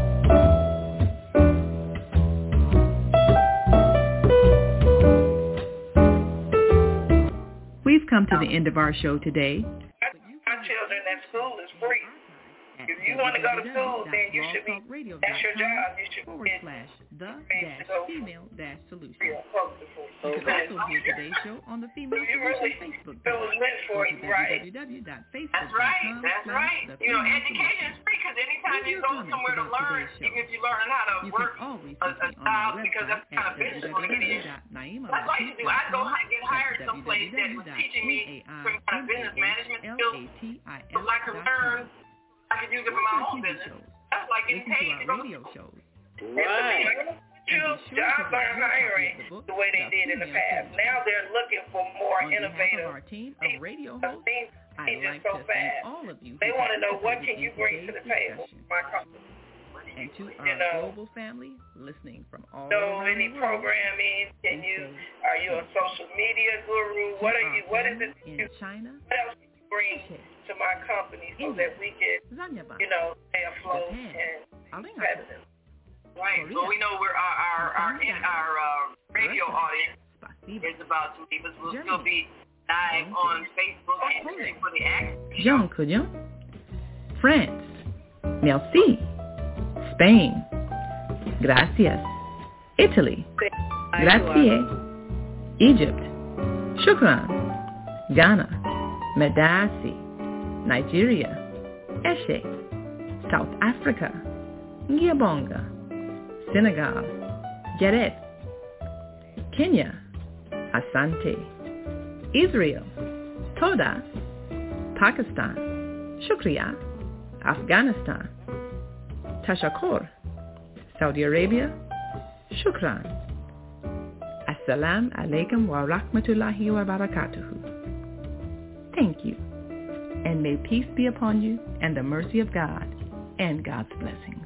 We've come to the end of our show today. My children at school is free. If you want to go to school, then you should be, that's your job. You should forward slash the dash female dash solution. You Okay. can also hear today's show on the Female Solution Facebook page. It was meant for you, right? That's right. That's right. You know, education is free because anytime you go somewhere to learn, even if you learn how to work a, a job, because that's the kind of business you want to get in. That's what I used to do. I'd go get hired someplace that was teaching me some kind of business management skills so I could learn. I could use it for my own business. That's like getting paid to go to school. Right. Jobs aren't hiring the way they did in the past. Now they're looking for more innovative. Our team of radio hosts, I'd like to thank all of you. They want to know what can you bring to the table, my company. And to our you know, global family listening from all so around any the world. programming? Can you? Are you a social media guru? What are you? What is it? In you, China. What else can you bring to my company so that we can, you know, stay afloat and competitive? Right. Well, we know we're our our our, in, our uh, radio audience is about to leave us. We'll still be live on Facebook and YouTube for the act. Jean Couillon, France, merci. Spain, gracias. Italy, grazie. Egypt, shukran. Ghana, medasi. Nigeria, eshe. South Africa, ngiyabonga. Senegal, Geret. Kenya, Asante. Israel, Toda. Pakistan, Shukriya. Afghanistan, Tashakkur. Saudi Arabia, Shukran. Assalamu alaikum wa rahmatullahi wa barakatuhu. Thank you, and may peace be upon you and the mercy of God and God's blessings.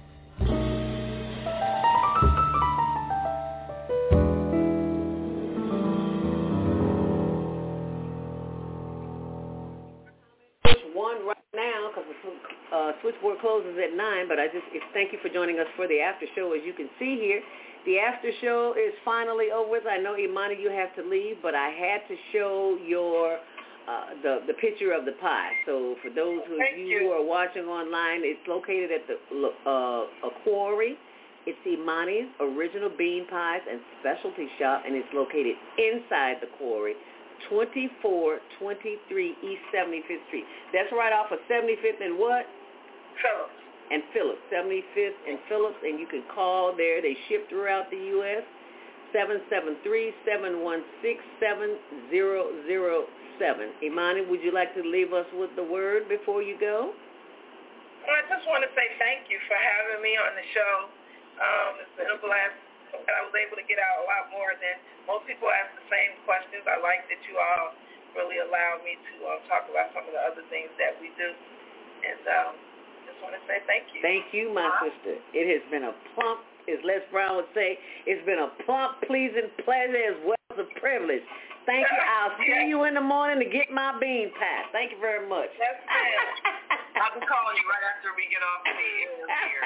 One right now because the uh, switchboard closes at nine, but I just it's, thank you for joining us for the after show. As you can see here, the after show is finally over with. I know, Imani, you have to leave, but I had to show your uh, the the picture of the pie. So for those of you, you who are watching online, it's located at the uh, a quarry. It's Imani's Original Bean Pies and Specialty Shop, and it's located inside the quarry, twenty-four twenty-three East seventy-fifth Street. That's right off of seventy-fifth and what? Phillips. And Phillips, seventy-fifth and Phillips, and you can call there. They ship throughout the U S seven seven three, seven one six, seven zero zero seven. Imani, would you like to leave us with the word before you go? Well, I just want to say thank you for having me on the show. Um, it's been a blast. I was able to get out a lot more than most people ask the same questions. I like that you all really allowed me to um, talk about some of the other things that we do. And um, just want to say thank you. Thank you, my uh-huh. sister. It has been a plump, as Les Brown would say, it's been a plump, pleasing pleasure as well as a privilege. Thank you. I'll see yes. you in the morning to get my bean pie. Thank you very much. Yes, ma'am. I'll be calling you right after we get off the air here.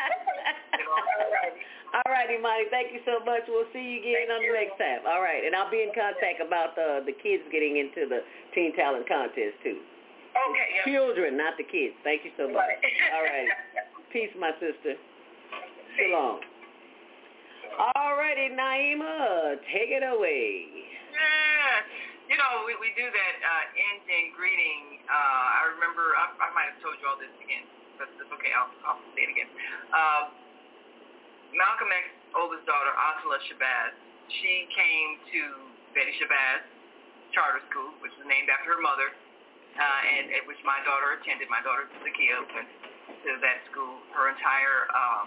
All right, Imani. Thank you so much. We'll see you again Thank on you. the next time. All right. And I'll be in contact about the, the kids getting into the Teen Talent Contest, too. Okay. Yes. Children, not the kids. Thank you so much. Right. All right. Peace, my sister. Shalom. All righty, Naima, take it away. Yeah. You know, we, we do that uh, ending greeting. Uh, I remember, I, I might have told you all this again, but it's okay, I'll, I'll say it again. Uh, Malcolm X's oldest daughter, Atala Shabazz, she came to Betty Shabazz Charter School, which is named after her mother, uh, and at which my daughter attended. My daughter, Zakia, went to that school her entire um,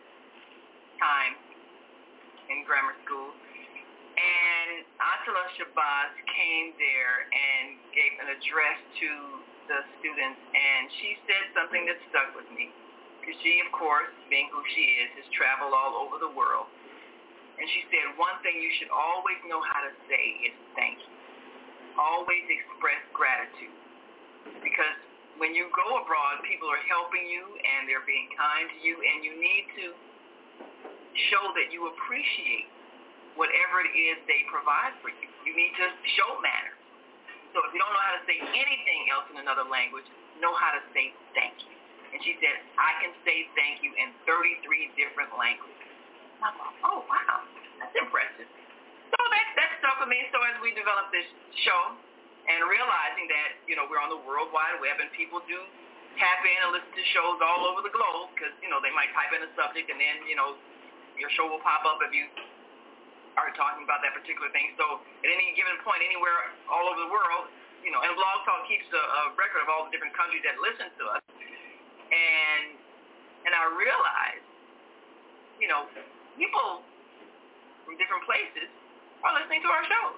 time in grammar school. And Atala Shabazz came there and gave an address to the students, and she said something that stuck with me. Because she, of course, being who she is, has traveled all over the world. And she said, one thing you should always know how to say is thank you. Always express gratitude. Because when you go abroad, people are helping you, and they're being kind to you, and you need to show that you appreciate whatever it is they provide for you. You need to show manners. So if you don't know how to say anything else in another language, know how to say thank you. And she said, I can say thank you in thirty-three different languages. I thought, oh, wow, that's impressive. So that, that stuck with me. So as we developed this show and realizing that, you know, we're on the World Wide Web and people do tap in and listen to shows all over the globe because, you know, they might type in a subject and then, you know, your show will pop up if you are talking about that particular thing. So at any given point, anywhere all over the world, you know, and Blog Talk keeps a, a record of all the different countries that listen to us. And and I realized, you know, people from different places are listening to our shows.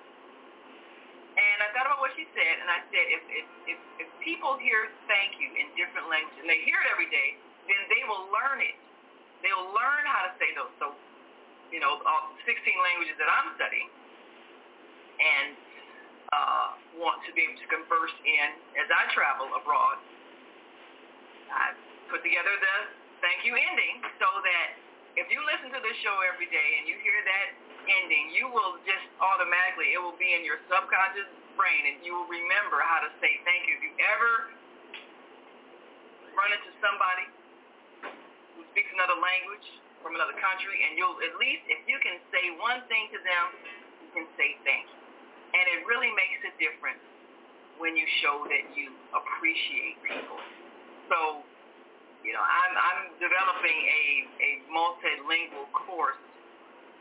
And I thought about what she said, and I said, if if if, if people hear thank you in different languages, and they hear it every day, then they will learn it. They will learn how to say those. So, you know, all sixteen languages that I'm studying and uh, want to be able to converse in as I travel abroad, I put together the thank you ending so that if you listen to this show every day and you hear that ending, you will just automatically, it will be in your subconscious brain and you will remember how to say thank you. If you ever run into somebody who speaks another language from another country, and you'll at least, if you can say one thing to them, you can say thank you. And it really makes a difference when you show that you appreciate people. So, you know, I'm, I'm developing a, a multilingual course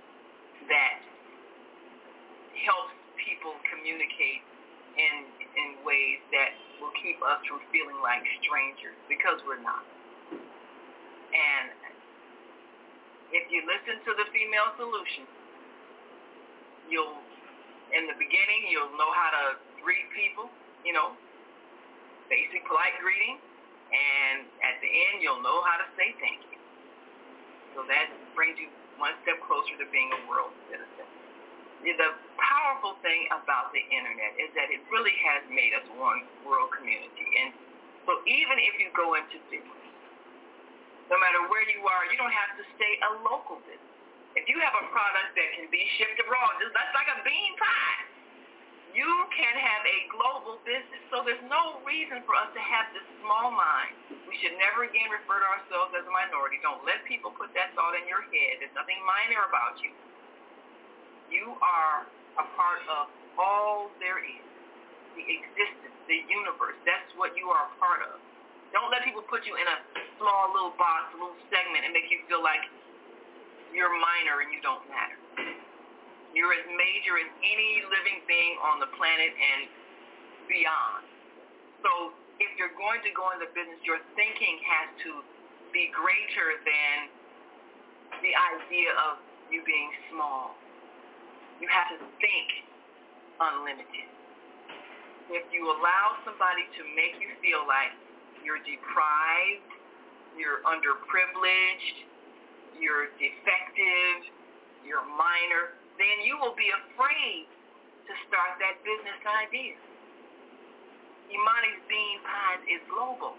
that helps people communicate in in ways that will keep us from feeling like strangers, because we're not. And if you listen to the Female Solution, you'll, in the beginning, you'll know how to greet people, you know, basic polite greeting, and at the end, you'll know how to say thank you. So that brings you one step closer to being a world citizen. The powerful thing about the internet is that it really has made us one world community. And so even if you go into business, no matter where you are, you don't have to stay a local business. If you have a product that can be shipped abroad, that's like a bean pie. You can have a global business. So there's no reason for us to have this small mind. We should never again refer to ourselves as a minority. Don't let people put that thought in your head. There's nothing minor about you. You are a part of all there is, the existence, the universe. That's what you are a part of. Don't let people put you in a small little box, a little segment, and make you feel like you're minor and you don't matter. You're as major as any living being on the planet and beyond. So if you're going to go into business, your thinking has to be greater than the idea of you being small. You have to think unlimited. If you allow somebody to make you feel like you're deprived, you're underprivileged, you're defective, you're minor, then you will be afraid to start that business idea. Imani's Bean Pies is global.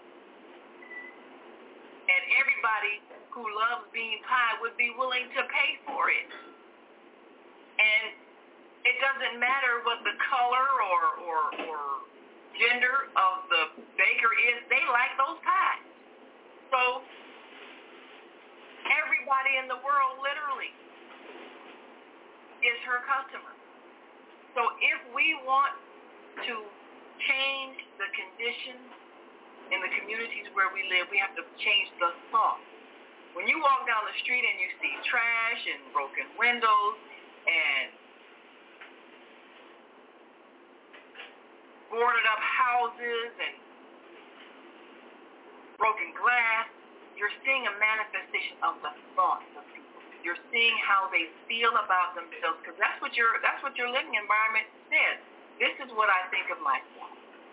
And everybody who loves bean pie would be willing to pay for it. And it doesn't matter what the color or, or, or gender of the baker is, they like those pies. So everybody in the world literally is her customer. So if we want to change the conditions in the communities where we live, we have to change the thought. When you walk down the street and you see trash and broken windows and boarded up houses and broken glass, you're seeing a manifestation of the thoughts of people. You're seeing how they feel about themselves, because that's what your that's what your living environment says. This is what I think of myself.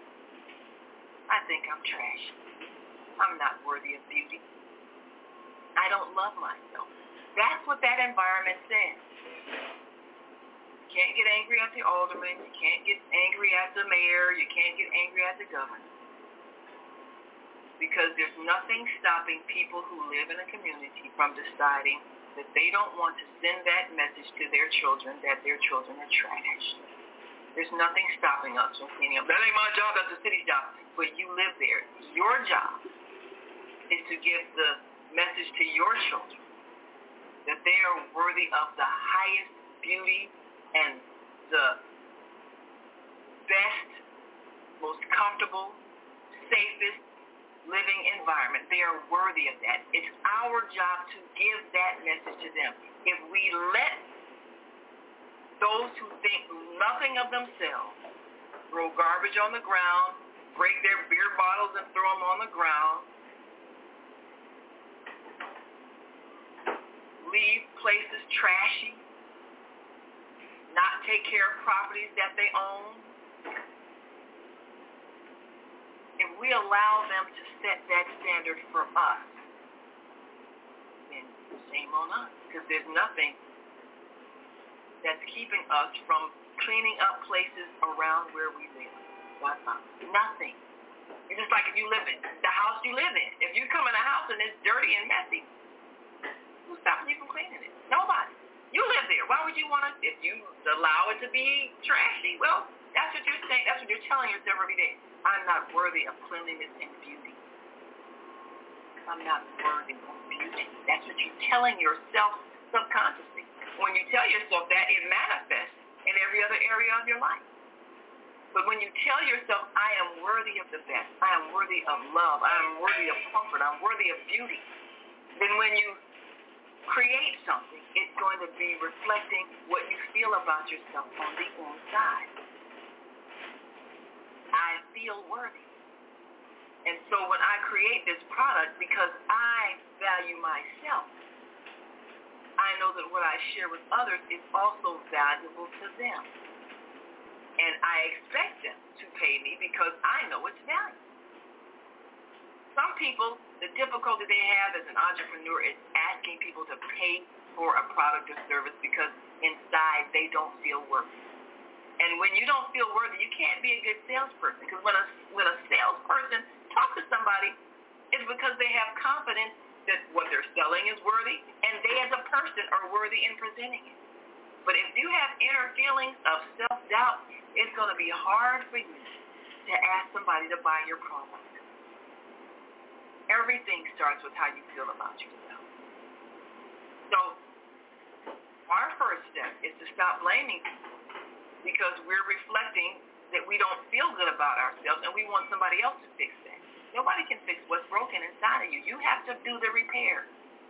I think I'm trash. I'm not worthy of beauty. I don't love myself. That's what that environment says. You can't get angry at the alderman. You can't get angry at the mayor. You can't get angry at the governor. Because there's nothing stopping people who live in a community from deciding that they don't want to send that message to their children that their children are trash. There's nothing stopping us from cleaning up. That ain't my job, that's the city's job. But you live there. Your job is to give the message to your children that they are worthy of the highest beauty and the best, most comfortable, safest living environment. They are worthy of that. It's our job to give that message to them. If we let those who think nothing of themselves throw garbage on the ground, break their beer bottles and throw them on the ground, leave places trashy, not take care of properties that they own, if we allow them to set that standard for us, then shame on us, because there's nothing that's keeping us from cleaning up places around where we live. What's not? Nothing. It's just like if you live in the house you live in. If you come in a house and it's dirty and messy, who's stopping you from cleaning it? Nobody. You live there. Why would you want to, if you allow it to be trashy? Well, that's what you're saying. That's what you're telling yourself every day. I'm not worthy of cleanliness and beauty. I'm not worthy of beauty. That's what you're telling yourself subconsciously. When you tell yourself that, it manifests in every other area of your life. But when you tell yourself, I am worthy of the best, I am worthy of love, I am worthy of comfort, I'm worthy of beauty, then when you create something, it's going to be reflecting what you feel about yourself on the inside. I feel worthy. And so when I create this product, because I value myself, I know that what I share with others is also valuable to them. And I expect them to pay me because I know it's valuable. Some people, the difficulty they have as an entrepreneur is asking people to pay for a product or service because inside they don't feel worthy. And when you don't feel worthy, you can't be a good salesperson. Because when a, when a salesperson talks to somebody, it's because they have confidence that what they're selling is worthy, and they as a person are worthy in presenting it. But if you have inner feelings of self-doubt, it's going to be hard for you to ask somebody to buy your product. Everything starts with how you feel about yourself. So our first step is to stop blaming people because we're reflecting that we don't feel good about ourselves and we want somebody else to fix that. Nobody can fix what's broken inside of you. You have to do the repair.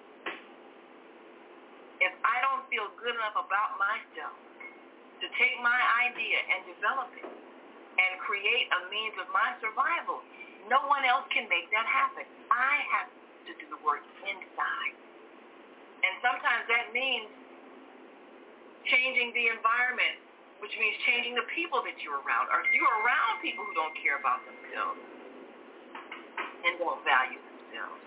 If I don't feel good enough about myself to take my idea and develop it and create a means of my survival, no one else can make that happen. I have to do the work inside. And sometimes that means changing the environment, which means changing the people that you're around. Or if you're around people who don't care about themselves and don't value themselves,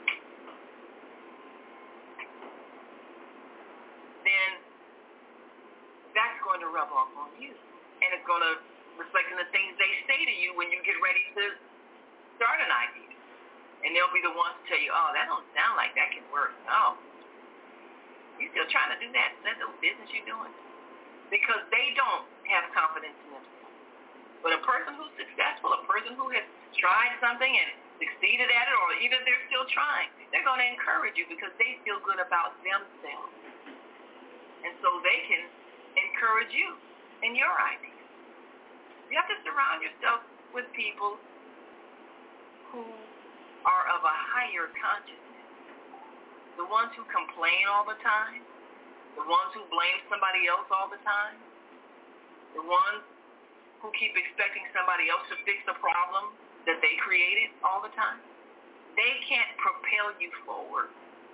then that's going to rub off on you. And it's going to reflect in the things they say to you when you get ready to start an idea. And they'll be the ones to tell you, oh, that don't sound like that can work. Oh, you still trying to do that? Is that the business you're doing? Because they don't have confidence in themselves. But a person who's successful, a person who has tried something and succeeded at it, or even if they're still trying, they're going to encourage you because they feel good about themselves. And so they can encourage you in your ideas. You have to surround yourself with people who are of a higher consciousness. The ones who complain all the time, the ones who blame somebody else all the time, the ones who keep expecting somebody else to fix the problem that they created all the time, they can't propel you forward.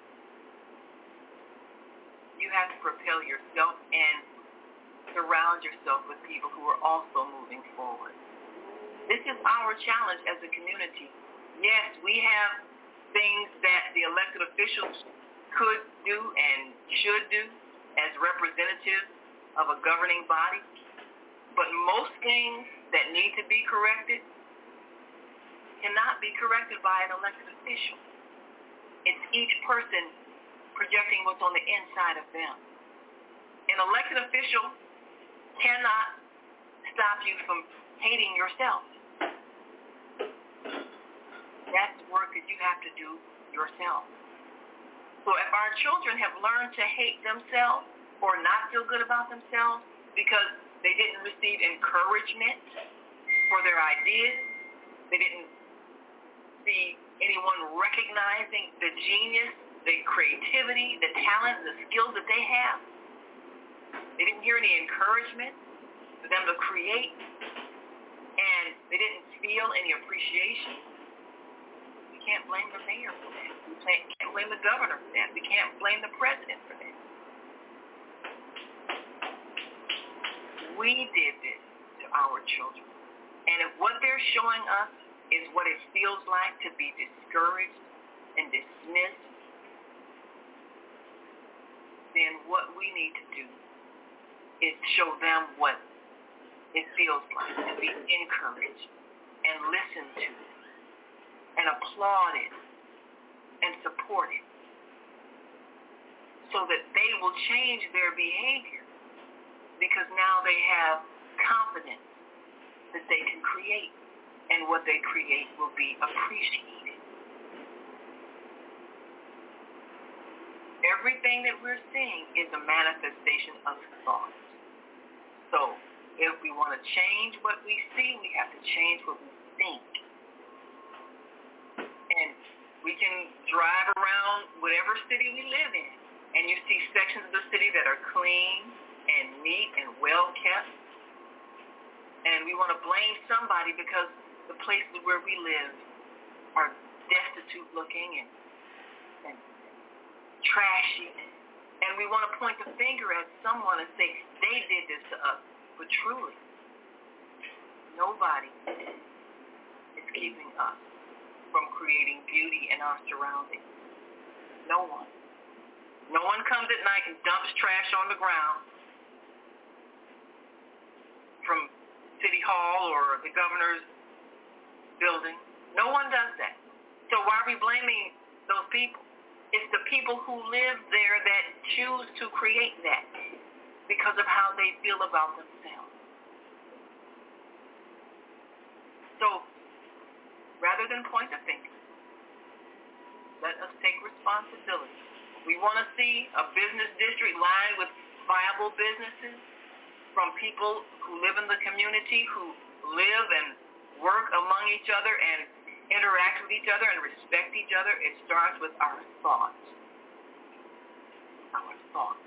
You have to propel yourself and surround yourself with people who are also moving forward. This is our challenge as a community. Yes, we have things that the elected officials could do and should do as representatives of a governing body, but most things that need to be corrected cannot be corrected by an elected official. It's each person projecting what's on the inside of them. An elected official cannot stop you from hating yourself. That's the work that you have to do yourself. So if our children have learned to hate themselves or not feel good about themselves because they didn't receive encouragement for their ideas, they didn't see anyone recognizing the genius, the creativity, the talent, the skills that they have, they didn't hear any encouragement for them to create, and they didn't feel any appreciation, we can't blame the mayor for that. We can't blame the governor for that. We can't blame the president for that. We did this to our children. And if what they're showing us is what it feels like to be discouraged and dismissed, then what we need to do is show them what it feels like to be encouraged and listened to and applauded and supported so that they will change their behavior because now they have confidence that they can create and what they create will be appreciated. Everything that we're seeing is a manifestation of thought. So if we want to change what we see, we have to change what we think. And we can drive around whatever city we live in, and you see sections of the city that are clean and neat and well kept, and we want to blame somebody because the places where we live are destitute looking and, and trashy, and we want to point the finger at someone and say, they did this to us. But truly, nobody is keeping us from creating beauty in our surroundings. No one. No one comes at night and dumps trash on the ground from City Hall or the governor's building. No one does that. So why are we blaming those people? It's the people who live there that choose to create that because of how they feel about themselves. So rather than point the finger, let us take responsibility. We want to see a business district lined with viable businesses from people who live in the community, who live and work among each other and interact with each other and respect each other. It starts with our thoughts. Our thoughts.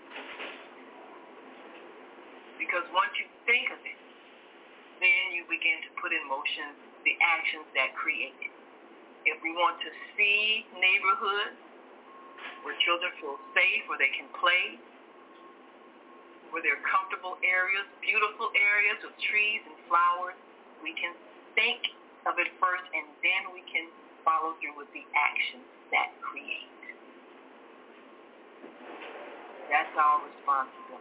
Because once you think of it, then you begin to put in motion the actions that create it. If we want to see neighborhoods where children feel safe, where they can play, where there are comfortable areas, beautiful areas with trees and flowers, we can think of it first, and then we can follow through with the actions that create. That's our responsibility.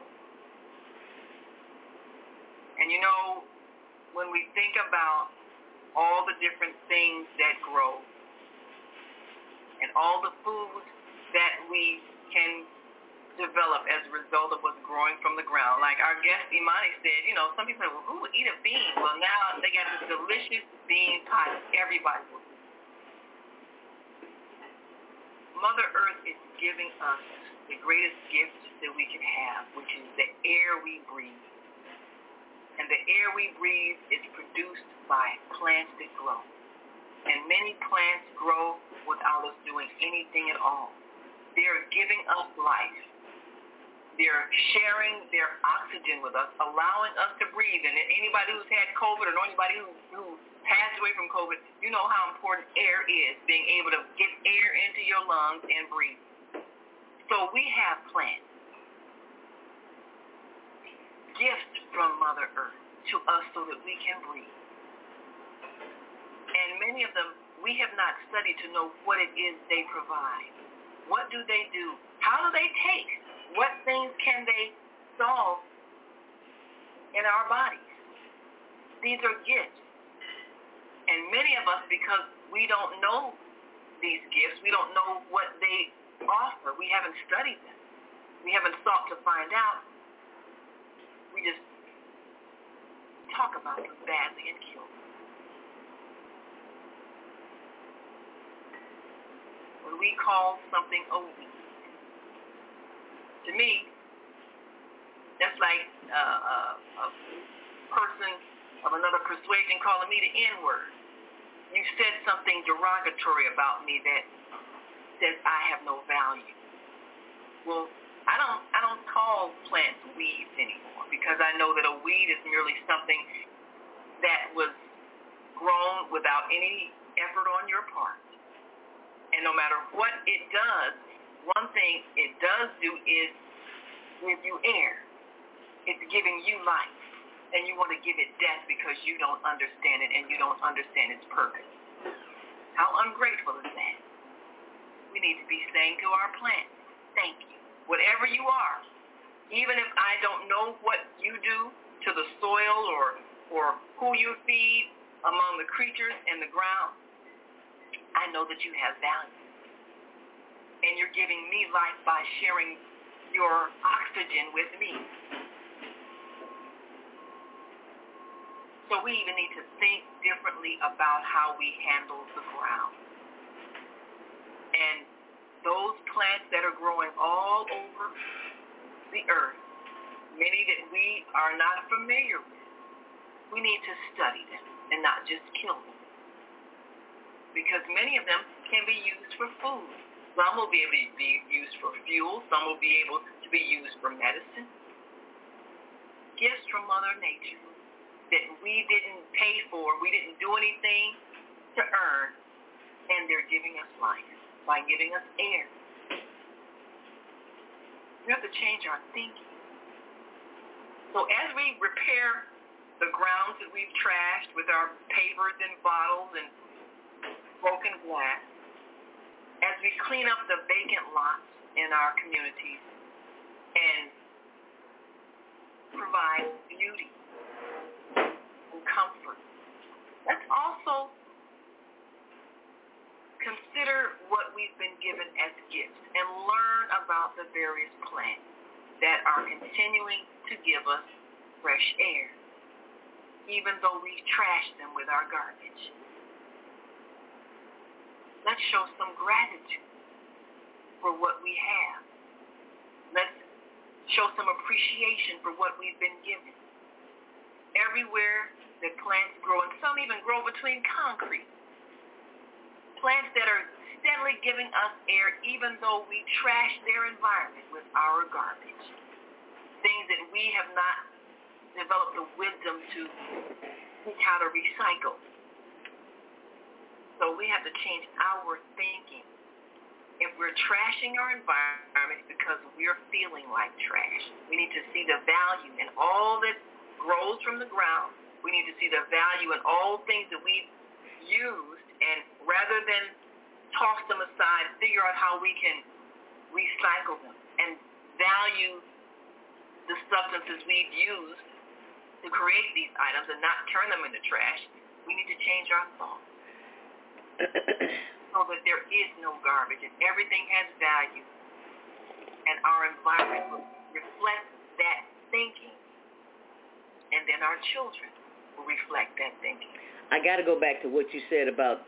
And you know, when we think about all the different things that grow and all the foods that we can develop as a result of what's growing from the ground. Like our guest Imani said, you know, some people say, well, who would eat a bean? Well, now they got this delicious bean pie. Everybody will. Mother Earth is giving us the greatest gift that we can have, which is the air we breathe. And the air we breathe is produced by plants that grow. And many plants grow without us doing anything at all. They're giving us life. They're sharing their oxygen with us, allowing us to breathe. And anybody who's had COVID or anybody who, who passed away from COVID, you know how important air is, being able to get air into your lungs and breathe. So we have plants. Gifts from Mother Earth to us so that we can breathe. And many of them, we have not studied to know what it is they provide. What do they do? How do they take? What things can they solve in our bodies? These are gifts. And many of us, because we don't know these gifts, we don't know what they offer, we haven't studied them, we haven't sought to find out, we just talk about them badly and kill them. When we call something a weed, to me, that's like uh, a, a person of another persuasion calling me the N-word. You said something derogatory about me that says I have no value. Well, I don't I don't call plants weeds anymore because I know that a weed is merely something that was grown without any effort on your part. And no matter what it does, one thing it does do is give you air. It's giving you life. And you want to give it death because you don't understand it and you don't understand its purpose. How ungrateful is that? We need to be saying to our plants, thank you. Whatever you are, even if I don't know what you do to the soil or or who you feed among the creatures in the ground, I know that you have value. And you're giving me life by sharing your oxygen with me. So we even need to think differently about how we handle the ground. And those plants that are growing all over the earth, many that we are not familiar with, we need to study them and not just kill them. Because many of them can be used for food. Some will be able to be used for fuel. Some will be able to be used for medicine. Gifts from Mother Nature that we didn't pay for, we didn't do anything to earn, and they're giving us life by giving us air. We have to change our thinking. So as we repair the grounds that we've trashed with our papers and bottles and broken glass, as we clean up the vacant lots in our communities and provide beauty and comfort, let's also consider what we've been given as gifts and learn about the various plants that are continuing to give us fresh air, even though we trash them with our garbage. Let's show some gratitude for what we have. Let's show some appreciation for what we've been given. Everywhere that plants grow, and some even grow between concrete. Plants that are steadily giving us air even though we trash their environment with our garbage. Things that we have not developed the wisdom to teach how to recycle. So we have to change our thinking. If we're trashing our environment because we're feeling like trash, we need to see the value in all that grows from the ground. We need to see the value in all things that we've used, and rather than toss them aside, figure out how we can recycle them and value the substances we've used to create these items and not turn them into trash. We need to change our thoughts so that there is no garbage and everything has value, and our environment will reflect that thinking, and then our children will reflect that thinking. I got to go back to what you said about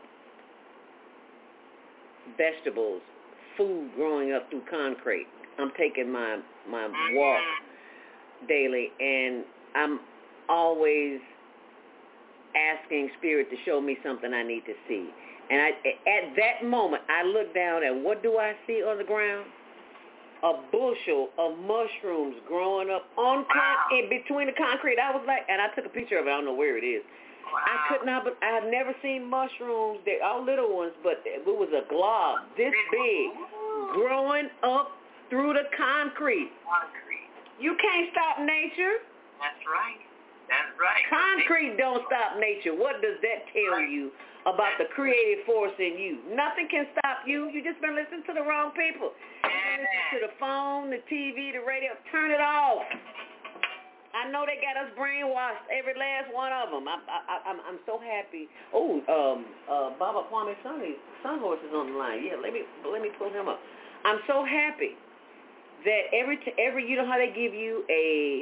vegetables, food growing up through concrete. I'm taking my my mm-hmm. walk daily, and I'm always asking Spirit to show me something I need to see. And I, at that moment, I look down and what do I see on the ground? A bushel of mushrooms growing up on con- in between the concrete. I was like, and I took a picture of it. I don't know where it is. Wow. I could not, but I have never seen mushrooms. They're all little ones, but it was a glob this big growing up through the concrete. Concrete. You can't stop nature. That's right. That's right. Concrete don't stop nature. What does that tell you about the creative force in you? Nothing can stop you. You just been listening to the wrong people. You been listening to the phone, the T V, the radio. Turn it off. I know they got us brainwashed, every last one of them. I, I, I'm, I'm so happy. Oh, um, uh, Baba Kwame Sunny, Sunhorse is on the line. Yeah, let me, let me pull him up. I'm so happy that every, t- every, you know how they give you a,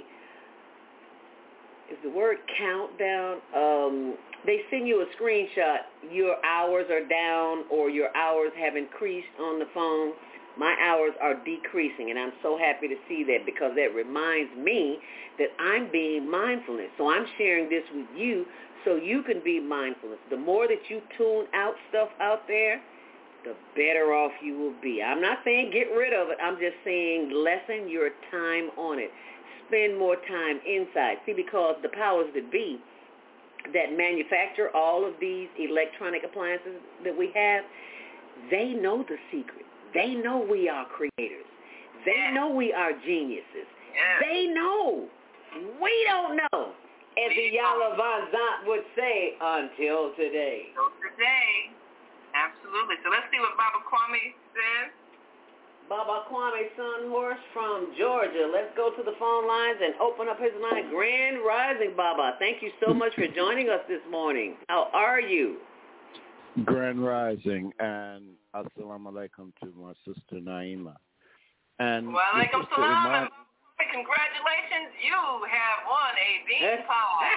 is the word countdown? Um, they send you a screenshot. Your hours are down or your hours have increased on the phone. My hours are decreasing, and I'm so happy to see that because that reminds me that I'm being mindfulness. So I'm sharing this with you so you can be mindfulness. The more that you tune out stuff out there, the better off you will be. I'm not saying get rid of it. I'm just saying lessen your time on it. Spend more time inside. See, because the powers that be that manufacture all of these electronic appliances that we have, they know the secret. They know we are creators. They yeah. know we are geniuses. Yeah. They know. We don't know. As the Yala Van Zant would say, until today. Until today. Absolutely. So let's see what Baba Kwame says. Baba Kwame Sunhorse from Georgia. Let's go to the phone lines and open up his line. Grand Rising, Baba. Thank you so much for joining us this morning. How are you? Grand Rising, and assalamu alaikum to my sister Naima. And wa alaikum salam. Congratulations, you have won a bean pie.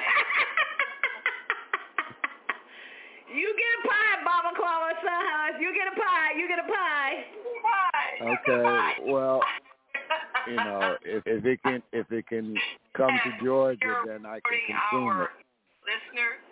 You get a pie, Baba Kwame Sunhorse. You get a pie. You get a pie. Pie. Okay. Well, you know, if, if it can if it can come to Georgia, then I can consume our it. Listener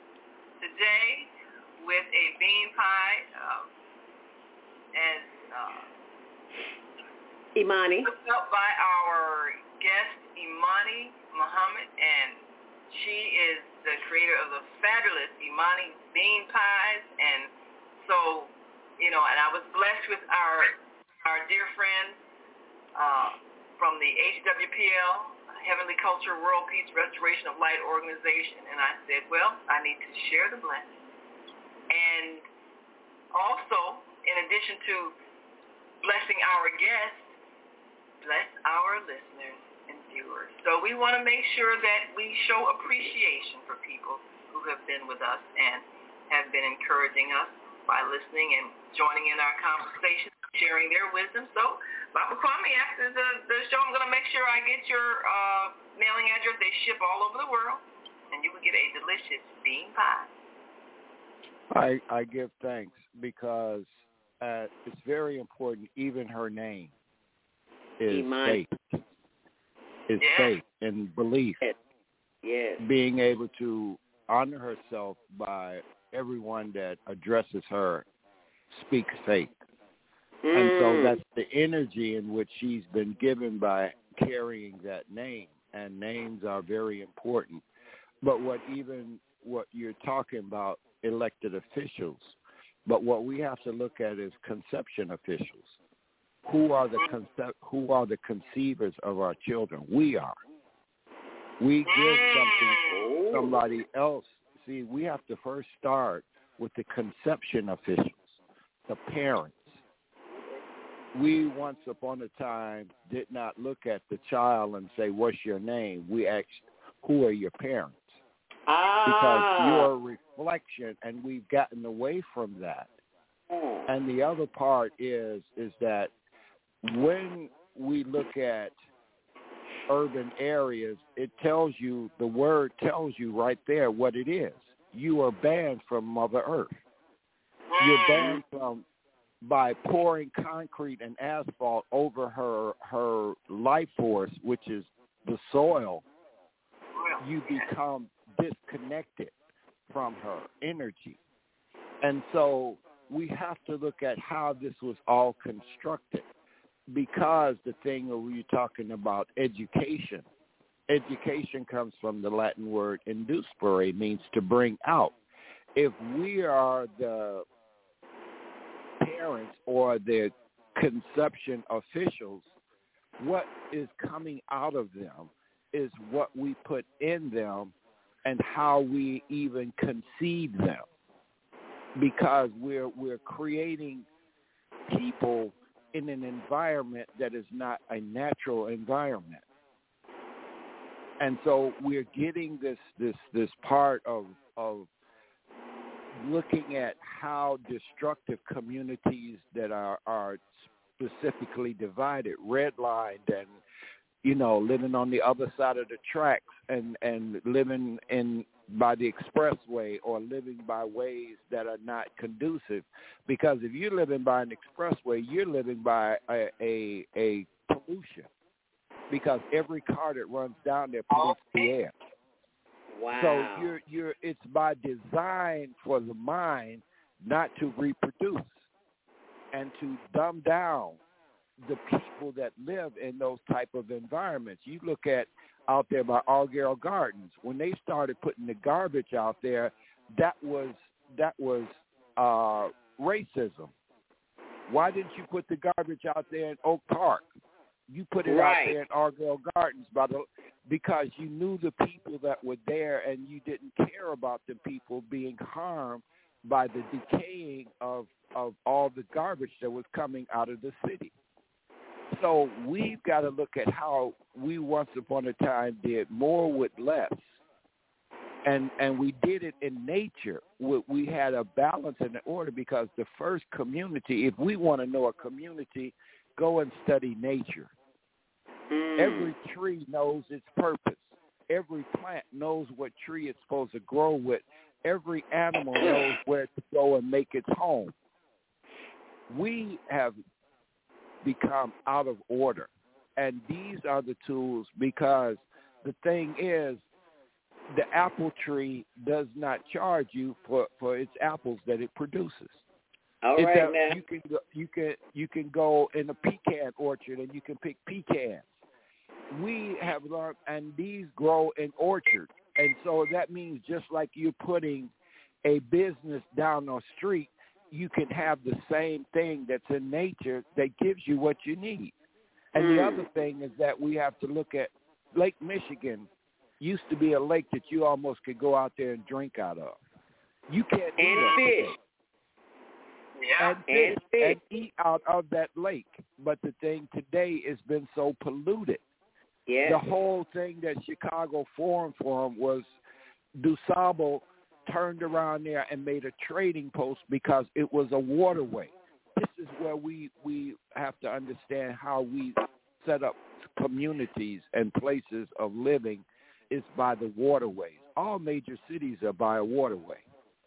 today with a bean pie, um, as uh, Imani. Hooked up by our guest, Imani Muhammad, and she is the creator of the fabulous Imani bean pies. And so, you know, and I was blessed with our our dear friend uh, from the H W P L, Heavenly Culture World Peace Restoration of Light Organization. And I said, well, I need to share the blessing. And also, in addition to blessing our guests, bless our listeners and viewers. So we want to make sure that we show appreciation for people who have been with us and have been encouraging us by listening and joining in our conversation, sharing their wisdom. So, Baba Kwame, after the, the show, I'm going to make sure I get your uh, mailing address. They ship all over the world, and you will get a delicious bean pie. I, I give thanks because uh, it's very important. Even her name is faith. Is yes. faith and belief. Yes. yes. Being able to honor herself by everyone that addresses her speaks faith. Mm. And so that's the energy in which she's been given by carrying that name. And names are very important. But what even what you're talking about, elected officials, but what we have to look at is conception officials. Who are the conce- who are the conceivers of our children? We are. We give something to somebody else. See, we have to first start with the conception officials, the parents. We once upon a time did not look at the child and say, what's your name? We asked, who are your parents? Ah. Because you're a reflection, and we've gotten away from that. And the other part is is that when we look at urban areas, it tells you, the word tells you right there what it is. You are banned from Mother Earth. You're banned from, by pouring concrete and asphalt over her her life force, which is the soil, you become disconnected from her energy. And so we have to look at how this was all constructed. Because the thing where we're talking about education, education comes from the Latin word induspere, means to bring out. If we are the parents or the conception officials, what is coming out of them is what we put in them and how we even conceive them. Because we're we're creating people in an environment that is not a natural environment. And so we're getting this this this part of of looking at how destructive communities that are, are specifically divided, redlined, and, you know, living on the other side of the tracks and, and living in by the expressway or living by ways that are not conducive. Because if you're living by an expressway, you're living by a, a, a pollution. Because every car that runs down there pollutes the air. Wow. So you're you're it's by design for the mind not to reproduce and to dumb down the people that live in those type of environments. You look at out there by Argyle Gardens, when they started putting the garbage out there, that was that was uh, racism. Why didn't you put the garbage out there in Oak Park? You put it right. out there in Argyle Gardens by the, because you knew the people that were there, and you didn't care about the people being harmed by the decaying of, of all the garbage that was coming out of the city. So we've got to look at how we once upon a time did more with less. And and we did it in nature. We, we had a balance and an order, because the first community, if we want to know a community, go and study nature. Mm. Every tree knows its purpose. Every plant knows what tree it's supposed to grow with. Every animal knows where to go and make its home. We have become out of order. And these are the tools, because the thing is, the apple tree does not charge you for, for its apples that it produces. All is right, that now. you can go, you can you can go in a pecan orchard and you can pick pecans. We have learned, and these grow in orchards, and so that means just like you're putting a business down the street, you can have the same thing that's in nature that gives you what you need. And mm. the other thing is that we have to look at Lake Michigan. Used to be a lake that you almost could go out there and drink out of. You can't do and that fish. today. Yeah, and fish, and fish and eat out of that lake. But the thing today has been so polluted. Yeah. The whole thing that Chicago Forum Forum was DuSable turned around there and made a trading post because it was a waterway. This is where we, we have to understand how we set up communities and places of living is by the waterways. All major cities are by a waterway.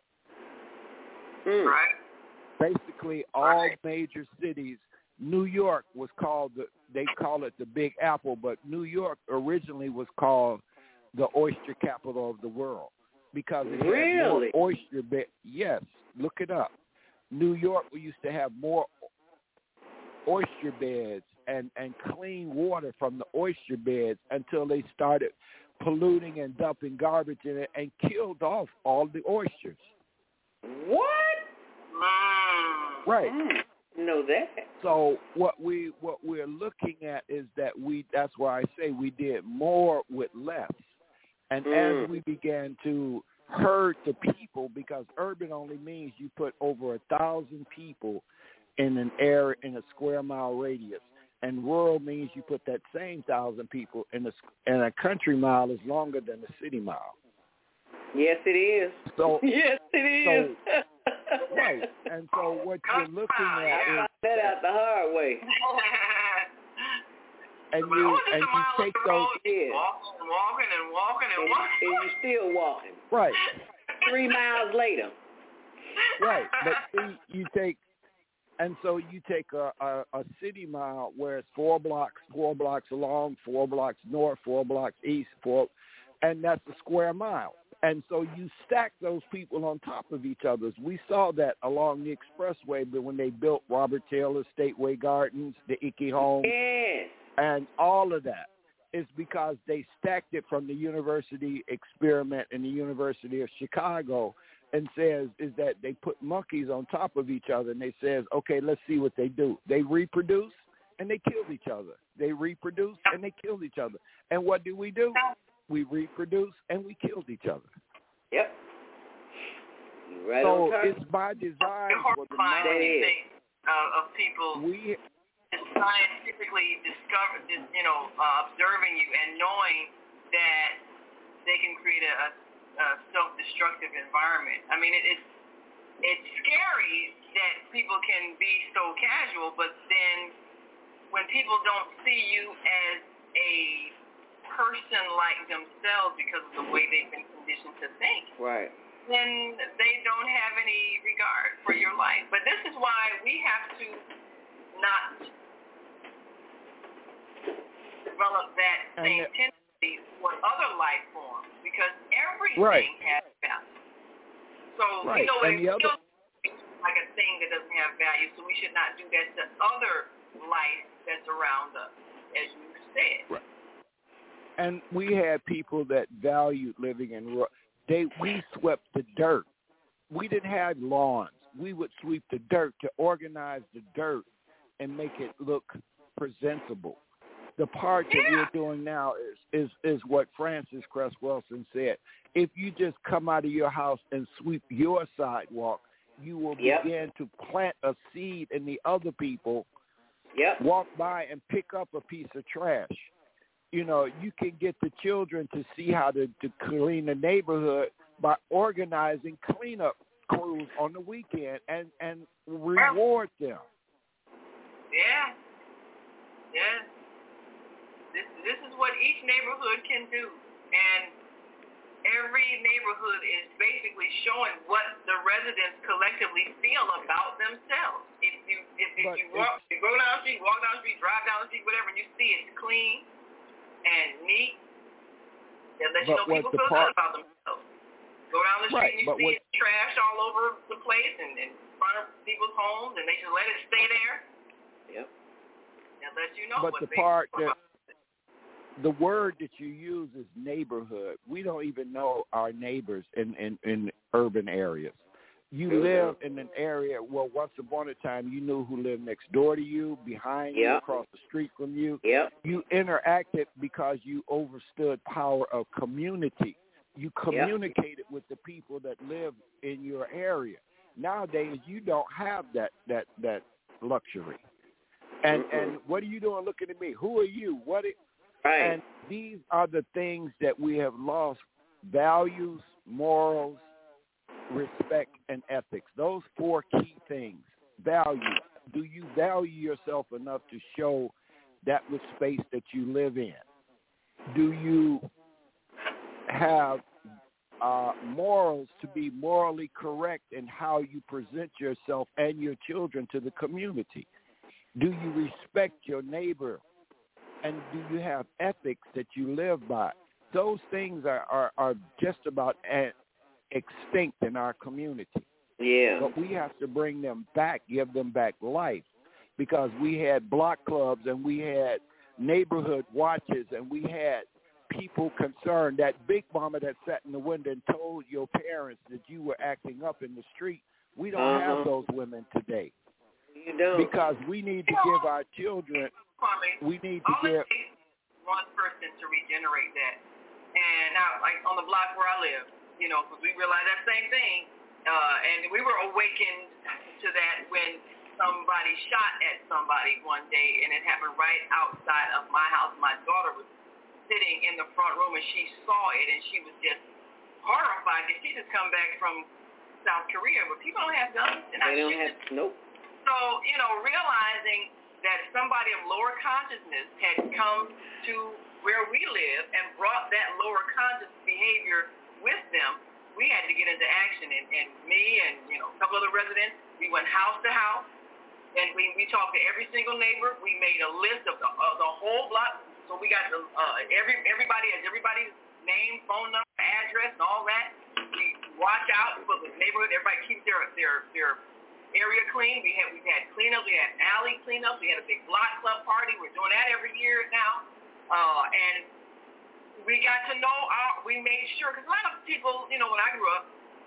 Mm. Right. Basically, all major cities. New York was called the. They call it the Big Apple, but New York originally was called the oyster capital of the world because it really? had more oyster beds. Yes, look it up. New York we used to have more oyster beds and, and clean water from the oyster beds until they started polluting and dumping garbage in it and killed off all the oysters. What? Mm. Right. Mm. Know that. So what we what we're looking at is that we that's why I say we did more with less. And mm. as we began to herd the people, because urban only means you put over a thousand people in an area in a square mile radius. And rural means you put that same thousand people in a, and a country mile is longer than a city mile. Yes, it is. So yes, it is. So, right. And so what you're looking at I is found that out the hard way. and you and you take those yeah. walking, walking and walking and, and walking. You, and you're still walking. Right. Three miles later. Right. But see, you take and so you take a, a, a city mile where it's four blocks, four blocks along, four blocks north, four blocks east, four, and that's a square mile. And so you stack those people on top of each other. We saw that along the expressway, but when they built Robert Taylor, Stateway Gardens, the Icky Home, yes. and all of that is because they stacked it from the university experiment in the University of Chicago and says is that they put monkeys on top of each other and they says, okay, let's see what they do. They reproduce and they killed each other. They reproduce and they killed each other. And what do we do? We reproduce and we killed each other. Yep. Right so on it's by design for the mind uh, of people we scientifically discover, you know, uh, observing you and knowing that they can create a, a self-destructive environment. I mean, it, it's it's scary that people can be so casual, but then when people don't see you as a person like themselves because of the way they've been conditioned to think, right, then they don't have any regard for your life. But this is why we have to not develop that same the, tendency for other life forms because everything right. has value. So right. you know, and it the feels other, like a thing that doesn't have value, so we should not do that to other life that's around us, as you said. Right. And we had people that valued living in they we swept the dirt. We didn't have lawns. We would sweep the dirt to organize the dirt and make it look presentable. The part yeah. that we're doing now is, is, is what Francis Cress Wilson said. If you just come out of your house and sweep your sidewalk, you will yep. begin to plant a seed in the other people. Yep. Walk by and pick up a piece of trash. You know, you can get the children to see how to, to clean the neighborhood by organizing cleanup crews on the weekend and, and reward them. Yeah. Yeah. This this is what each neighborhood can do. And every neighborhood is basically showing what the residents collectively feel about themselves. If you if, if you walk you go down the street, walk down the street, drive down the street, whatever, and you see it's clean and neat, that lets you know people feel part, good about themselves. Go down the street right, and you but see what, it's trash all over the place and in front of people's homes, and they just let it stay there. Yep. And let you know but what the they part that the word that you use is neighborhood. We don't even know our neighbors in, in, in urban areas. You mm-hmm. live in an area where once upon a time you knew who lived next door to you, behind yep. you, across the street from you. Yep. You interacted because you understood power of community. You communicated yep. with the people that live in your area. Nowadays, you don't have that that, that luxury. And mm-hmm. and what are you doing looking at me? Who are you? What? It, right. And these are the things that we have lost: values, morals, respect, and ethics. Those four key things. Value. Do you value yourself enough to show that which space that you live in? Do you have uh, morals to be morally correct in how you present yourself and your children to the community? Do you respect your neighbor? And do you have ethics that you live by? Those things are, are, are just about at, extinct in our community. Yeah. But we have to bring them back, give them back life, because we had block clubs and we had neighborhood watches and we had people concerned. That big mama that sat in the window and told your parents that you were acting up in the street, we don't uh-huh. have those women today. You don't. Because we need to give our children, we need to give one person to regenerate that. And now, like on the block where I live, you know, because we realized that same thing, uh, and we were awakened to that when somebody shot at somebody one day, and it happened right outside of my house. My daughter was sitting in the front room, and she saw it, and she was just horrified that she just come back from South Korea, where people don't have guns. And they don't have, nope. So, you know, realizing that somebody of lower consciousness had come to where we live and brought that lower conscious behavior with them, we had to get into action. And, and me and, you know, a couple other residents, we went house to house, and we, we talked to every single neighbor. We made a list of the, of the whole block. So we got the, uh, every everybody has everybody's name, phone number, address, and all that. We watch out for the neighborhood. Everybody keeps their their their area clean. We had we had cleanup. We had alley cleanup. We had a big block club party. We're doing that every year now. Uh, and we got to know our. We made sure, because a lot of people, you know, when I grew up,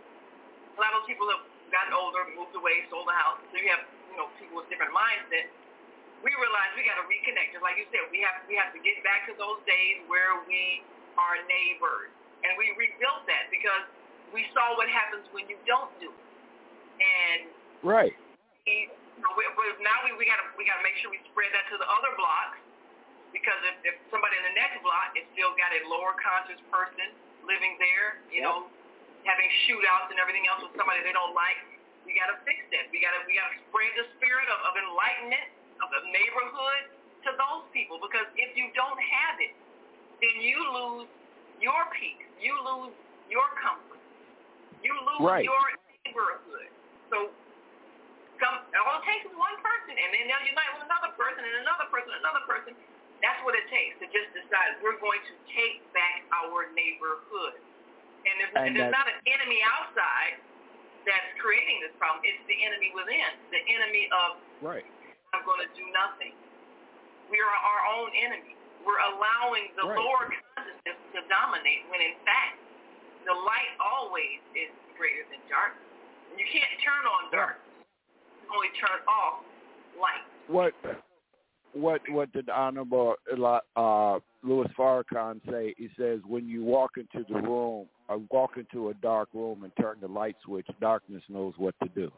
a lot of people have gotten older, moved away, sold the house. So you have, you know, people with different mindsets. We realized we got to reconnect. Just like you said, we have we have to get back to those days where we are neighbors, and we rebuilt that because we saw what happens when you don't do it. And right. We, we, now we we got to we got to make sure we spread that to the other blocks, because if, if somebody in the next block is still got a lower conscious person living there, you yep. know, having shootouts and everything else with somebody they don't like, we got to fix that. We got to we got to spread the spirit of, of enlightenment of the neighborhood to those people, because if you don't have it, then you lose your peace, you lose your comfort, you lose right. your neighborhood. So come, all it takes is one person, and then they'll unite with another person and another person, another person. That's what it takes to just decide we're going to take back our neighborhood. And if, and there's not an enemy outside that's creating this problem, it's the enemy within, the enemy of right. I'm going to do nothing. We are our own enemy. We're allowing the right. lower consciousness to dominate, when in fact, the light always is greater than darkness. You can't turn on darkness. You can only turn off light. What what what did Honorable uh, Louis Farrakhan say? He says, when you walk into the room, or walk into a dark room and turn the light switch, darkness knows what to do.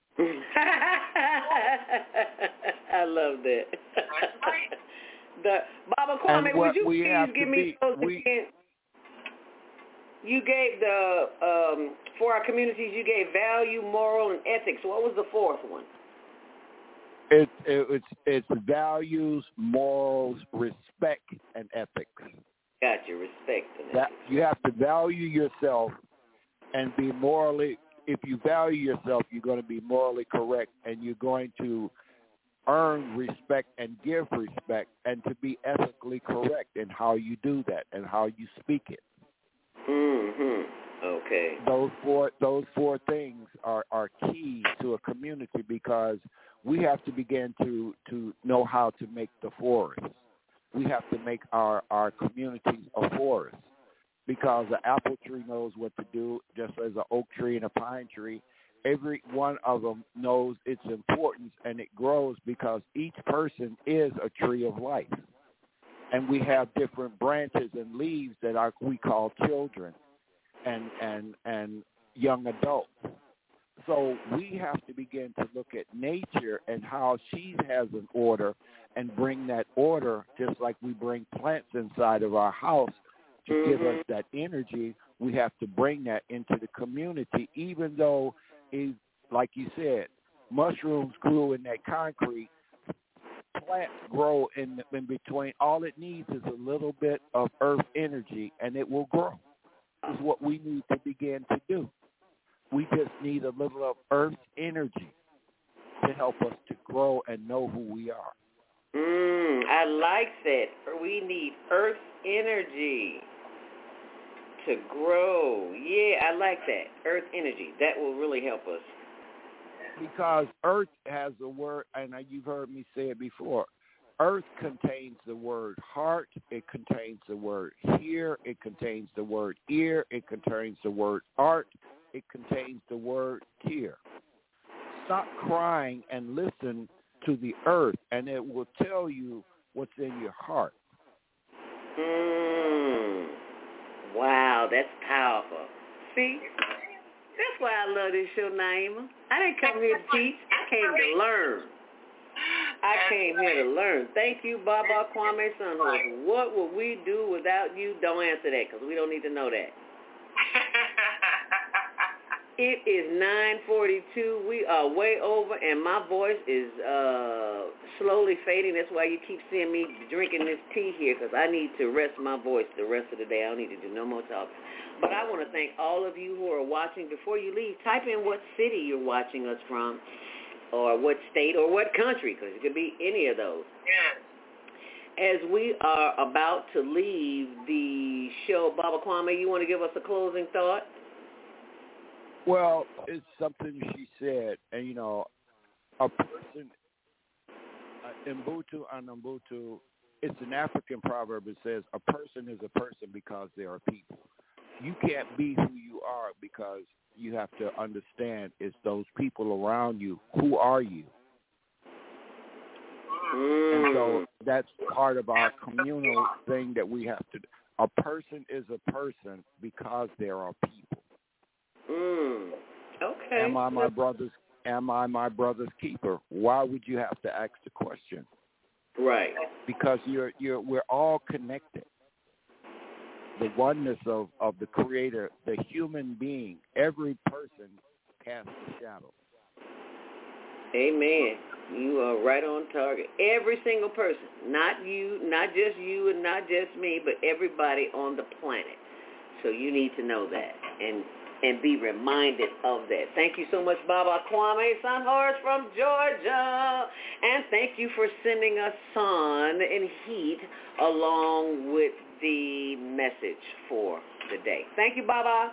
I love that. the Baba Kwame, would you please give me those we, again? You gave the um, for our communities. You gave value, moral, and ethics. What was the fourth one? It, it, it's it's values, morals, respect, and ethics. Gotcha, respect and that, ethics. You have to value yourself and be morally. If you value yourself, you're going to be morally correct, and you're going to earn respect and give respect, and to be ethically correct in how you do that and how you speak it. Mm-hmm. Okay. Those four those four things are, are key to a community because we have to begin to, to know how to make the forest. We have to make our, our communities a forest because the apple tree knows what to do, just as an oak tree and a pine tree. Every one of them knows its importance, and it grows because each person is a tree of life. And we have different branches and leaves that are we call children and, and, and young adults. So we have to begin to look at nature and how she has an order and bring that order, just like we bring plants inside of our house to mm-hmm. give us that energy. We have to bring that into the community, even though, it, like you said, mushrooms grew in that concrete. Plants grow in, in between. All it needs is a little bit of earth energy, and it will grow. Is what we need to begin to do. We just need a little of earth energy to help us to grow and know who we are. Mm, I like that. We need earth energy to grow. Yeah, I like that. Earth energy. That will really help us. Because earth has a word, and you've heard me say it before, earth contains the word heart, it contains the word hear, it contains the word ear, it contains the word art, it contains the word tear. Stop crying and listen to the earth, and it will tell you what's in your heart. Mm. Wow, that's powerful. See? That's why I love this show, Naima. I didn't come here to teach. I came to learn. I came here to learn. Thank you, Baba Kwame Sunhorse. What would we do without you? Don't answer that because we don't need to know that. It is nine forty-two. We are way over, and my voice is uh, slowly fading. That's why you keep seeing me drinking this tea here because I need to rest my voice the rest of the day. I don't need to do no more talking. But I want to thank all of you who are watching. Before you leave, type in what city you're watching us from or what state or what country because it could be any of those. Yes. As we are about to leave the show, Baba Kwame, you want to give us a closing thought? Well, it's something she said, and, you know, a person, uh, Mbutu and Mbutu, it's an African proverb that says a person is a person because they are people. You can't be who you are because you have to understand it's those people around you. Who are you? Mm. And so that's part of our communal thing that we have to do. A person is a person because there are people. Mm. Okay. Am I my brother's? Am I my brother's keeper? Why would you have to ask the question? Right. Because you're you're we're all connected. The oneness of, of the Creator, the human being, every person casts a shadow. Amen. You are right on target. Every single person, not you, not just you, and not just me, but everybody on the planet. So you need to know that and and be reminded of that. Thank you so much, Baba Kwame Sunhorse from Georgia. And thank you for sending us sun and heat along with the message for the day. Thank you, Baba.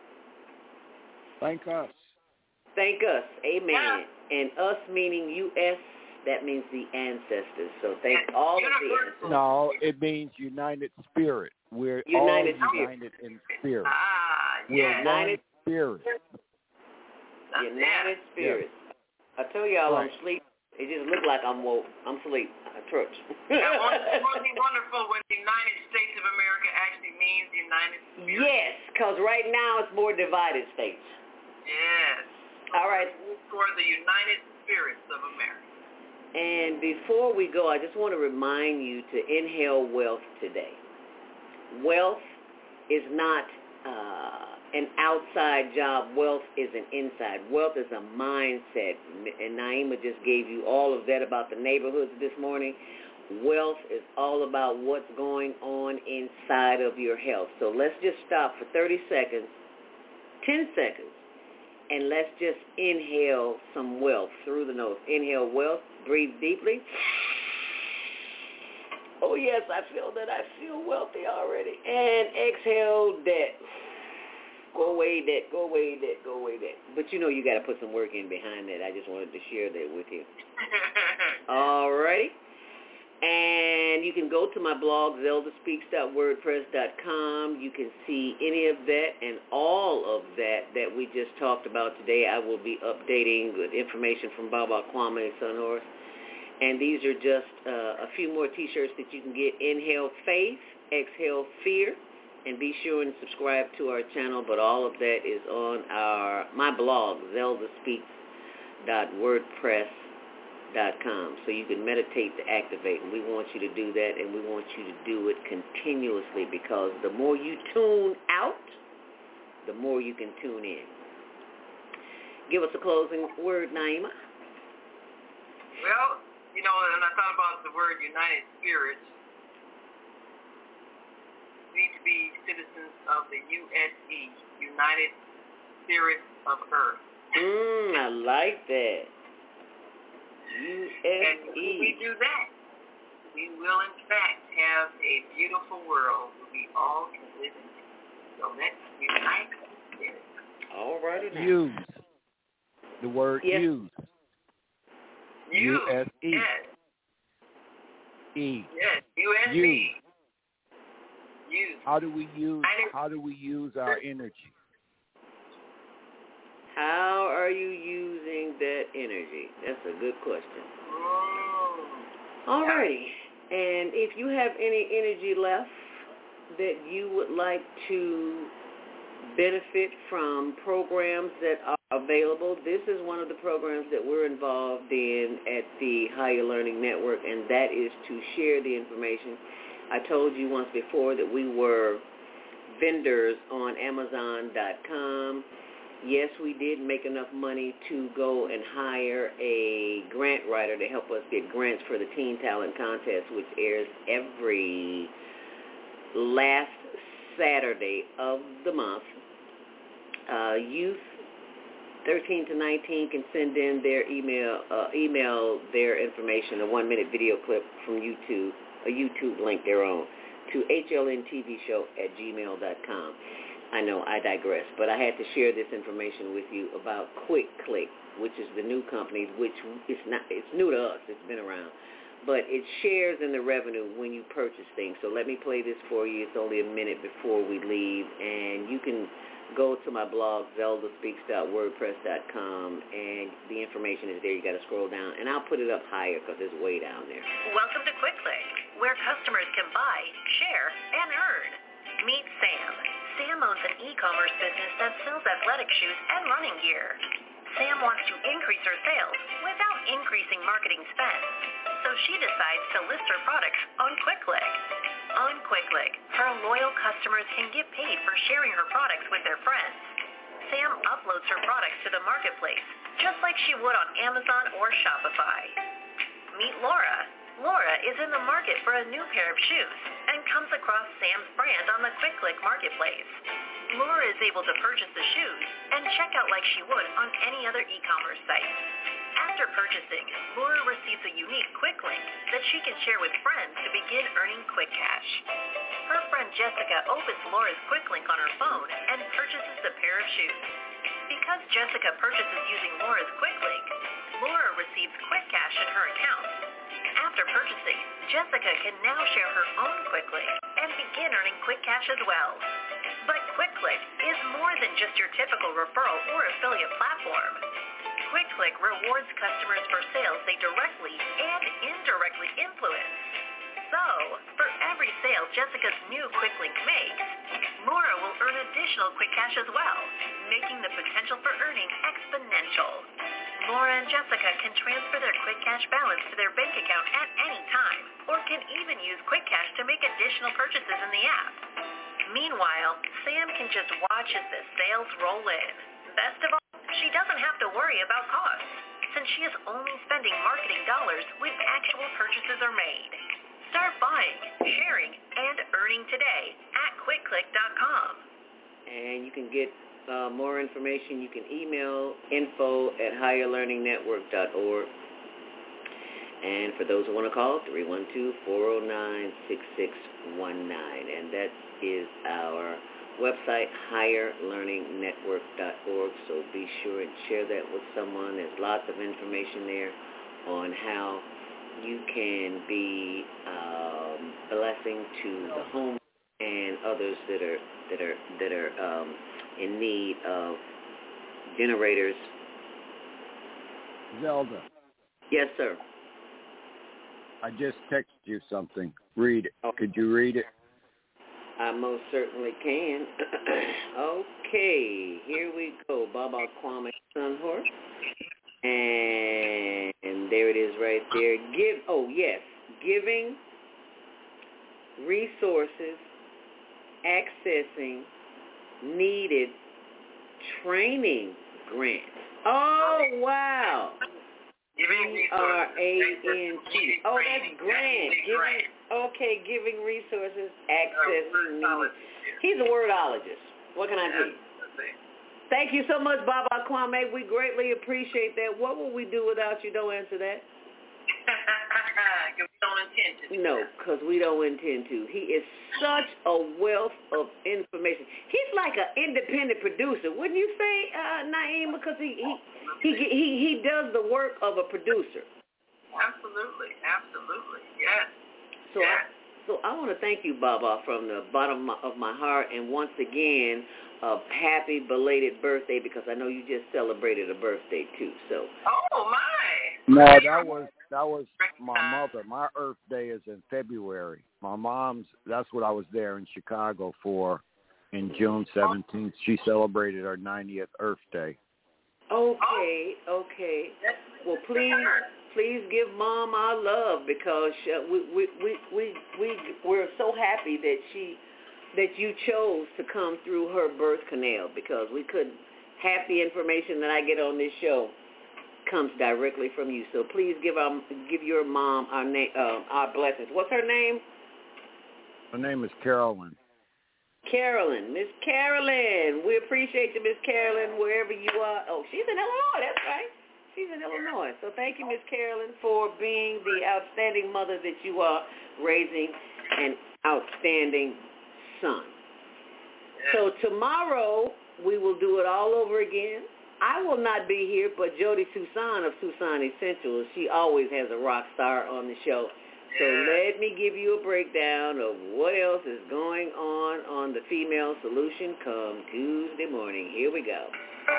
Thank us. Thank us. Amen. Yeah. And us meaning U S, that means the ancestors. So thank all of the ancestors. No, it means United Spirit. We're United all Spirit. united in spirit. Ah, We're yeah. one spirit. United Spirit. I tell y'all right. I'm asleep. It just looked like I'm woke. I'm asleep. I trust. That won't be wonderful when the United States of America actually means United Spirit. Yes, because right now it's more divided states. Yes. All right. For the United Spirits of America. And before we go, I just want to remind you to inhale wealth today. Wealth is not uh, an outside job. Wealth is an inside. Wealth is a mindset. And Naima just gave you all of that about the neighborhoods this morning. Wealth is all about what's going on inside of your health. So let's just stop for thirty seconds, ten seconds, and let's just inhale some wealth through the nose. Inhale wealth. Breathe deeply. Oh, yes, I feel that I feel wealthy already. And exhale debt. Go away that, go away that, go away that. But you know you got to put some work in behind that. I just wanted to share that with you. All righty. And you can go to my blog, zelda speaks dot wordpress dot com. You can see any of that and all of that that we just talked about today. I will be updating with information from Baba Kwame Sunhorse. And these are just uh, a few more T-shirts that you can get. Inhale Faith, Exhale Fear. And be sure and subscribe to our channel. But all of that is on our my blog, zelda speaks dot wordpress dot com. So you can meditate to activate. And we want you to do that, and we want you to do it continuously, because the more you tune out, the more you can tune in. Give us a closing word, Naima. Well, you know, and I thought about the word United Spirits. We need to be citizens of the U S E, United Spirits of Earth. Mmm, I like that. U S E. And if we do that, we will in fact have a beautiful world where we all can live in it. So let's unite spirits. All righty now. Use. The word yes. use. Use. U S E. Yes. E. Yes. U S E. Use. Use. How do we use how do we use our energy? How are you using that energy? That's a good question. All righty. And if you have any energy left that you would like to benefit from programs that are available, this is one of the programs that we're involved in at the Higher Learning Network, and that is to share the information. I told you once before that we were vendors on Amazon dot com. Yes, we did make enough money to go and hire a grant writer to help us get grants for the Teen Talent Contest, which airs every last Saturday of the month. Uh, youth thirteen to nineteen can send in their email, uh, email their information, a one-minute video clip from YouTube, a YouTube link their own, to H L N T V show at gmail dot com. I know, I digress, but I had to share this information with you about Quick Click, which is the new company, which is not, it's new to us, it's been around, but it shares in the revenue when you purchase things. So let me play this for you. It's only a minute before we leave, and you can go to my blog, zelda speaks dot wordpress dot com, and the information is there. You got to scroll down, and I'll put it up higher because it's way down there. Welcome to Quick Click, where customers can buy, share, and earn. Meet Sam. Sam owns an e-commerce business that sells athletic shoes and running gear. Sam wants to increase her sales without increasing marketing spend, so she decides to list her products on Quick Click. On Quick Click, her loyal customers can get paid for sharing her products with their friends. Sam uploads her products to the marketplace, just like she would on Amazon or Shopify. Meet Laura. Laura is in the market for a new pair of shoes and comes across Sam's brand on the Quick Click marketplace. Laura is able to purchase the shoes and check out like she would on any other e-commerce site. After purchasing, Laura receives a unique Quick Link that she can share with friends to begin earning quick cash. Her friend Jessica opens Laura's Quick Link on her phone and purchases the pair of shoes. Because Jessica purchases using Laura's Quick Link, Laura receives quick cash in her account. After purchasing, Jessica can now share her own Quick Link and begin earning quick cash as well. But Quick Click is more than just your typical referral or affiliate platform. Quick Click rewards customers for sales they directly and indirectly influence. So, for every sale Jessica's new Quick Link makes, Laura will earn additional quick cash as well, making the potential for earning exponential. Laura and Jessica can transfer their quick cash balance to their bank account at any time, or can even use quick cash to make additional purchases in the app. Meanwhile, Sam can just watch as the sales roll in. Best of all, she doesn't have to worry about costs, since she is only spending marketing dollars when actual purchases are made. Start buying, sharing, and earning today at quick click dot com. And you can get uh, more information. You can email info at higher learning network dot org. And for those who want to call, three one two, four oh nine, six six one nine. And that is our website, higher learning network dot org, so be sure and share that with someone. There's lots of information there on how you can be um, a blessing to the home and others that are that are that are um, in need of generators. Zelda. Yes, sir. I just texted you something. Read it. Could you read it? I most certainly can. Okay, here we go. Baba Kwame Sunhorse. And, and there it is right there. Give. Oh, yes. Giving resources, accessing needed training grants. Oh, wow. G R A N T. Oh, that's grant. Giving, okay, giving resources, accessing needed. He's a wordologist. What can I do? Thank you so much, Baba Kwame. We greatly appreciate that. What will we do without you? Don't answer that. Because we don't intend to. No, because we don't intend to. He is such a wealth of information. He's like an independent producer, wouldn't you say, uh, Naeem? Because he he, he he he does the work of a producer. Absolutely, absolutely, yes. So yes. I, so I want to thank you, Baba, from the bottom of my, of my heart, and once again, a happy belated birthday, because I know you just celebrated a birthday too. So. Oh my. No, that was that was my mother. My Earth Day is in February. My mom's, that's what I was there in Chicago for in June seventeenth. She celebrated her ninetieth Earth Day. Okay, okay. Well, please, please give Mom our love, because uh, we, we, we, we, we, we're so happy that she, that you chose to come through her birth canal, because we couldn't, half the information that I get on this show comes directly from you. So please give our, give your mom our name, uh, our blessings. What's her name? Her name is Carolyn. Carolyn, Miss Carolyn. We appreciate you, Miss Carolyn, wherever you are. Oh, she's in Illinois. That's right. She's in Illinois. So thank you, Miss Carolyn, for being the outstanding mother that you are, raising an outstanding son. So tomorrow we will do it all over again. I will not be here, but Jody Susan of Susan Essentials, she always has a rock star on the show. So let me give you a breakdown of what else is going on on the Female Solution come Tuesday morning. Here we go.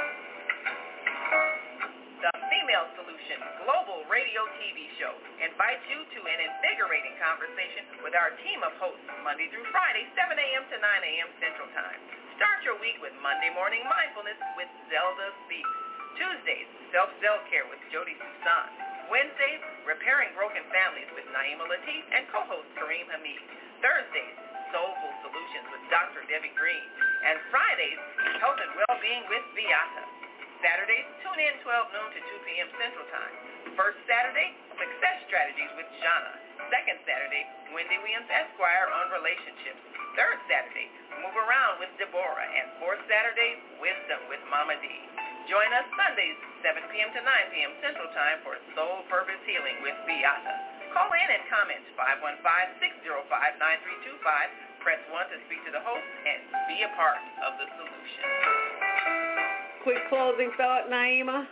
The Female Solution Global Radio T V Show invites you to an invigorating conversation with our team of hosts Monday through Friday, seven a.m. to nine a.m. Central Time. Start your week with Monday Morning Mindfulness with Zelda Speaks. Tuesdays, Self-Self-Care with Jody Susan. Wednesdays, Repairing Broken Families with Naima Latif and co-host Kareem Hamid. Thursdays, Soulful Solutions with Doctor Debbie Green. And Fridays, Health and Wellbeing with Beata. Saturdays, tune in twelve noon to two p.m. Central Time. First Saturday, Success Strategies with Jana. Second Saturday, Wendy Williams Esquire on relationships. Third Saturday, Move Around with Deborah. And fourth Saturday, Wisdom with Mama D. Join us Sundays, seven p.m. to nine p.m. Central Time for Soul Purpose Healing with Beata. Call in and comment five one five, six zero five, nine three two five. Press one to speak to the host and be a part of the solution. Quick closing thought, Naima.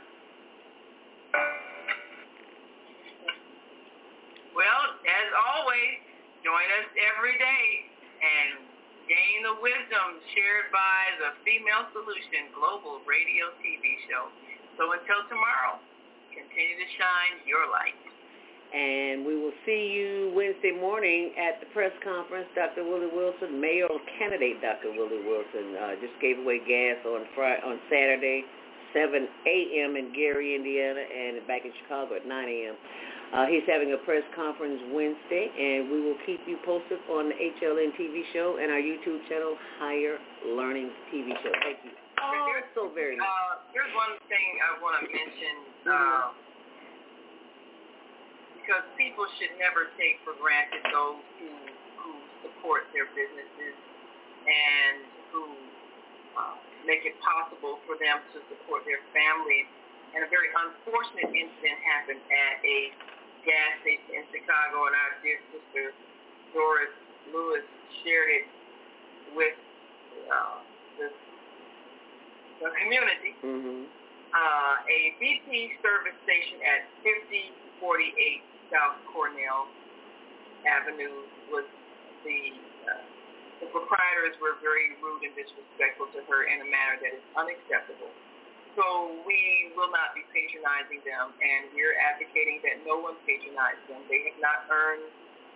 Well, as always, join us every day and gain the wisdom shared by the Female Solution Global Radio T V Show. So until tomorrow, continue to shine your light. And we will see you Wednesday morning at the press conference. Doctor Willie Wilson, mayoral candidate Doctor Willie Wilson, uh, just gave away gas on Friday, on Saturday, seven a.m. in Gary, Indiana, and back in Chicago at nine a.m. Uh, he's having a press conference Wednesday, and we will keep you posted on the H L N T V show and our YouTube channel, Higher Learning T V Show. Thank you all so very much. Uh, here's one thing I want to mention, Mm-hmm. uh, because people should never take for granted those who, who support their businesses and who uh, make it possible for them to support their families. And a very unfortunate incident happened at a gas station in Chicago, and our dear sister Doris Lewis shared it with uh, the, the community, Mm-hmm. uh, a B P service station at fifty forty-eight South Cornell Avenue was the, uh, the proprietors were very rude and disrespectful to her in a manner that is unacceptable. So we will not be patronizing them, and we're advocating that no one patronize them. They have not earned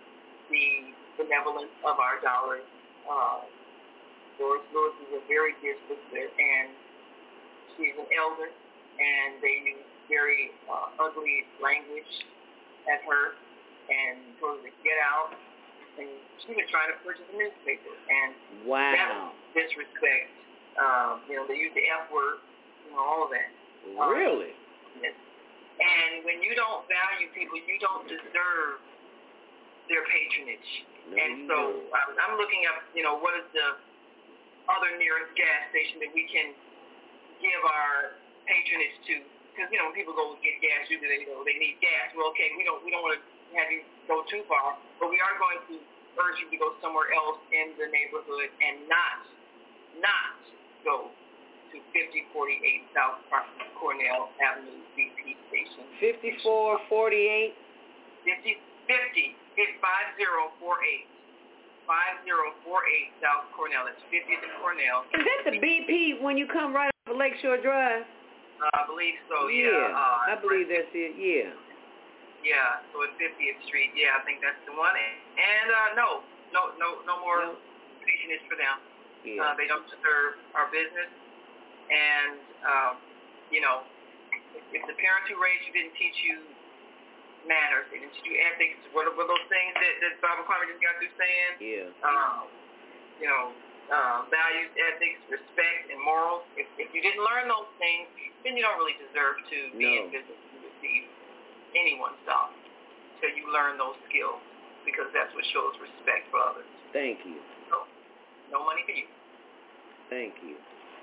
the benevolence of our dollars. Uh, Doris Lewis is a very dear sister, and she's an elder, and they use very uh, ugly language at her and told her to get out. And she was trying to purchase a newspaper, and wow, that was disrespect. Um, you know, they use the F word, you know, all of that. Really? Um, yes. And when you don't value people, you don't deserve their patronage. No, and so I'm, I'm looking up, you know, what is the other nearest gas station that we can give our patronage to? Because, you know, when people go get gas, usually they, you know, they need gas. Well, okay, we don't we don't want to have you go too far, but we are going to urge you to go somewhere else in the neighborhood and not, not go to fifty forty-eight South Cornell Avenue B P station. fifty-four forty-eight? fifty, fifty, five zero four eight. five zero four eight South Cornell. That's fiftieth and Cornell. Is that the B P when you come right off of Lakeshore Drive? Uh, I believe so, yeah. Yeah, uh, I believe that's it, yeah. Yeah, so at fiftieth Street, yeah, I think that's the one. And uh, no, no, no, no more no. patronage for them. Yeah. Uh, they don't deserve our business. And, um, you know, if, if the parents who raised you didn't teach you manners, they didn't teach you ethics, what are those things that, that Bible Carmen just got through saying? Yeah. Um, you know, uh, values, ethics, respect, and morals. If, if you didn't learn those things, then you don't really deserve to be no. in business and receive anyone's dollar until you learn those skills, because that's what shows respect for others. Thank you. So, no money for you. Thank you.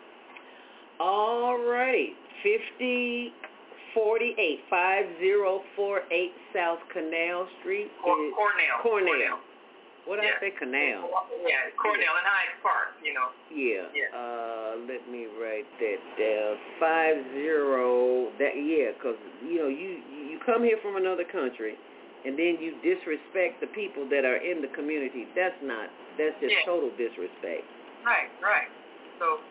All right, fifty forty-eight, five zero four eight South Canal Street. Cor- Cornell. Cornell. Cornell. What did yeah. I say, Canal? Yeah, Cornell and Hyde Park, you know. Yeah. yeah. Uh, let me write that down. Five zero. That yeah, because you know you you come here from another country, and then you disrespect the people that are in the community. That's not. That's just yeah. total disrespect. Right. Right. So.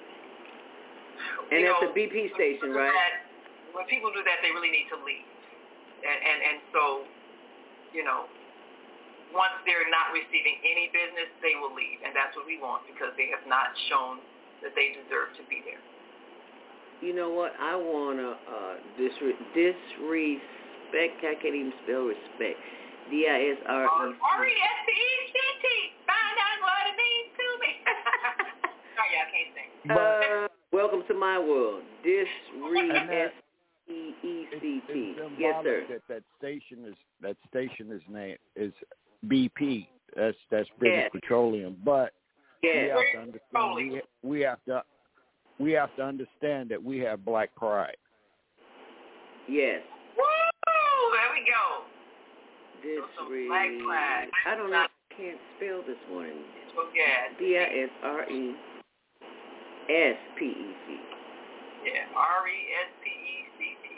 And that's know, a B P station, right? That, when people do that, they really need to leave. And, and and so, you know, once they're not receiving any business, they will leave. And that's what we want, because they have not shown that they deserve to be there. You know what? I want to uh, disre- disrespect. I can't even spell respect. D I S R E. R E S P E C T. Find out what it means to me. Sorry, I can't sing. Uh, welcome to my world. Disrespect. E E C T. Yes, sir. That that station is that station is name is B P. That's that's British yes. Petroleum. But yes. we have to understand we, we have to we have to understand that we have black pride. Yes. Woo! There we go. Disre- black pride. I don't know. I can't spell this morning. Yeah. D I S R E S P E C. Yeah. R E S P E C T.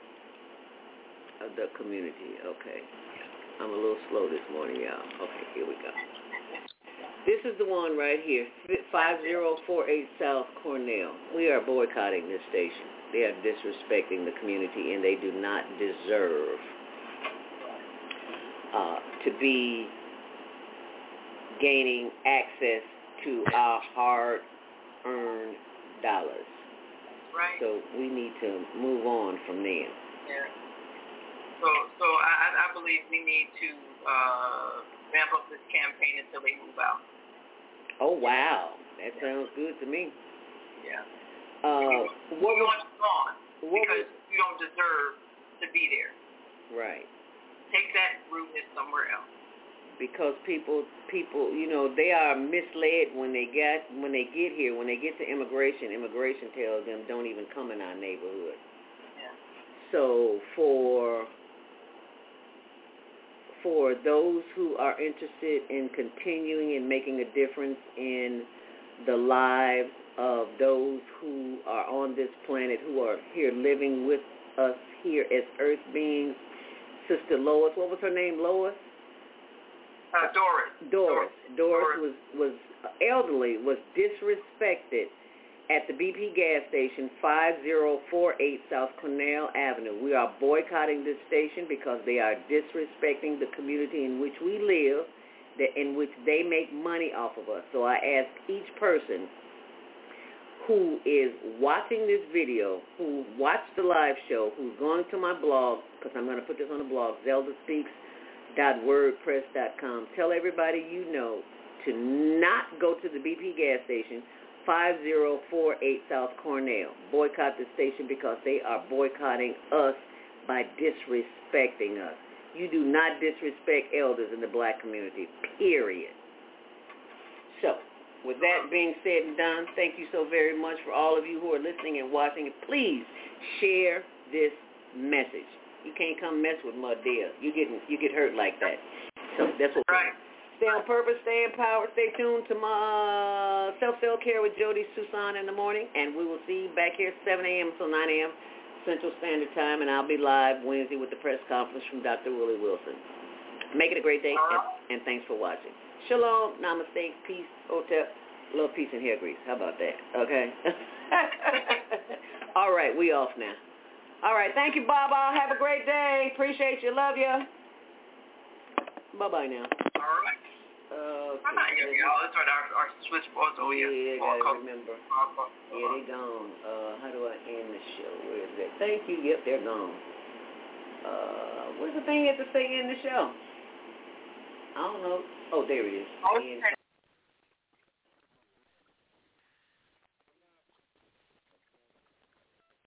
Of the community. Okay. I'm a little slow this morning, y'all. Okay, here we go. This is the one right here, five zero four eight South Cornell. We are boycotting this station. They are disrespecting the community, and they do not deserve uh, to be gaining access to our hard-earned dollars. Right. So we need to move on from there. Yeah. So, so I, I believe we need to uh, ramp up this campaign until they move out. Oh, wow. That sounds good to me. Yeah. Uh, what we want you gone what because was, you don't deserve to be there. Right. Take that rudeness somewhere else. Because people, people, you know, they are misled when they get when they get here. When they get to immigration, immigration tells them don't even come in our neighborhood. Yeah. So for for those who are interested in continuing and making a difference in the lives of those who are on this planet, who are here living with us here as earth beings. Sister Lois, what was her name, Lois? Uh, Doris. Doris. Doris was, was elderly, was disrespected at the B P gas station, five oh four eight South Cornell Avenue. We are boycotting this station because they are disrespecting the community in which we live, that in which they make money off of us. So I ask each person who is watching this video, who watched the live show, who's going to my blog, because I'm going to put this on the blog, zelda speaks dot wordpress dot com. Tell everybody you know to not go to the B P gas station, five oh four eight South Cornell. Boycott the station because they are boycotting us by disrespecting us. You do not disrespect elders in the black community, period. So, with that being said and done, thank you so very much for all of you who are listening and watching. Please share this message. You can't come mess with Mud Deer. You get you get hurt like that. So that's what we're doing. Stay on purpose, stay empowered, stay tuned to my Self-Cell Care with Jody Susan in the morning, and we will see you back here at seven a.m. until nine a.m. Central Standard Time, and I'll be live Wednesday with the press conference from Doctor Willie Wilson. Make it a great day, and, and thanks for watching. Shalom, namaste, peace, hotep, love, peace, and hair grease. How about that? Okay? All right, we off now. All right, thank you, Baba. Have a great day. Appreciate you. Love you. Bye-bye now. All right. Okay. I'm not here, y'all. That's right, our, our switchboards over here. Yeah, I gotta remember. Yeah, they gone. Uh, how do I end the show? Where is that? Thank you. Yep, they're gone. Uh, where's the thing you have to say in the show? I don't know. Oh, there it is.